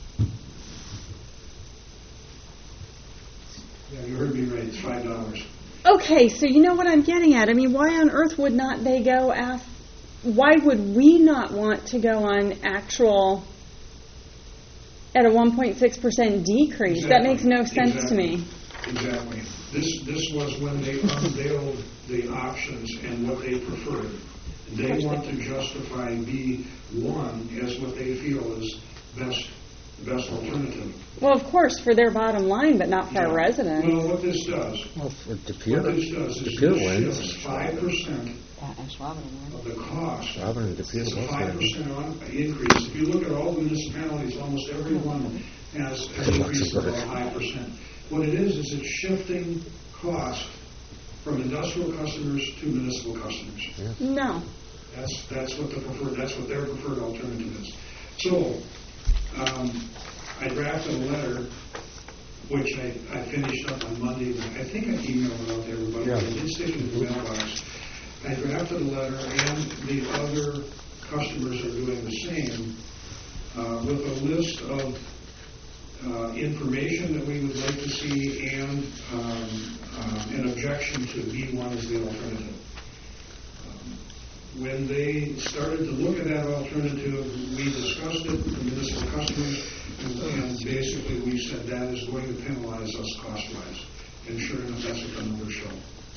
Yeah, you heard me right. It's $5. Okay, so you know what I'm getting at. I mean, why on earth would not they go ask? Why would we not want to go on actual at a 1.6% decrease? Exactly. That makes no sense to me. Exactly. This was when they unveiled the options and what they preferred. They want to justify B1 as what they feel is best the best alternative. Well, of course, for their bottom line, but not for our residents. Well, what this does, Well, for what DePere, this does is DePere this wins. shifts 5% of the cost. Robin and DePere It's a both win. 5% increase. If you look at all the municipalities, almost every one has an increase of about 5%. What it is it's shifting cost from industrial customers to municipal customers. No. That's what their preferred alternative is. So, I drafted a letter, which I finished up on Monday. I think I emailed it out to everybody. Yeah. I did stick it in the mailbox. I drafted a letter, and the other customers are doing the same, with a list of information that we would like to see and an objection to B1 as the alternative. When they started to look at that alternative, we discussed it with the municipal customers, and basically we said that is going to penalize us cost-wise. And sure enough, that's what the numbers show.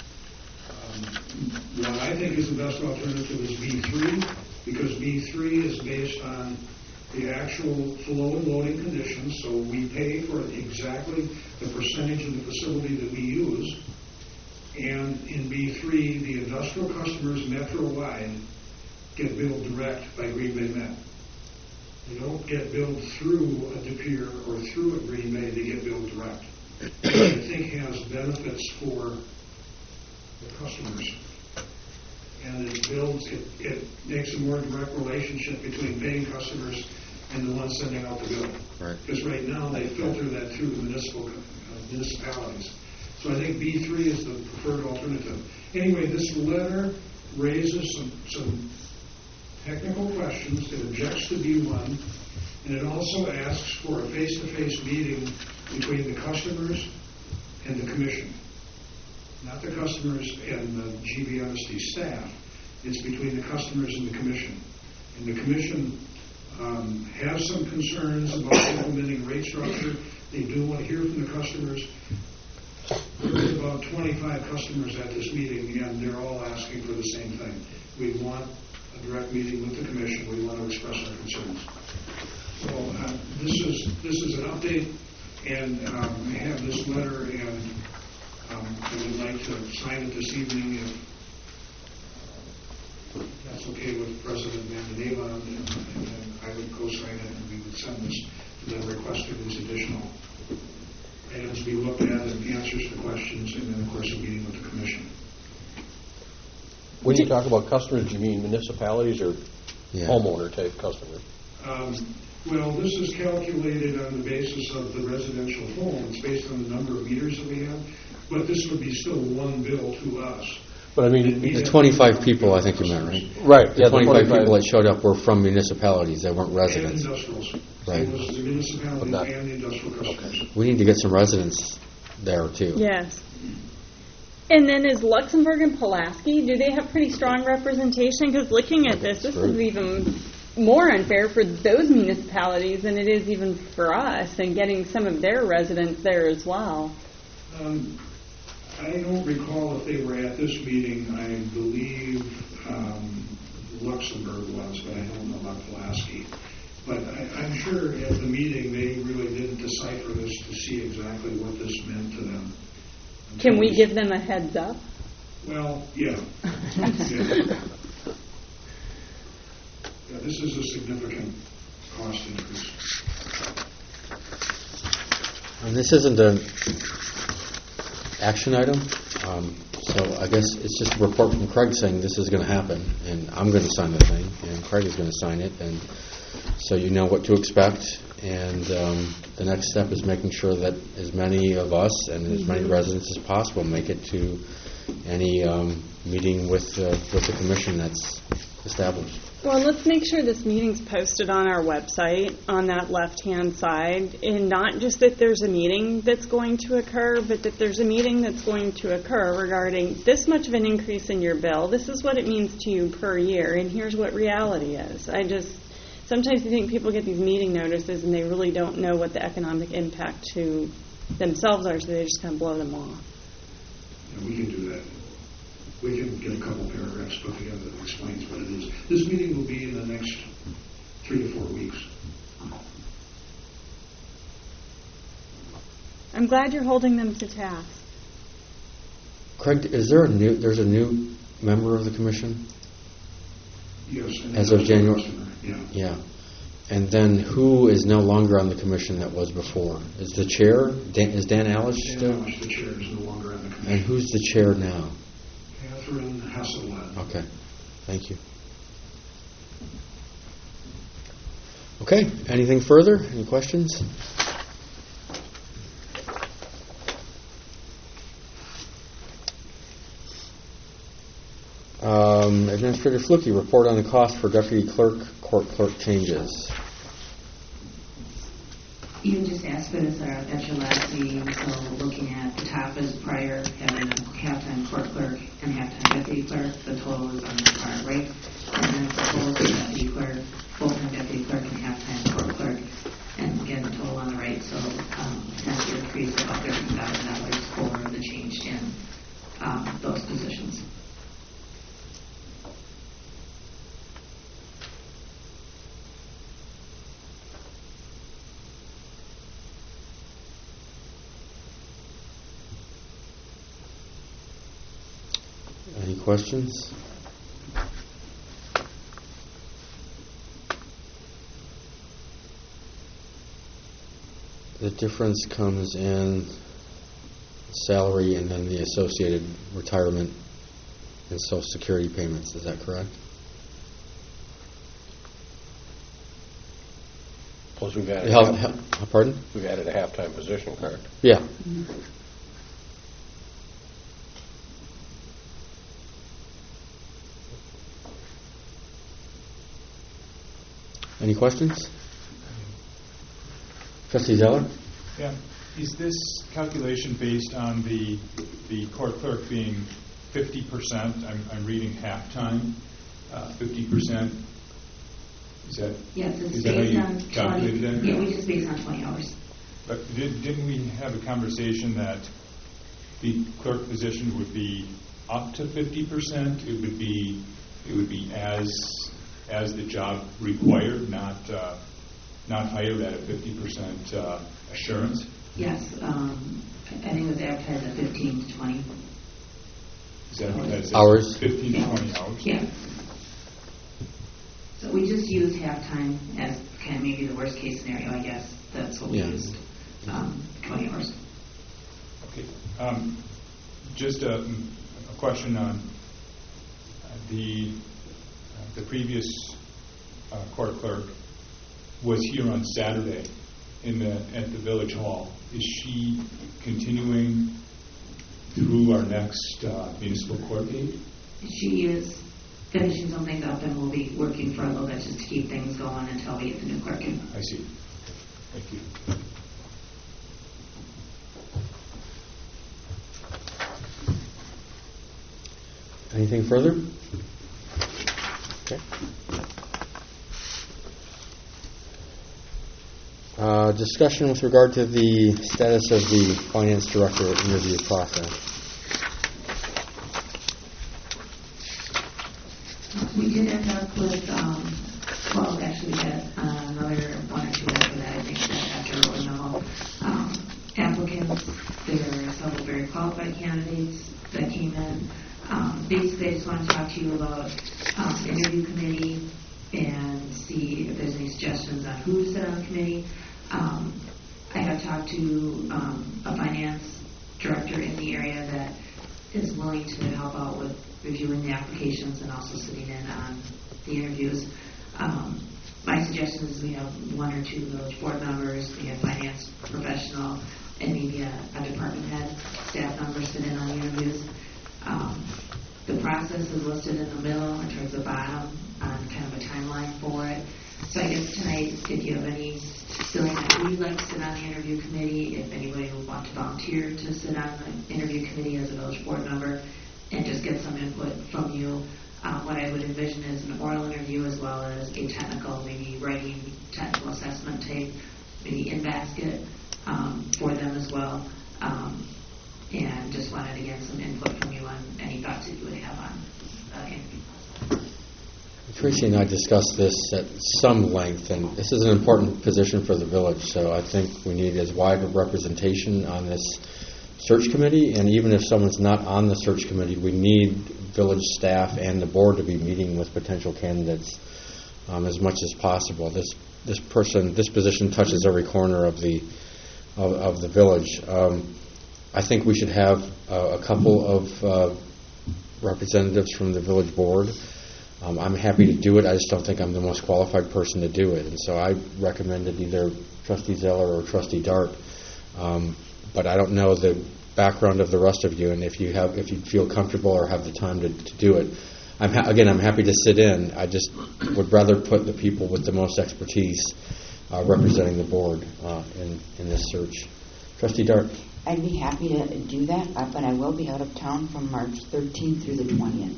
What I think is the best alternative is B3, because B3 is based on the actual flow and loading conditions, so we pay for exactly the percentage of the facility that we use. And in B3, the industrial customers metro-wide get billed direct by Green Bay Met. They don't get billed through a DePere or through a Green Bay, they get billed direct. Which I think has benefits for the customers. And it makes a more direct relationship between paying customers and the ones sending out the bill. Right. Because right now they filter that through the municipalities. So I think B3 is the preferred alternative. Anyway, this letter raises some technical questions. It objects to B1, and it also asks for a face-to-face meeting between the customers and the commission. Not the customers and the GBMSD staff. It's between the customers and the commission. And the commission has some concerns about implementing rate structure. They do want to hear from the customers. There's about 25 customers at this meeting, and they're all asking for the same thing. We want a direct meeting with the commission. We want to express our concerns. So this is an update, and I have this letter, and I would like to sign it this evening if that's okay with President Vandeneva, and then I would co-sign it, and we would send this to them requesting these additional items to be looked at and answers to questions, and then, of course, a meeting with the commission. When you talk about customers, do you mean municipalities or homeowner-type customers? Well, this is calculated on the basis of the residential home. It's based on the number of meters that we have, but this would be still one bill to us. But I mean, the 25 people, I think you meant, right? Right. The 25 people that showed up were from municipalities. They weren't residents. And industrials. Right. So it was the municipalities and the industrial customers. We need to get some residents there, too. Yes. And then is Luxembourg and Pulaski, do they have pretty strong representation? Because looking at this is even more unfair for those municipalities than it is even for us, and getting some of their residents there as well. I don't recall if they were at this meeting. I believe Luxembourg was, but I don't know about Pulaski. But I'm sure at the meeting they really didn't decipher this to see exactly what this meant to them. Can we give them a heads up? Well, yeah. This is a significant cost increase. And this isn't an action item, so I guess it's just a report from Craig saying this is going to happen, and I'm going to sign the thing, and Craig is going to sign it, and so you know what to expect. And the next step is making sure that as many of us and as many residents as possible make it to any meeting with the commission that's established. Well, let's make sure this meeting's posted on our website on that left-hand side, and not just that there's a meeting that's going to occur, but that there's a meeting that's going to occur regarding this much of an increase in your bill. This is what it means to you per year, and here's what reality is. Sometimes I think people get these meeting notices and they really don't know what the economic impact to themselves are, so they just kind of blow them off. And we can do that. We can get a couple paragraphs put together that explains what it is. This meeting will be in the next 3 to 4 weeks. I'm glad you're holding them to task. Craig, there's a new member of the commission? Yes. and As of that's January? customer, Yeah. Yeah. And then who is no longer on the commission that was before? Is the chair, is Dan Alish Dan still? Alish, the chair, is no longer on the commission. And who's the chair now? Catherine Hasselett. Okay, thank you. Okay, anything further? Any questions? Administrator Flukie, report on the cost for deputy clerk, court clerk changes. You just asked for this at your last meeting, so looking at the top is prior, having a half-time court clerk and half-time deputy clerk, the total is on the current rate. And then proposed for deputy clerk, full-time deputy clerk and half-time court clerk. And again, the total on the right, so potential increase of about $13,000 for the change in those positions. Any questions? The difference comes in salary and then the associated retirement and Social Security payments. Is that correct? Plus we've added pardon? We've added a half-time position, correct? Yeah. Any questions? Trustee Zeller? Yeah. Is this calculation based on the court clerk being 50%? I'm reading half-time, 50%. Is that, yes, it's is that how based you on 20. calculated that? Yeah, we just based on 20 hours. But didn't we have a conversation that the clerk position would be up to 50%? It would be as the job required, not hired at a 50% assurance? Yes, I think it was advertised at 15 to 20. Is that what that says? Hours? 15 to 20 hours? Yeah. So we just use halftime as kind of maybe the worst case scenario, I guess. That's what we used, 20 hours. Okay. Just a question on the previous court clerk was here on Saturday at the Village Hall. Is she continuing through our next municipal court date? She is finishing some things up, and we'll be working for a little bit just to keep things going until we get the new clerk in. I see. Thank you. Anything further? Okay. Discussion with regard to the status of the finance director interview process. We did end up with, well, actually we had another one or two after that, I think, that after we know applicants. There were several very qualified candidates that came in. Basically, I just want to talk to you about the interview committee and see if there's any suggestions on who to sit on the committee. I have talked to a finance director in the area that is willing to help out with reviewing the applications and also sitting in on the interviews. My suggestion is we have one or two village board members, we have finance professional, and maybe a department head, staff member sit in on the interviews. The process is listed in the middle and towards the bottom on kind of a timeline for it. So I guess tonight, if you have any feeling that you'd like to sit on the interview committee, if anybody would want to volunteer to sit on the interview committee as a village board member, and just get some input from you. What I would envision is an oral interview as well as a technical, maybe writing technical assessment tape, maybe in basket for them as well. And just wanted to get some input from you on any thoughts that you would have on the interview process. Tracy and I discussed this at some length, and this is an important position for the village, so I think we need as wide a representation on this search committee, and even if someone's not on the search committee, we need village staff and the board to be meeting with potential candidates as much as possible. This position touches every corner of the village. I think we should have a couple of representatives from the village board. I'm happy to do it. I just don't think I'm the most qualified person to do it, and so I recommended either Trustee Zeller or Trustee Dart. But I don't know the background of the rest of you, and if you feel comfortable or have the time to do it, I'm happy to sit in. I just would rather put the people with the most expertise representing the board in this search. Trustee Dart. I'd be happy to do that, but I will be out of town from March 13th through the 20th.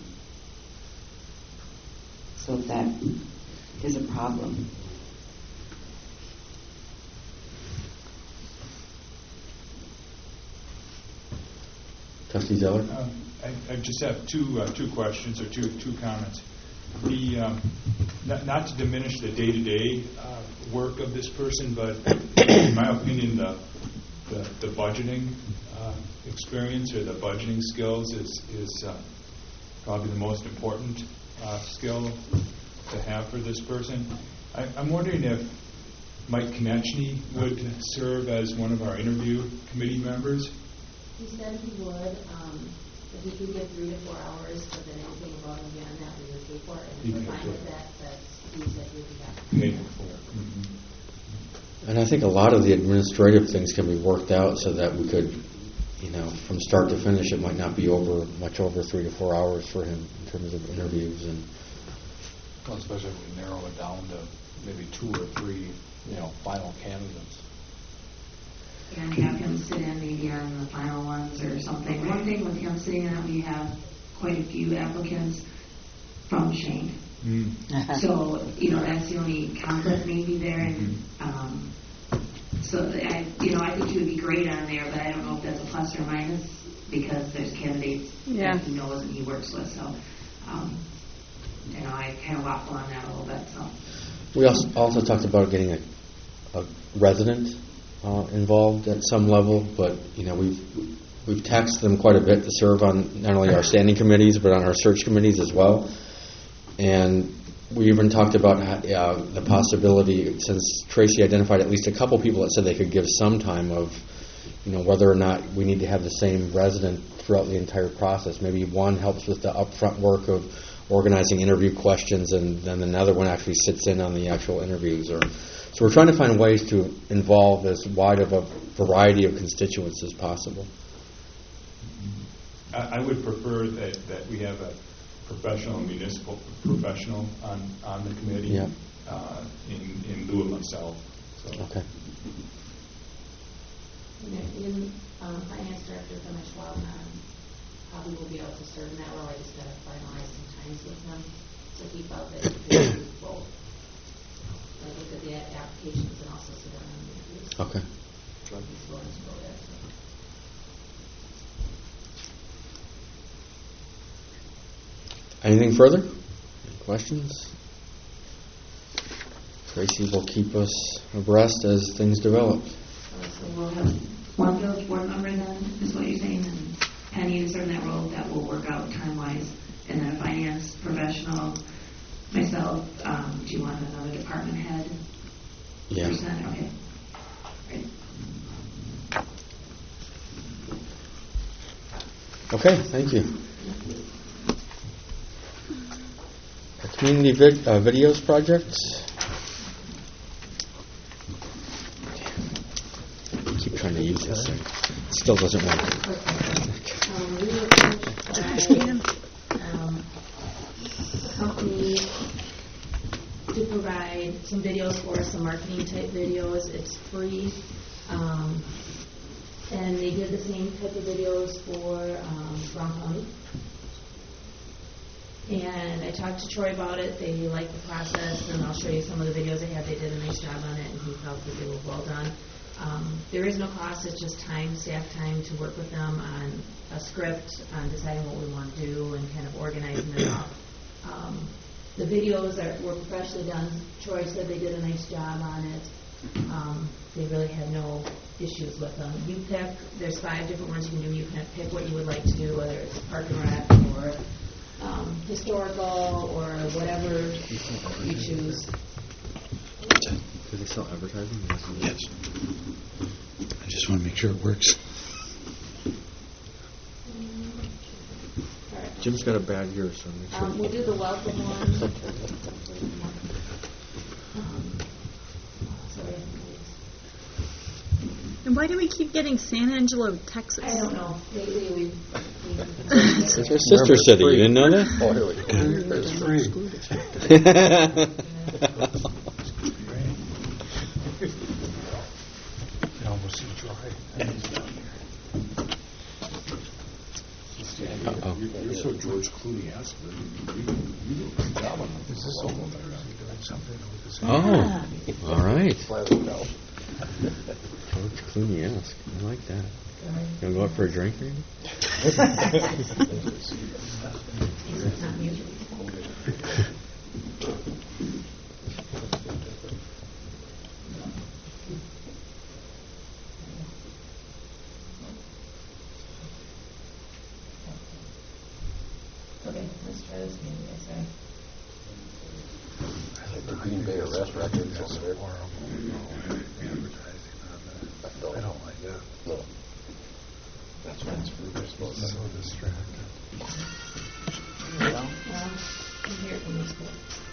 So if that is a problem. Trustee Zeller? I just have two questions or two comments. Not to diminish the day-to-day work of this person, but in my opinion, the budgeting experience or the budgeting skills is probably the most important skill to have for this person. I'm wondering if Mike Konechny would serve as one of our interview committee members. He said he would, if he could give 3 to 4 hours, but then anything above and beyond that we would pay for it. And if we're fine with that, he said we would have to pay for it. And I think a lot of the administrative things can be worked out so that we could, from start to finish, it might not be much over 3 to 4 hours for him in terms of interviews. And well, especially if we narrow it down to maybe 2 or 3, final candidates. And have him sit in maybe on the final ones or something. One thing with him sitting in, we have quite a few applicants from Shane. So, that's the only conflict maybe there. And so, I think he would be great on there, but I don't know if that's a plus or minus because there's candidates that he knows and he works with. So, I kind of waffle on that a little bit. So we also talked about getting a resident involved at some level, but we've taxed them quite a bit to serve on not only our standing committees but on our search committees as well. And we even talked about the possibility, since Tracy identified at least a couple people that said they could give some time of, whether or not we need to have the same resident throughout the entire process. Maybe one helps with the upfront work of organizing interview questions, and then another one actually sits in on the actual interviews. So we're trying to find ways to involve as wide of a variety of constituents as possible. I would prefer that we have a professional, municipal professional on the committee in lieu of myself. So. Okay. In Finance Director from Schwab, probably will be able to serve in that role. I just got to finalize some times with him. So he felt that he could do both. Look at the applications and also sit down on the interviews. Okay. He's willing to go there. Anything further? Any questions? Tracy will keep us abreast as things develop. So we'll have one village board member then, is what you're saying, and Penny to serve in that role. That will work out time-wise. And then a finance professional, myself. Do you want another department head? Yeah. Person? Okay. Great. Okay, thank you. Our community videos projects. I keep trying to use this thing. It still doesn't work. We were approached by a company to provide some videos for us, some marketing type videos. It's free. And they did the same type of videos for Brown County. And I talked to Troy about it. They liked the process, and I'll show you some of the videos they had. They did a nice job on it, and he felt that they were well done. There is no cost. It's just staff time to work with them on a script, on deciding what we want to do, and kind of organizing it up. The videos were professionally done. Troy said they did a nice job on it. They really had no issues with them. You pick, there's 5 different ones you can do. You can pick what you would like to do, whether it's park and rec or historical or whatever you choose. Do they sell advertising? Yes. I just want to make sure it works. Jim's got a bad ear, so make sure. We'll do the welcome one. Sorry. And why do we keep getting San Angelo, Texas? I don't know. Lately we It's our sister city. You didn't know that? Oh, here we go. It's free. You almost see dry. You're so George Clooney-esque. You do a great job on this. Is this all Oh, all right. George Clooney-esque. I like that. You want to go out for a drink, maybe? Okay, let's try this again, guys. Sorry. I think the Green Bay arrest records over there. I don't like that. No. That's why it's for this. So distracted. Well, you hear it from this book.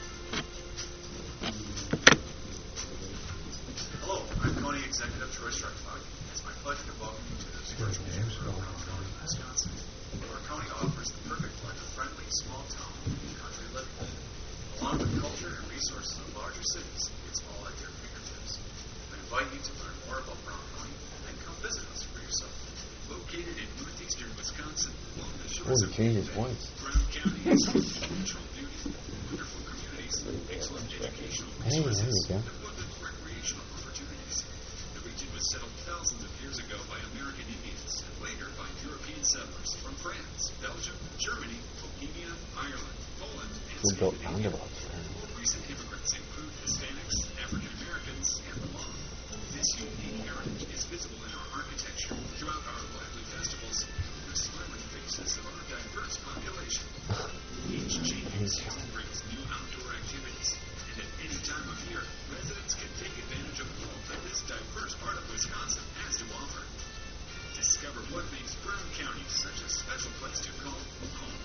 Hello, I'm County Executive Troy Streckflag. It's my pleasure to welcome you to this virtual tour of Brown County, Wisconsin. Our county offers the perfect blend of friendly, small-town, and country living. Along with culture and resources of larger cities, it's all at your fingertips. I invite you to learn more about Brown County and come visit us for yourself. Located in northeastern Wisconsin, along the shores of Brown County has natural beauty, wonderful communities, excellent educational resources, and abundant recreational opportunities. The region was settled thousands of years ago by American Indians and later by European settlers from France, Belgium, Germany, Bohemia, Ireland, Poland, and Scandinavia. More recent immigrants include Hispanics, African Americans, and the Hmong. This unique heritage is visible in our architecture, throughout our lively festivals, and the smiling faces of our diverse population. Each changing season brings new outdoor activities, and at any time of year, residents can take advantage of all that this diverse part of Wisconsin has to offer. Discover what makes Brown County such a special place to call home.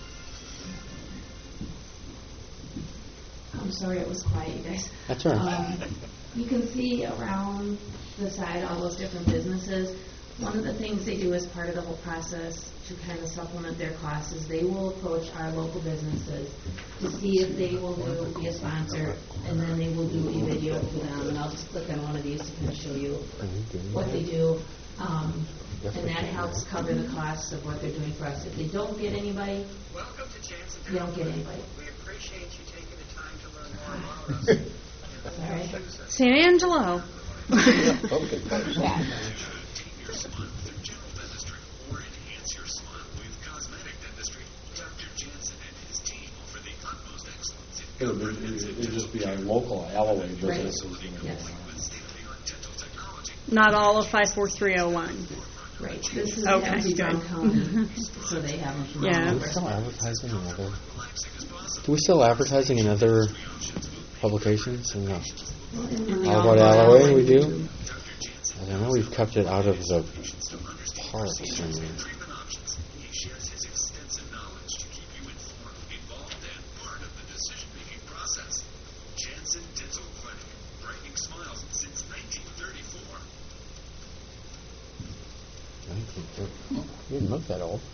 I'm sorry it was quiet, you guys. That's all right. You can see around the side all those different businesses. One of the things they do as part of the whole process to kind of supplement their costs is they will approach our local businesses to see if they will be a sponsor, and then they will do a video for them. And I'll just click on one of these to kind of show you what they do. And that helps cover the costs of what they're doing for us. If they don't get anybody, Welcome to Jansen. they don't get anybody. We appreciate you taking the time to learn more about us. Sorry. San Angelo. Tame your smile through general dentistry or enhance your smile with cosmetic dentistry. Dr. Jansen and his team offer the utmost excellence in It'd just be our local Alloway businesses. Yes. state-of-the-art dental technology. Not all of 54301. Right. This is Okay, empty Brown good. County, so they have them from all Yeah. over. Do we still advertising in other? Do we still advertising in other publications? And how about Alloway? We do. I know we've kept it out of the parks. He shares his extensive knowledge to keep you informed, involved, and part of the decision-making process. Jansen Dental Clinic, brightening smiles since 1934. You didn't look that old.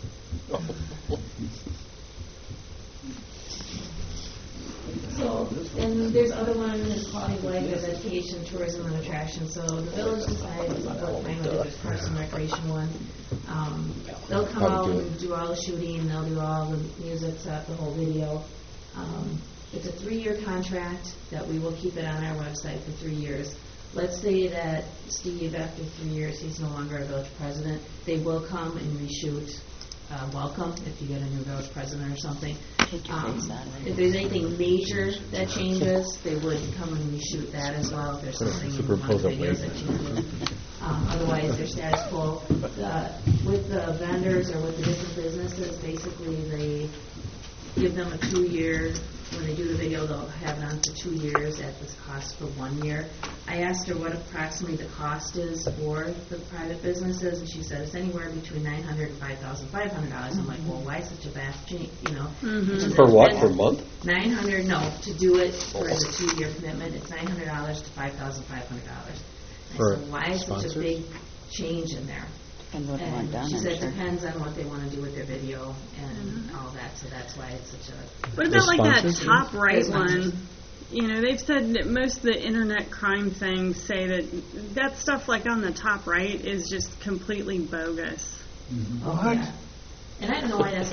So, and there's other one, there's quality of life, there's education, tourism, and attraction. So the village decided to go find whether there's parks and recreation one. They'll come out and do all the shooting, they'll do all the music stuff, the whole video. It's a 3-year contract that we will keep it on our website for 3 years. Let's say that Steve, after 3 years, he's no longer a village president. They will come and reshoot welcome if you get a new village president or something. If there's anything major that changes, they would come and we shoot that as well. If there's something in one of the videos that changes. Otherwise, they're status quo. With the vendors or with the different businesses, basically they give them a 2-year. When they do the video, they'll have it on for 2 years at this cost for 1 year. I asked her what approximately the cost is for the private businesses, and she said it's anywhere between $900 and $5,500. I'm like, well, why such a vast change? For what? Per month? $900. No, to do it for the 2-year commitment, it's $900 to $5,500. I said, why is such a big change in there? And what they want done, she said I'm sure. it depends on what they want to do with their video and all that, so that's why it's such a... What about like that top right one? They've said that most of the internet crime things say that stuff like on the top right is just completely bogus. What? Yeah. And I don't know why that's...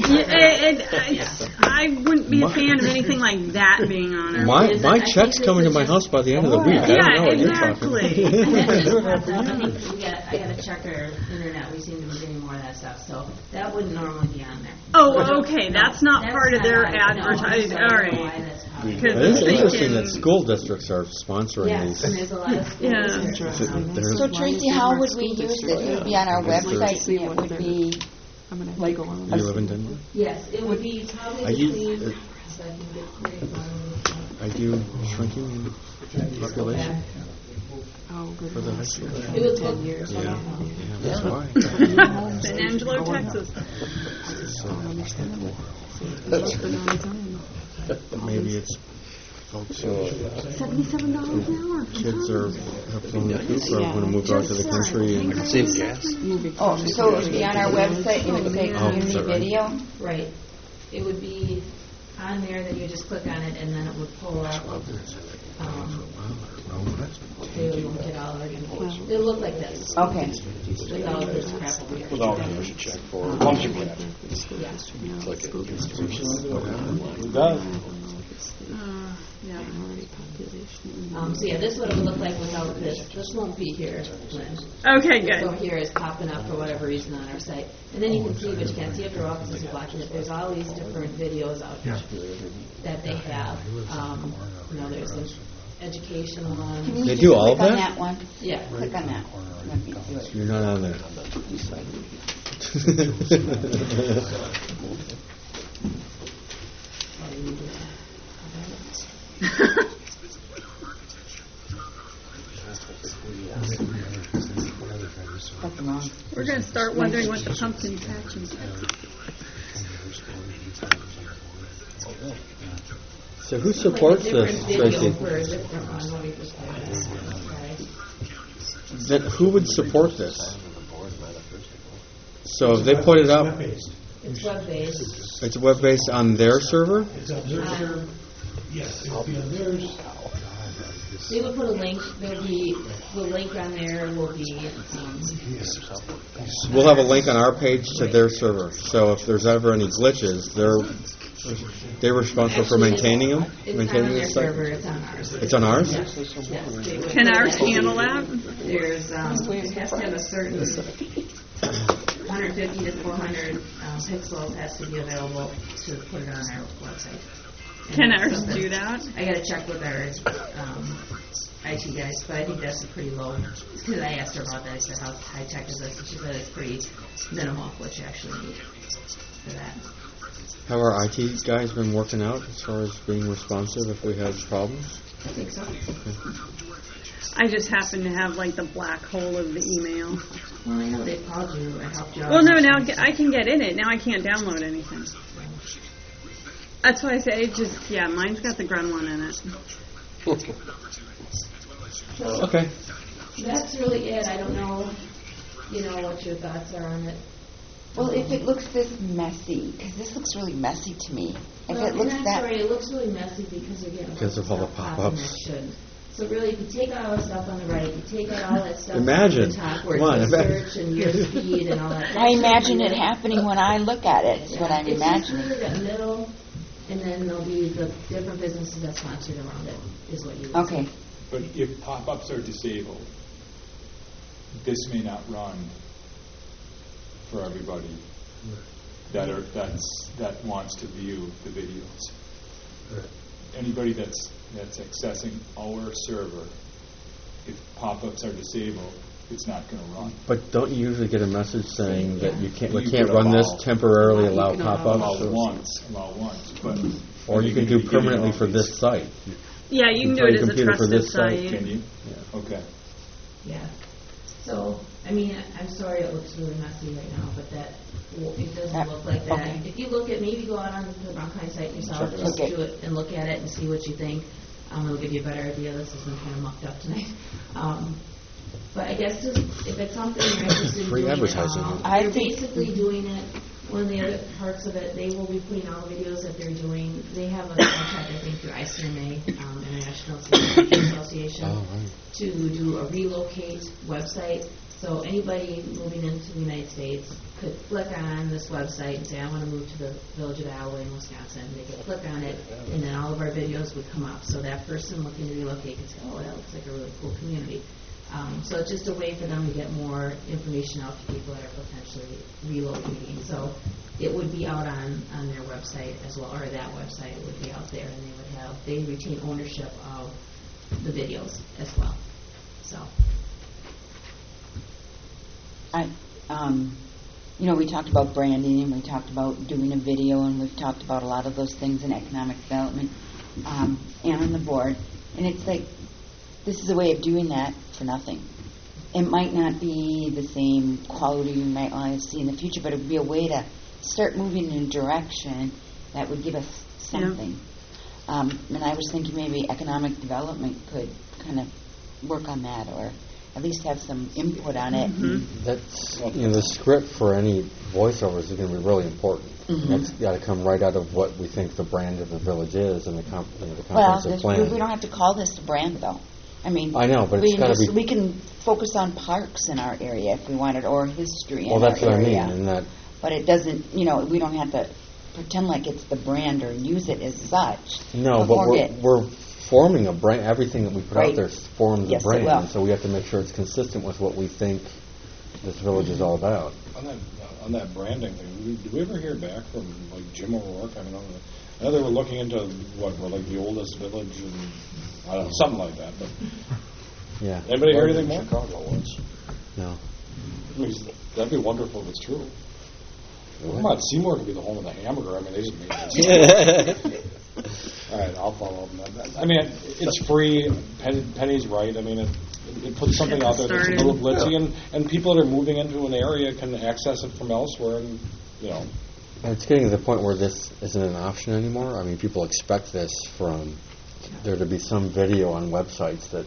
I wouldn't be a fan of anything like that being on it. My check's coming to my house by the end of the week. I don't know what exactly. you're talking. I got to check our internet. We seem to be getting more of that stuff, so that wouldn't normally be on there. Oh, okay. That's not part of their advertising. All right. It is interesting that school districts are sponsoring these. And there's a lot of school districts. So, Tracy, how would we use it? It would be on our website, and it would be... You live in Denver? Yes, it would be probably between... Are you shrinking in population? For the high school? It was 10 years. Yeah, that's why. San Angelo, Texas. Maybe it's folks who $77 an hour. kids have flown the coop or want to move out to the country and save gas. Oh, so it would be on our website, it would say community video? Right. It would be on there, then you just click on it, and then it would pull up. They won't get all our information. It'll look like this. Okay. With all of this crap over here. With all the information check for lunch and Yeah. click it. We're done. So yeah, this is what it would look like without this. This won't be here, Lynn. Okay, good. So here is popping up for whatever reason on our site. And then you can see, but you can't see if your office is blocking it. There's all these different videos out here that they have. There's an educational one. Can you They just do all of click on that? that one? Yeah. Click on that. Let me do it. you're not on there. We're going to start wondering what the pumpkin patch is. So who supports this, Tracy? Who would support this? So if they put it up, It's web-based. it's web-based on their server? It's on their server. Yes, it'll be on theirs. They would put a link. There'll be the link on there will be. We'll have a link on our page to their server. So if there's ever any glitches, they're responsible for maintaining them? It's Maintaining on the their site? server. It's on ours. It's on ours? Yes. They would- Can ours handle that? There's it has to have a certain 150 to 400 pixels has to be available to put it on our website. And Can that's ours something- do that? I got to check with our IT guys, but I think that's a pretty low. Because I asked her about that. I said, "How high tech is this?" And she said it's pretty minimal what you actually need for that. Have our IT guys been working out as far as being responsive if we have problems? I think so. I just happen to have like the black hole of the email. Well, I know they called you or helped you out. Well, no, now I can get in it. Now I can't download anything. That's why I say mine's got the Gremlin in it. So Okay. that's really it. I don't know, what your thoughts are on it. Well, if it looks this messy, because this looks really messy to me. If Well, it looks and that's that... right. It looks really messy because you're getting Because of all the stuff popping pop-ups. that shouldn't. So really, if you take out all the stuff on the right, you take out all that stuff Imagine. on the top where Come on, it says imagine. search and your speed and all that. I imagine it happening when I look at it, is what I'm It's imagining. just really that middle, and then there'll be the different businesses that sponsored around it, is what you would Okay. see. But if pop-ups are disabled, this may not run for everybody. that wants to view the videos. Anybody that's accessing our server, if pop-ups are disabled, it's not going to run. But don't you usually get a message saying that we can't could run this allow- temporarily, allow You can pop-ups? allow once, but Or you can do permanently for this site. Yeah, you can do tell it your as a computer for trusted this site. site. Can you? Yeah. Okay. Yeah. So, I mean, I'm sorry it looks really messy right now, but it doesn't look like that. Okay. If you look at, maybe go out on the Brown County site yourself, Check it just out. do it and look at it and see what you think. It'll give you a better idea. This has been kind of mucked up tonight. But I guess just, if it's something you're interested in Free doing, advertising. you're basically doing it. One of the other parts of it, they will be putting all the videos that they're doing. They have a contract, I think, through ICMA, International Security Association, Oh, right. to do a relocate website. So anybody moving into the United States could click on this website and say, I want to move to the village of Alloway in Wisconsin. They could click on it, and then all of our videos would come up. So that person looking to relocate could say, oh, that looks like a really cool community. So it's just a way for them to get more information out to people that are potentially relocating. So it would be out on their website as well, or that website would be out there, and they retain ownership of the videos as well. So. We talked about branding, and we talked about doing a video, and we've talked about a lot of those things in economic development and on the board. And it's like, this is a way of doing that for nothing. It might not be the same quality you might want to see in the future, but it would be a way to start moving in a direction that would give us something. And I was thinking maybe economic development could kind of work on that, or at least have some input on it. That's the script for any voiceovers is going to be really important. That's got to come right out of what we think the brand of the village is and the comprehensive plan. We don't have to call this the brand, though. I mean, I know, but it's got to be. We can focus on parks in our area if we wanted, or history in our area. Well, that's what I mean, and that. But it doesn't. We don't have to pretend like it's the brand or use it as such. No, but we're forming a brand. Everything that we put out there forms a brand, it will. so we have to make sure it's consistent with what we think this village is all about. On that branding thing, did we ever hear back from like Jim O'Rourke? I know they were looking into what were like the oldest village, and I don't know, something like that. But yeah, anybody hear anything more? Chicago was. No. That'd be wonderful if it's true. Come on, Seymour could be the home of the hamburger. I mean, they just made it. All right, I'll follow up on that. I mean, it's free. Penny's right. I mean, it puts something out there that's a little glitzy, and people that are moving into an area can access it from elsewhere, and It's getting to the point where this isn't an option anymore. I mean, people expect this from there to be some video on websites that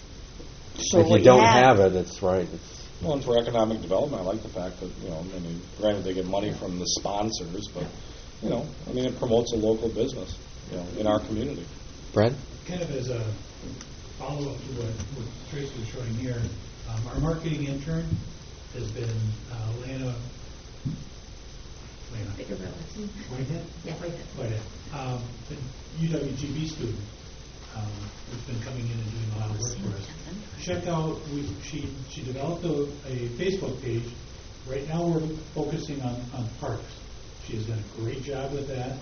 if you don't have it, it's right. Well, and for economic development, I like the fact that, granted they get money from the sponsors, but, it promotes a local business, in our community. Brad? Kind of as a follow-up to what Tracy was showing here, our marketing intern has been Lana Whitehead? Yeah, Whitehead. The UWGB student who's been coming in and doing a lot of work for us. Check out, she developed a Facebook page. Right now we're focusing on parks. She has done a great job with that.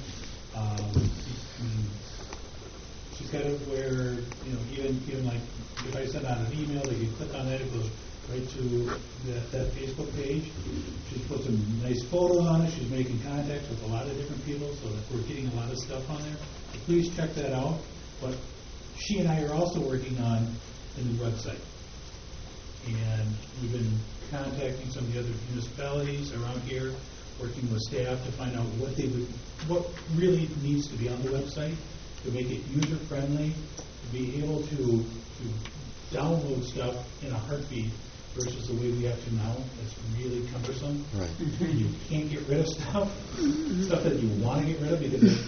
She's got it where, even like if I send out an email, they can click on that, it goes right to that Facebook page. She's put some nice photos on it. She's making contacts with a lot of different people, so that we're getting a lot of stuff on there. So please check that out. But she and I are also working on a new website. And we've been contacting some of the other municipalities around here, working with staff to find out what really needs to be on the website to make it user-friendly, to be able to download stuff in a heartbeat versus the way we have to now. It's really cumbersome. Right. You can't get rid of stuff that you want to get rid of because the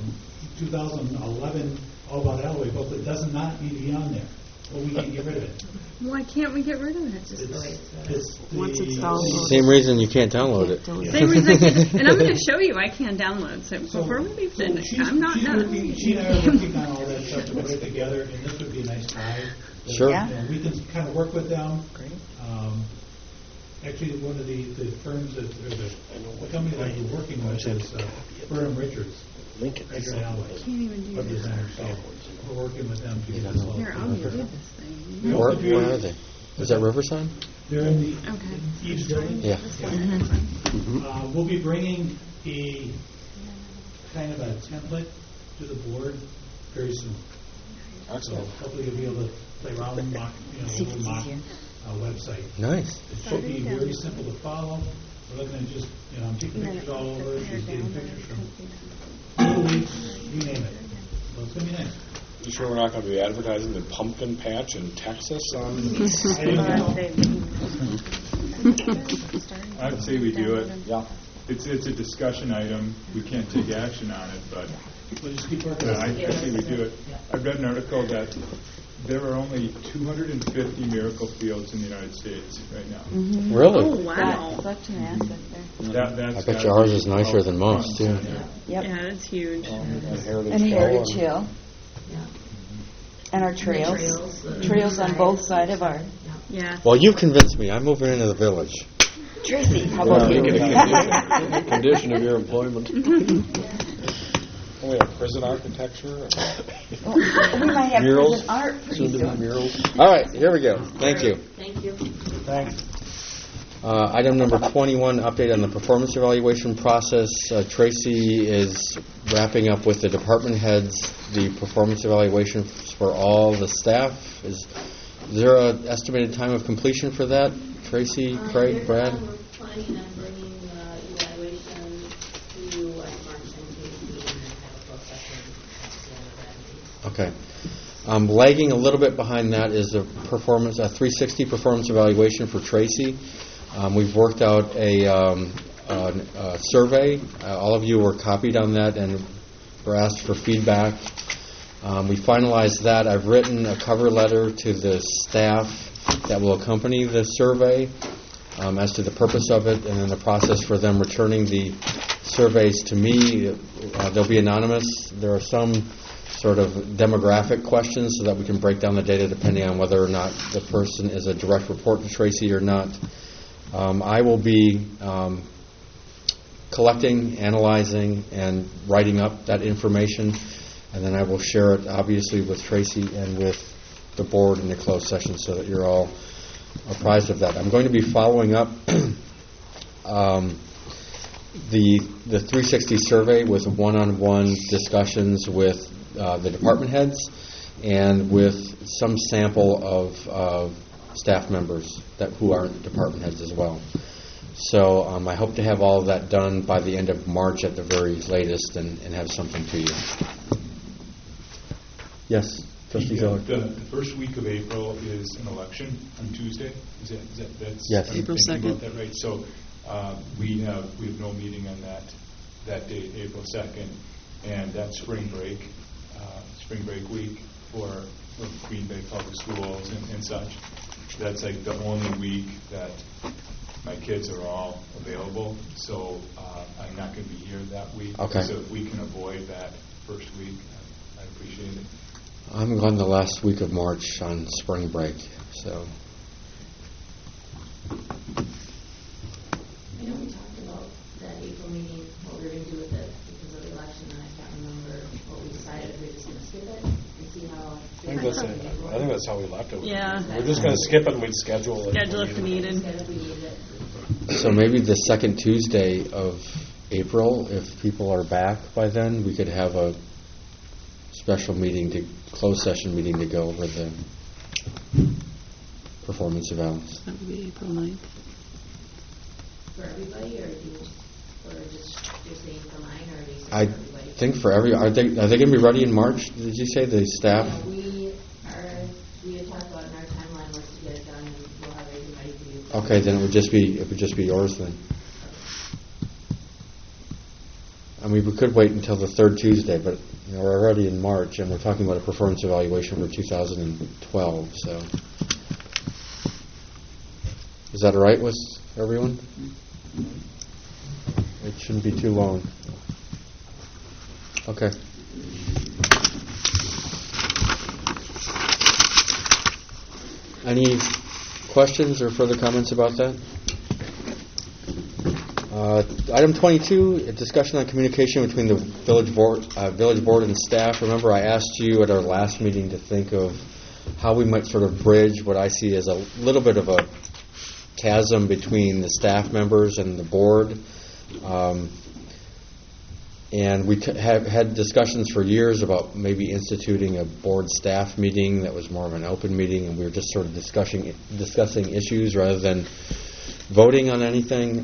2011 All About Alloway booklet does not need to be on there. Well, we can't get rid of it. Why can't we get rid of it? Once it's downloaded. Same reason you can't download it. Same reason I can't. And I'm going to show you I can't download. So before we leave today, I'm not done. She and I are working on all that stuff to put it together, and this would be a nice tie. Sure. We can kind of work with them. Great. Actually, one of the firms that, or the company that we're working with is Burnham Richards. Lincoln. Richard Alloway. Can't even do Representative, so we're working with them to get this all. Here, I'll do this thing. We Where, also do- where are they? Is that Riverside? They're in the Okay. East Building. Yeah. We'll be bringing a kind of a template to the board very soon. So hopefully you'll be able to play around with mock, a little mock website. Nice. It should be very simple to follow. We're looking at just, I'm taking pictures all over. She's getting pictures from Little Leagues, you name it. So it's going to be nice. You sure we're not going to be advertising the pumpkin patch in Texas on? I'd say we do it. Yeah. It's a discussion item. We can't take action on it, but We'll just keep working. I say we do it. I read an article that there are only 250 miracle fields in the United States right now. Really? Oh, wow. Such an asset there. That's I bet you ours is nicer than most, too. Yep. Yeah, it's huge. And Heritage Hill. And our trails. Trails on both sides of our. Yeah. Well, you've convinced me. I'm moving into the village. Tracy, how about you? Make it a condition of your employment. We have prison architecture. We might have Murals. prison art pretty Soon to be soon. murals. All right, here we go. Thank you. Thank you. Thanks. Item number 21, update on the performance evaluation process. Tracy is wrapping up with the department heads the performance evaluation for all the staff. Is there an estimated time of completion for that? Tracy, Craig, Brad? We're planning on bringing the evaluation to March 19th meeting and have a closed session at the end of that meeting. Okay. Lagging a little bit behind that is a 360 performance evaluation for Tracy. We've worked out a survey. All of you were copied on that and were asked for feedback. We finalized that. I've written a cover letter to the staff that will accompany the survey as to the purpose of it, and then the process for them returning the surveys to me. They'll be anonymous. There are some sort of demographic questions so that we can break down the data depending on whether or not the person is a direct report to Tracy or not. I will be collecting, analyzing, and writing up that information, and then I will share it, obviously, with Tracy and with the board in the closed session so that you're all apprised of that. I'm going to be following up the 360 survey with one-on-one discussions with the department heads and with some sample of staff members who aren't department heads as well. So I hope to have all of that done by the end of March at the very latest and have something to you. Yes, Trustee Zeller. The first week of April is an election on Tuesday. Is that's Yes. I'm April thinking 2nd. about that right? So we have no meeting on that date, April 2nd, and that's spring break week for Green Bay Public Schools and such. That's like the only week that my kids are all available, so I'm not going to be here that week. Okay. So if we can avoid that first week, I appreciate it. I'm gone the last week of March on spring break, so. I know we talked about that April meeting, what we were going to do with it because of the election, and I can't remember what we decided. We're just going to skip it and see how. I think that's how we left it. Yeah. We're just going to skip it and we'd schedule it. Schedule if needed. So maybe the second Tuesday of April, if people are back by then, we could have a special meeting, closed session meeting to go over the performance evals. That would be April 9th. For everybody, or just you're saying for mine, or do you say I for everybody? think for are they going to be ready in March? Did you say the staff? Yeah, we had talked about in our timeline was to get it done, and we'll have everything ready for you. Okay, then it would just be yours then. I mean, we could wait until the third Tuesday, but we're already in March, and we're talking about a performance evaluation for 2012. So, is that all right with everyone? It shouldn't be too long. Okay. Any questions or further comments about that? Item 22, a discussion on communication between the village board and staff. Remember, I asked you at our last meeting to think of how we might sort of bridge what I see as a little bit of a chasm between the staff members and the board. And we have had discussions for years about maybe instituting a board staff meeting that was more of an open meeting, and we were just sort of discussing issues rather than voting on anything.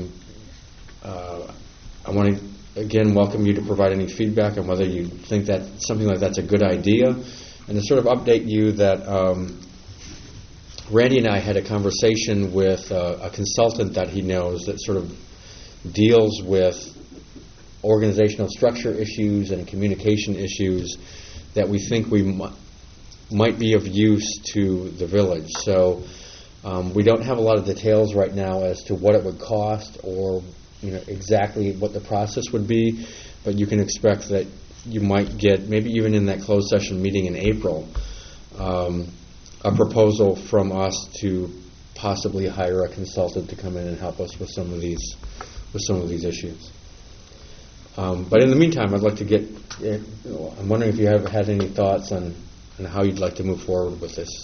I want to, again, welcome you to provide any feedback on whether you think that something like that's a good idea. And to sort of update you that Randy and I had a conversation with a consultant that he knows that sort of deals with organizational structure issues and communication issues that we think might be of use to the village. So we don't have a lot of details right now as to what it would cost or exactly what the process would be, but you can expect that you might get, maybe even in that closed session meeting in April, a proposal from us to possibly hire a consultant to come in and help us with some of these issues. But in the meantime, I'd like to get. I'm wondering if you have had any thoughts on how you'd like to move forward with this.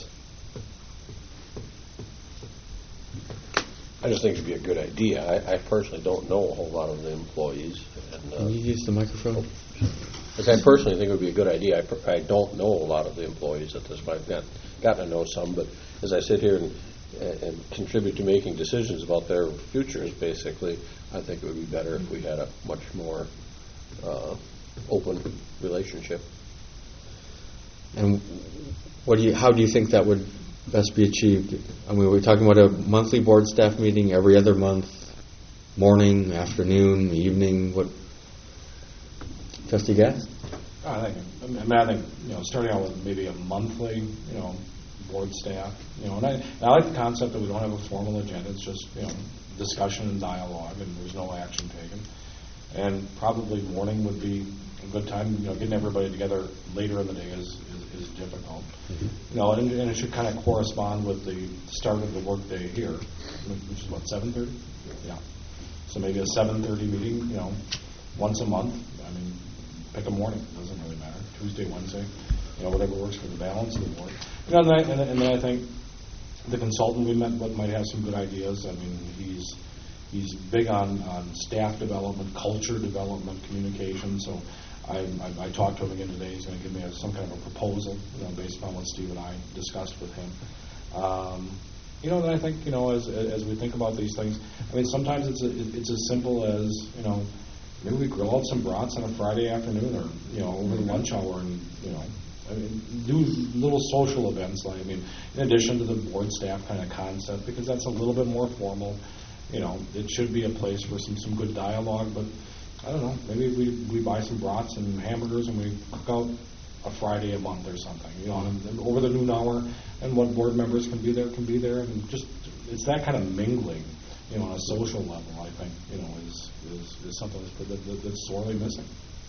I just think it'd be a good idea. I personally don't know a whole lot of the employees. Can you use the microphone? I personally think it would be a good idea. I don't know a lot of the employees at this point. I've gotten to know some, but as I sit here and contribute to making decisions about their futures, basically, I think it would be better if we had a much more open relationship. And how do you think that would best be achieved? I mean, we're talking about a monthly board staff meeting every other month, morning, afternoon, evening. What, Trustee Gass? I think starting out with maybe a monthly board staff, and I like the concept that we don't have a formal agenda. It's just discussion and dialogue, and there's no action taken. And probably morning would be a good time. Getting everybody together later in the day is difficult. Mm-hmm. And it should kind of correspond with the start of the workday here, which is what, 7:30? Yeah. So maybe a 7:30 meeting, once a month. I mean, pick a morning. It doesn't really matter. Tuesday, Wednesday, whatever works for the balance of the board. And then I think the consultant we met with might have some good ideas. I mean, he's big on staff development, culture development, communication. So I talked to him again today. He's going to give me some kind of a proposal, based upon what Steve and I discussed with him. Then I think, as we think about these things, I mean, sometimes it's as simple as, maybe we grill out some brats on a Friday afternoon or, over the lunch hour and, do little social events, in addition to the board staff kind of concept, because that's a little bit more formal. It should be a place for some good dialogue, but I don't know, maybe we buy some brats and hamburgers and we cook out a Friday a month or something, and over the noon hour, and what board members can be there, and just, it's that kind of mingling, on a social level, I think, is something that's sorely missing.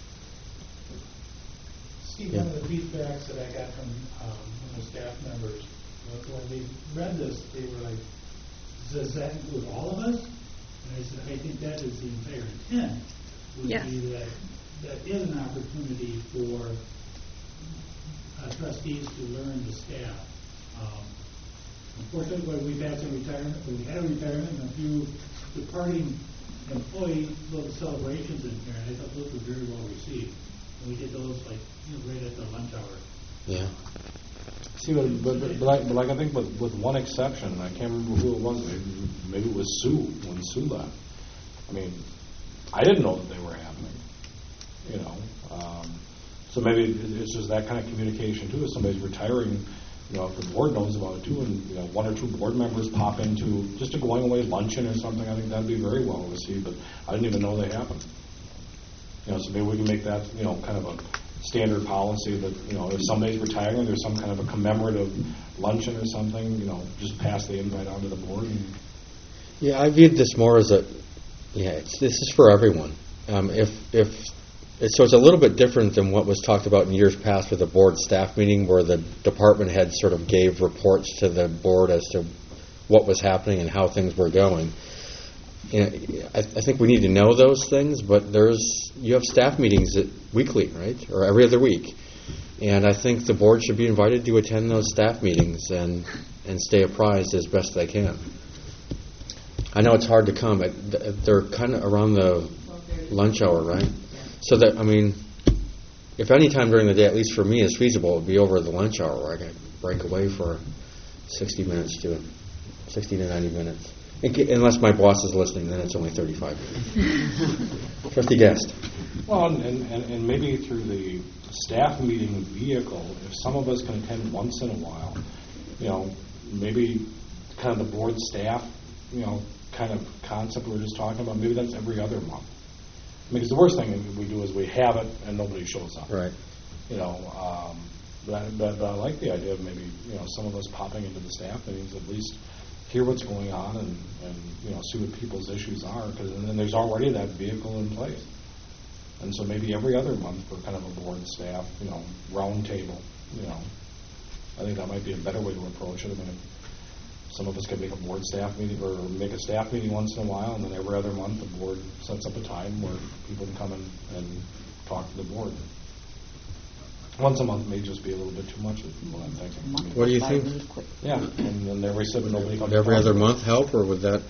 Steve, one of the feedbacks that I got from the staff members, when they read this, they were like, does that include all of us? And I said, I think that is the entire intent, would be that is an opportunity for trustees to learn the staff. Unfortunately, when we've had some retirement, we had a retirement and a few departing employee little celebrations in here, and I thought those were very well received. And we did those right at the lunch hour. Yeah. See, but I think with one exception, and I can't remember who it was. Maybe it was Sue when Sue left. I mean, I didn't know that they were happening. So maybe it's just that kind of communication too. If somebody's retiring, if the board knows about it too, and one or two board members pop into just a going away luncheon or something, I think that'd be very well received. But I didn't even know they happened. So maybe we can make that kind of a standard policy that if somebody's retiring, there's some kind of a commemorative luncheon or something. Just pass the invite on to the board. Yeah, I viewed this more as this is for everyone. So it's a little bit different than what was talked about in years past with the board staff meeting, where the department head sort of gave reports to the board as to what was happening and how things were going. I think we need to know those things, but you have staff meetings weekly, right, or every other week, and I think the board should be invited to attend those staff meetings and stay apprised as best they can. I know it's hard to come, but they're kind of around the lunch hour, right? So that, I mean, if any time during the day, at least for me, is feasible, it would be over the lunch hour where I can break away for 60 to 90 minutes. Unless my boss is listening, then it's only 35 minutes. Trustee Guest. Well, and maybe through the staff meeting vehicle, if some of us can attend once in a while, maybe kind of the board staff, kind of concept we were just talking about, maybe that's every other month. Because the worst thing we do is we have it and nobody shows up. Right. But I like the idea of maybe some of us popping into the staff meetings, at least hear what's going on and see what people's issues are, because then there's already that vehicle in place. And so maybe every other month for kind of a board staff, round table. I think that might be a better way to approach it. I mean, some of us could make a board staff meeting or make a staff meeting once in a while, and then every other month the board sets up a time where people can come in and talk to the board. Once a month may just be a little bit too much, is what I'm thinking. What do you think? Yeah, and then every 7 nobody comes. Would every other month help, or is that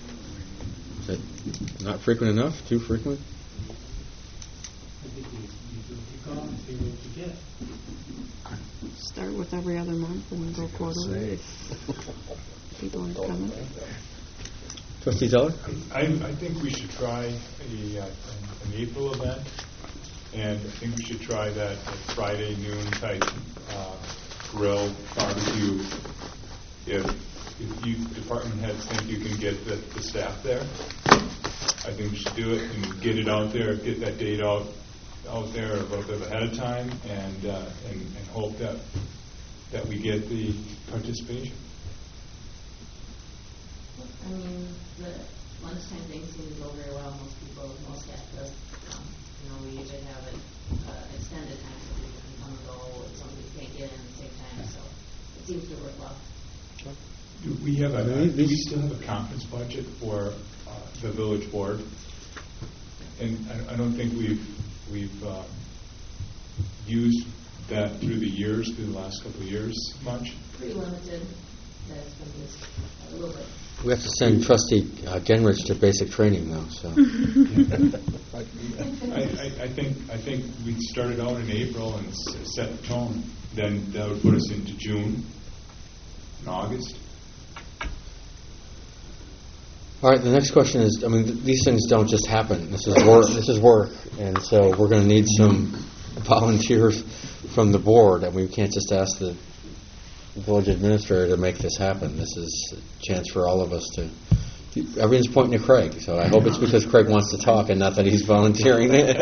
not frequent enough? Too frequent? I think you call and see what you get. Start with every other month and go quarterly if people aren't coming. Trustee Zeller? I think we should try an April event, and I think we should try that Friday noon type grill barbecue. If you department heads think you can get the staff there, I think we should do it and get it out there, get that date out there a little bit ahead of time, and hope that we get the participation. I mean, the lunchtime thing seems to go very well. Most staff does. We usually have an extended time so people can come and go if somebody can't get in at the same time. So it seems to work well. Do we still have a conference budget for the village board? And I don't think we've used that through the last couple of years much. Pretty limited. That's been just a little bit. We have to send Trustee Genrich to basic training, though. So. I think we started out in April and set the tone. Then that would put us into June and August. All right. The next question is: I mean, these things don't just happen. This is work. This is work, and so we're going to need some volunteers from the board, and we can't just ask the village administrator to make this happen. This is a chance for all of us to. Everyone's pointing to Craig, so I hope it's because Craig wants to talk and not that he's volunteering. Well,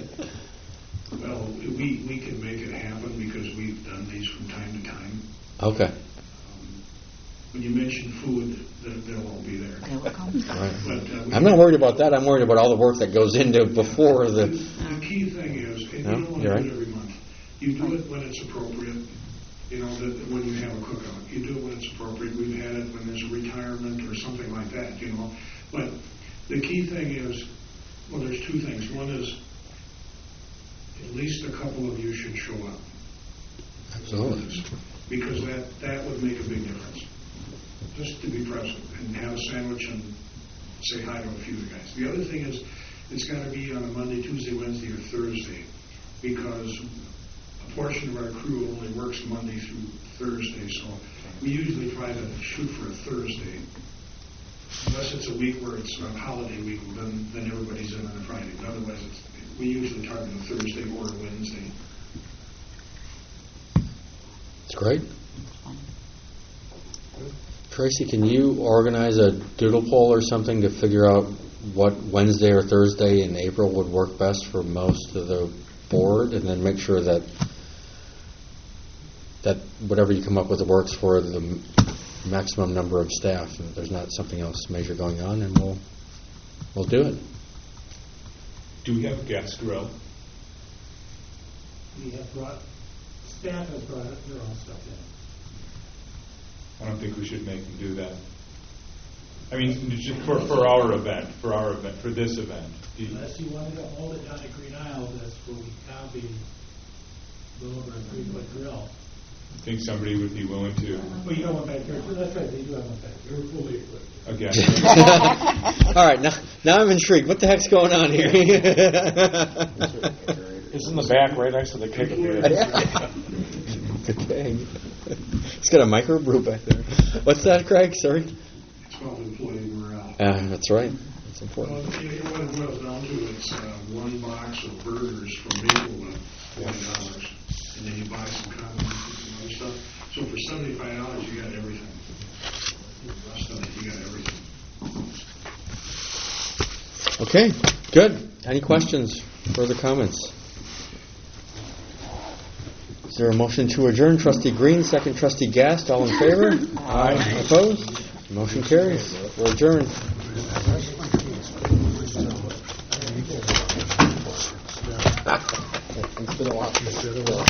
we can make it happen because we've done these from time to time. Okay. When you mention food, they'll all be there. Right. But, I'm not worried about that. I'm worried about all the work that goes into before the. The key thing is, you don't want to do it every month. You do it when it's appropriate. When you have a cookout, you do it when it's appropriate. We've had it when there's a retirement or something like that, But the key thing is, well, there's two things. One is, at least a couple of you should show up. Absolutely. Because that would make a big difference. Just to be present and have a sandwich and say hi to a few of the guys. The other thing is, it's got to be on a Monday, Tuesday, Wednesday, or Thursday, because a portion of our crew only works Monday through Thursday, so we usually try to shoot for a Thursday. Unless it's a week where it's a holiday week, then everybody's in on a Friday. But otherwise, we usually target a Thursday or a Wednesday. That's great. Tracy, can you organize a doodle poll or something to figure out what Wednesday or Thursday in April would work best for most of the board, and then make sure that whatever you come up with works for the maximum number of staff, and there's not something else major going on, and we'll do it. Do we have a gas grill? We have staff has brought their own stuff in. I don't think we should make them do that. I mean, just for our event, for this event. Unless you wanted to hold it down at Green Isle, that's where we copy a little over a 3-foot grill. I think somebody would be willing to. Well, you don't want back there. That's right, they do have one back there. They're fully equipped. Okay. All right, now I'm intrigued. What the heck's going on here? It's in the back, right next to the kick. The keg. It's got a microbrew back there. What's that, Craig? Sorry. It's called employee morale. That's right. That's important. Well, what it boils down to, it's one box of burgers from Maplewood, $40, and then you buy some condiments and some other stuff. So for $75, you got everything. The rest of it, you got everything. Okay, good. Any questions? Further comments? Is there a motion to adjourn? Trustee Green, second Trustee Gast. All in favor? Aye. Opposed? Motion carries. We're adjourned. It's been a while.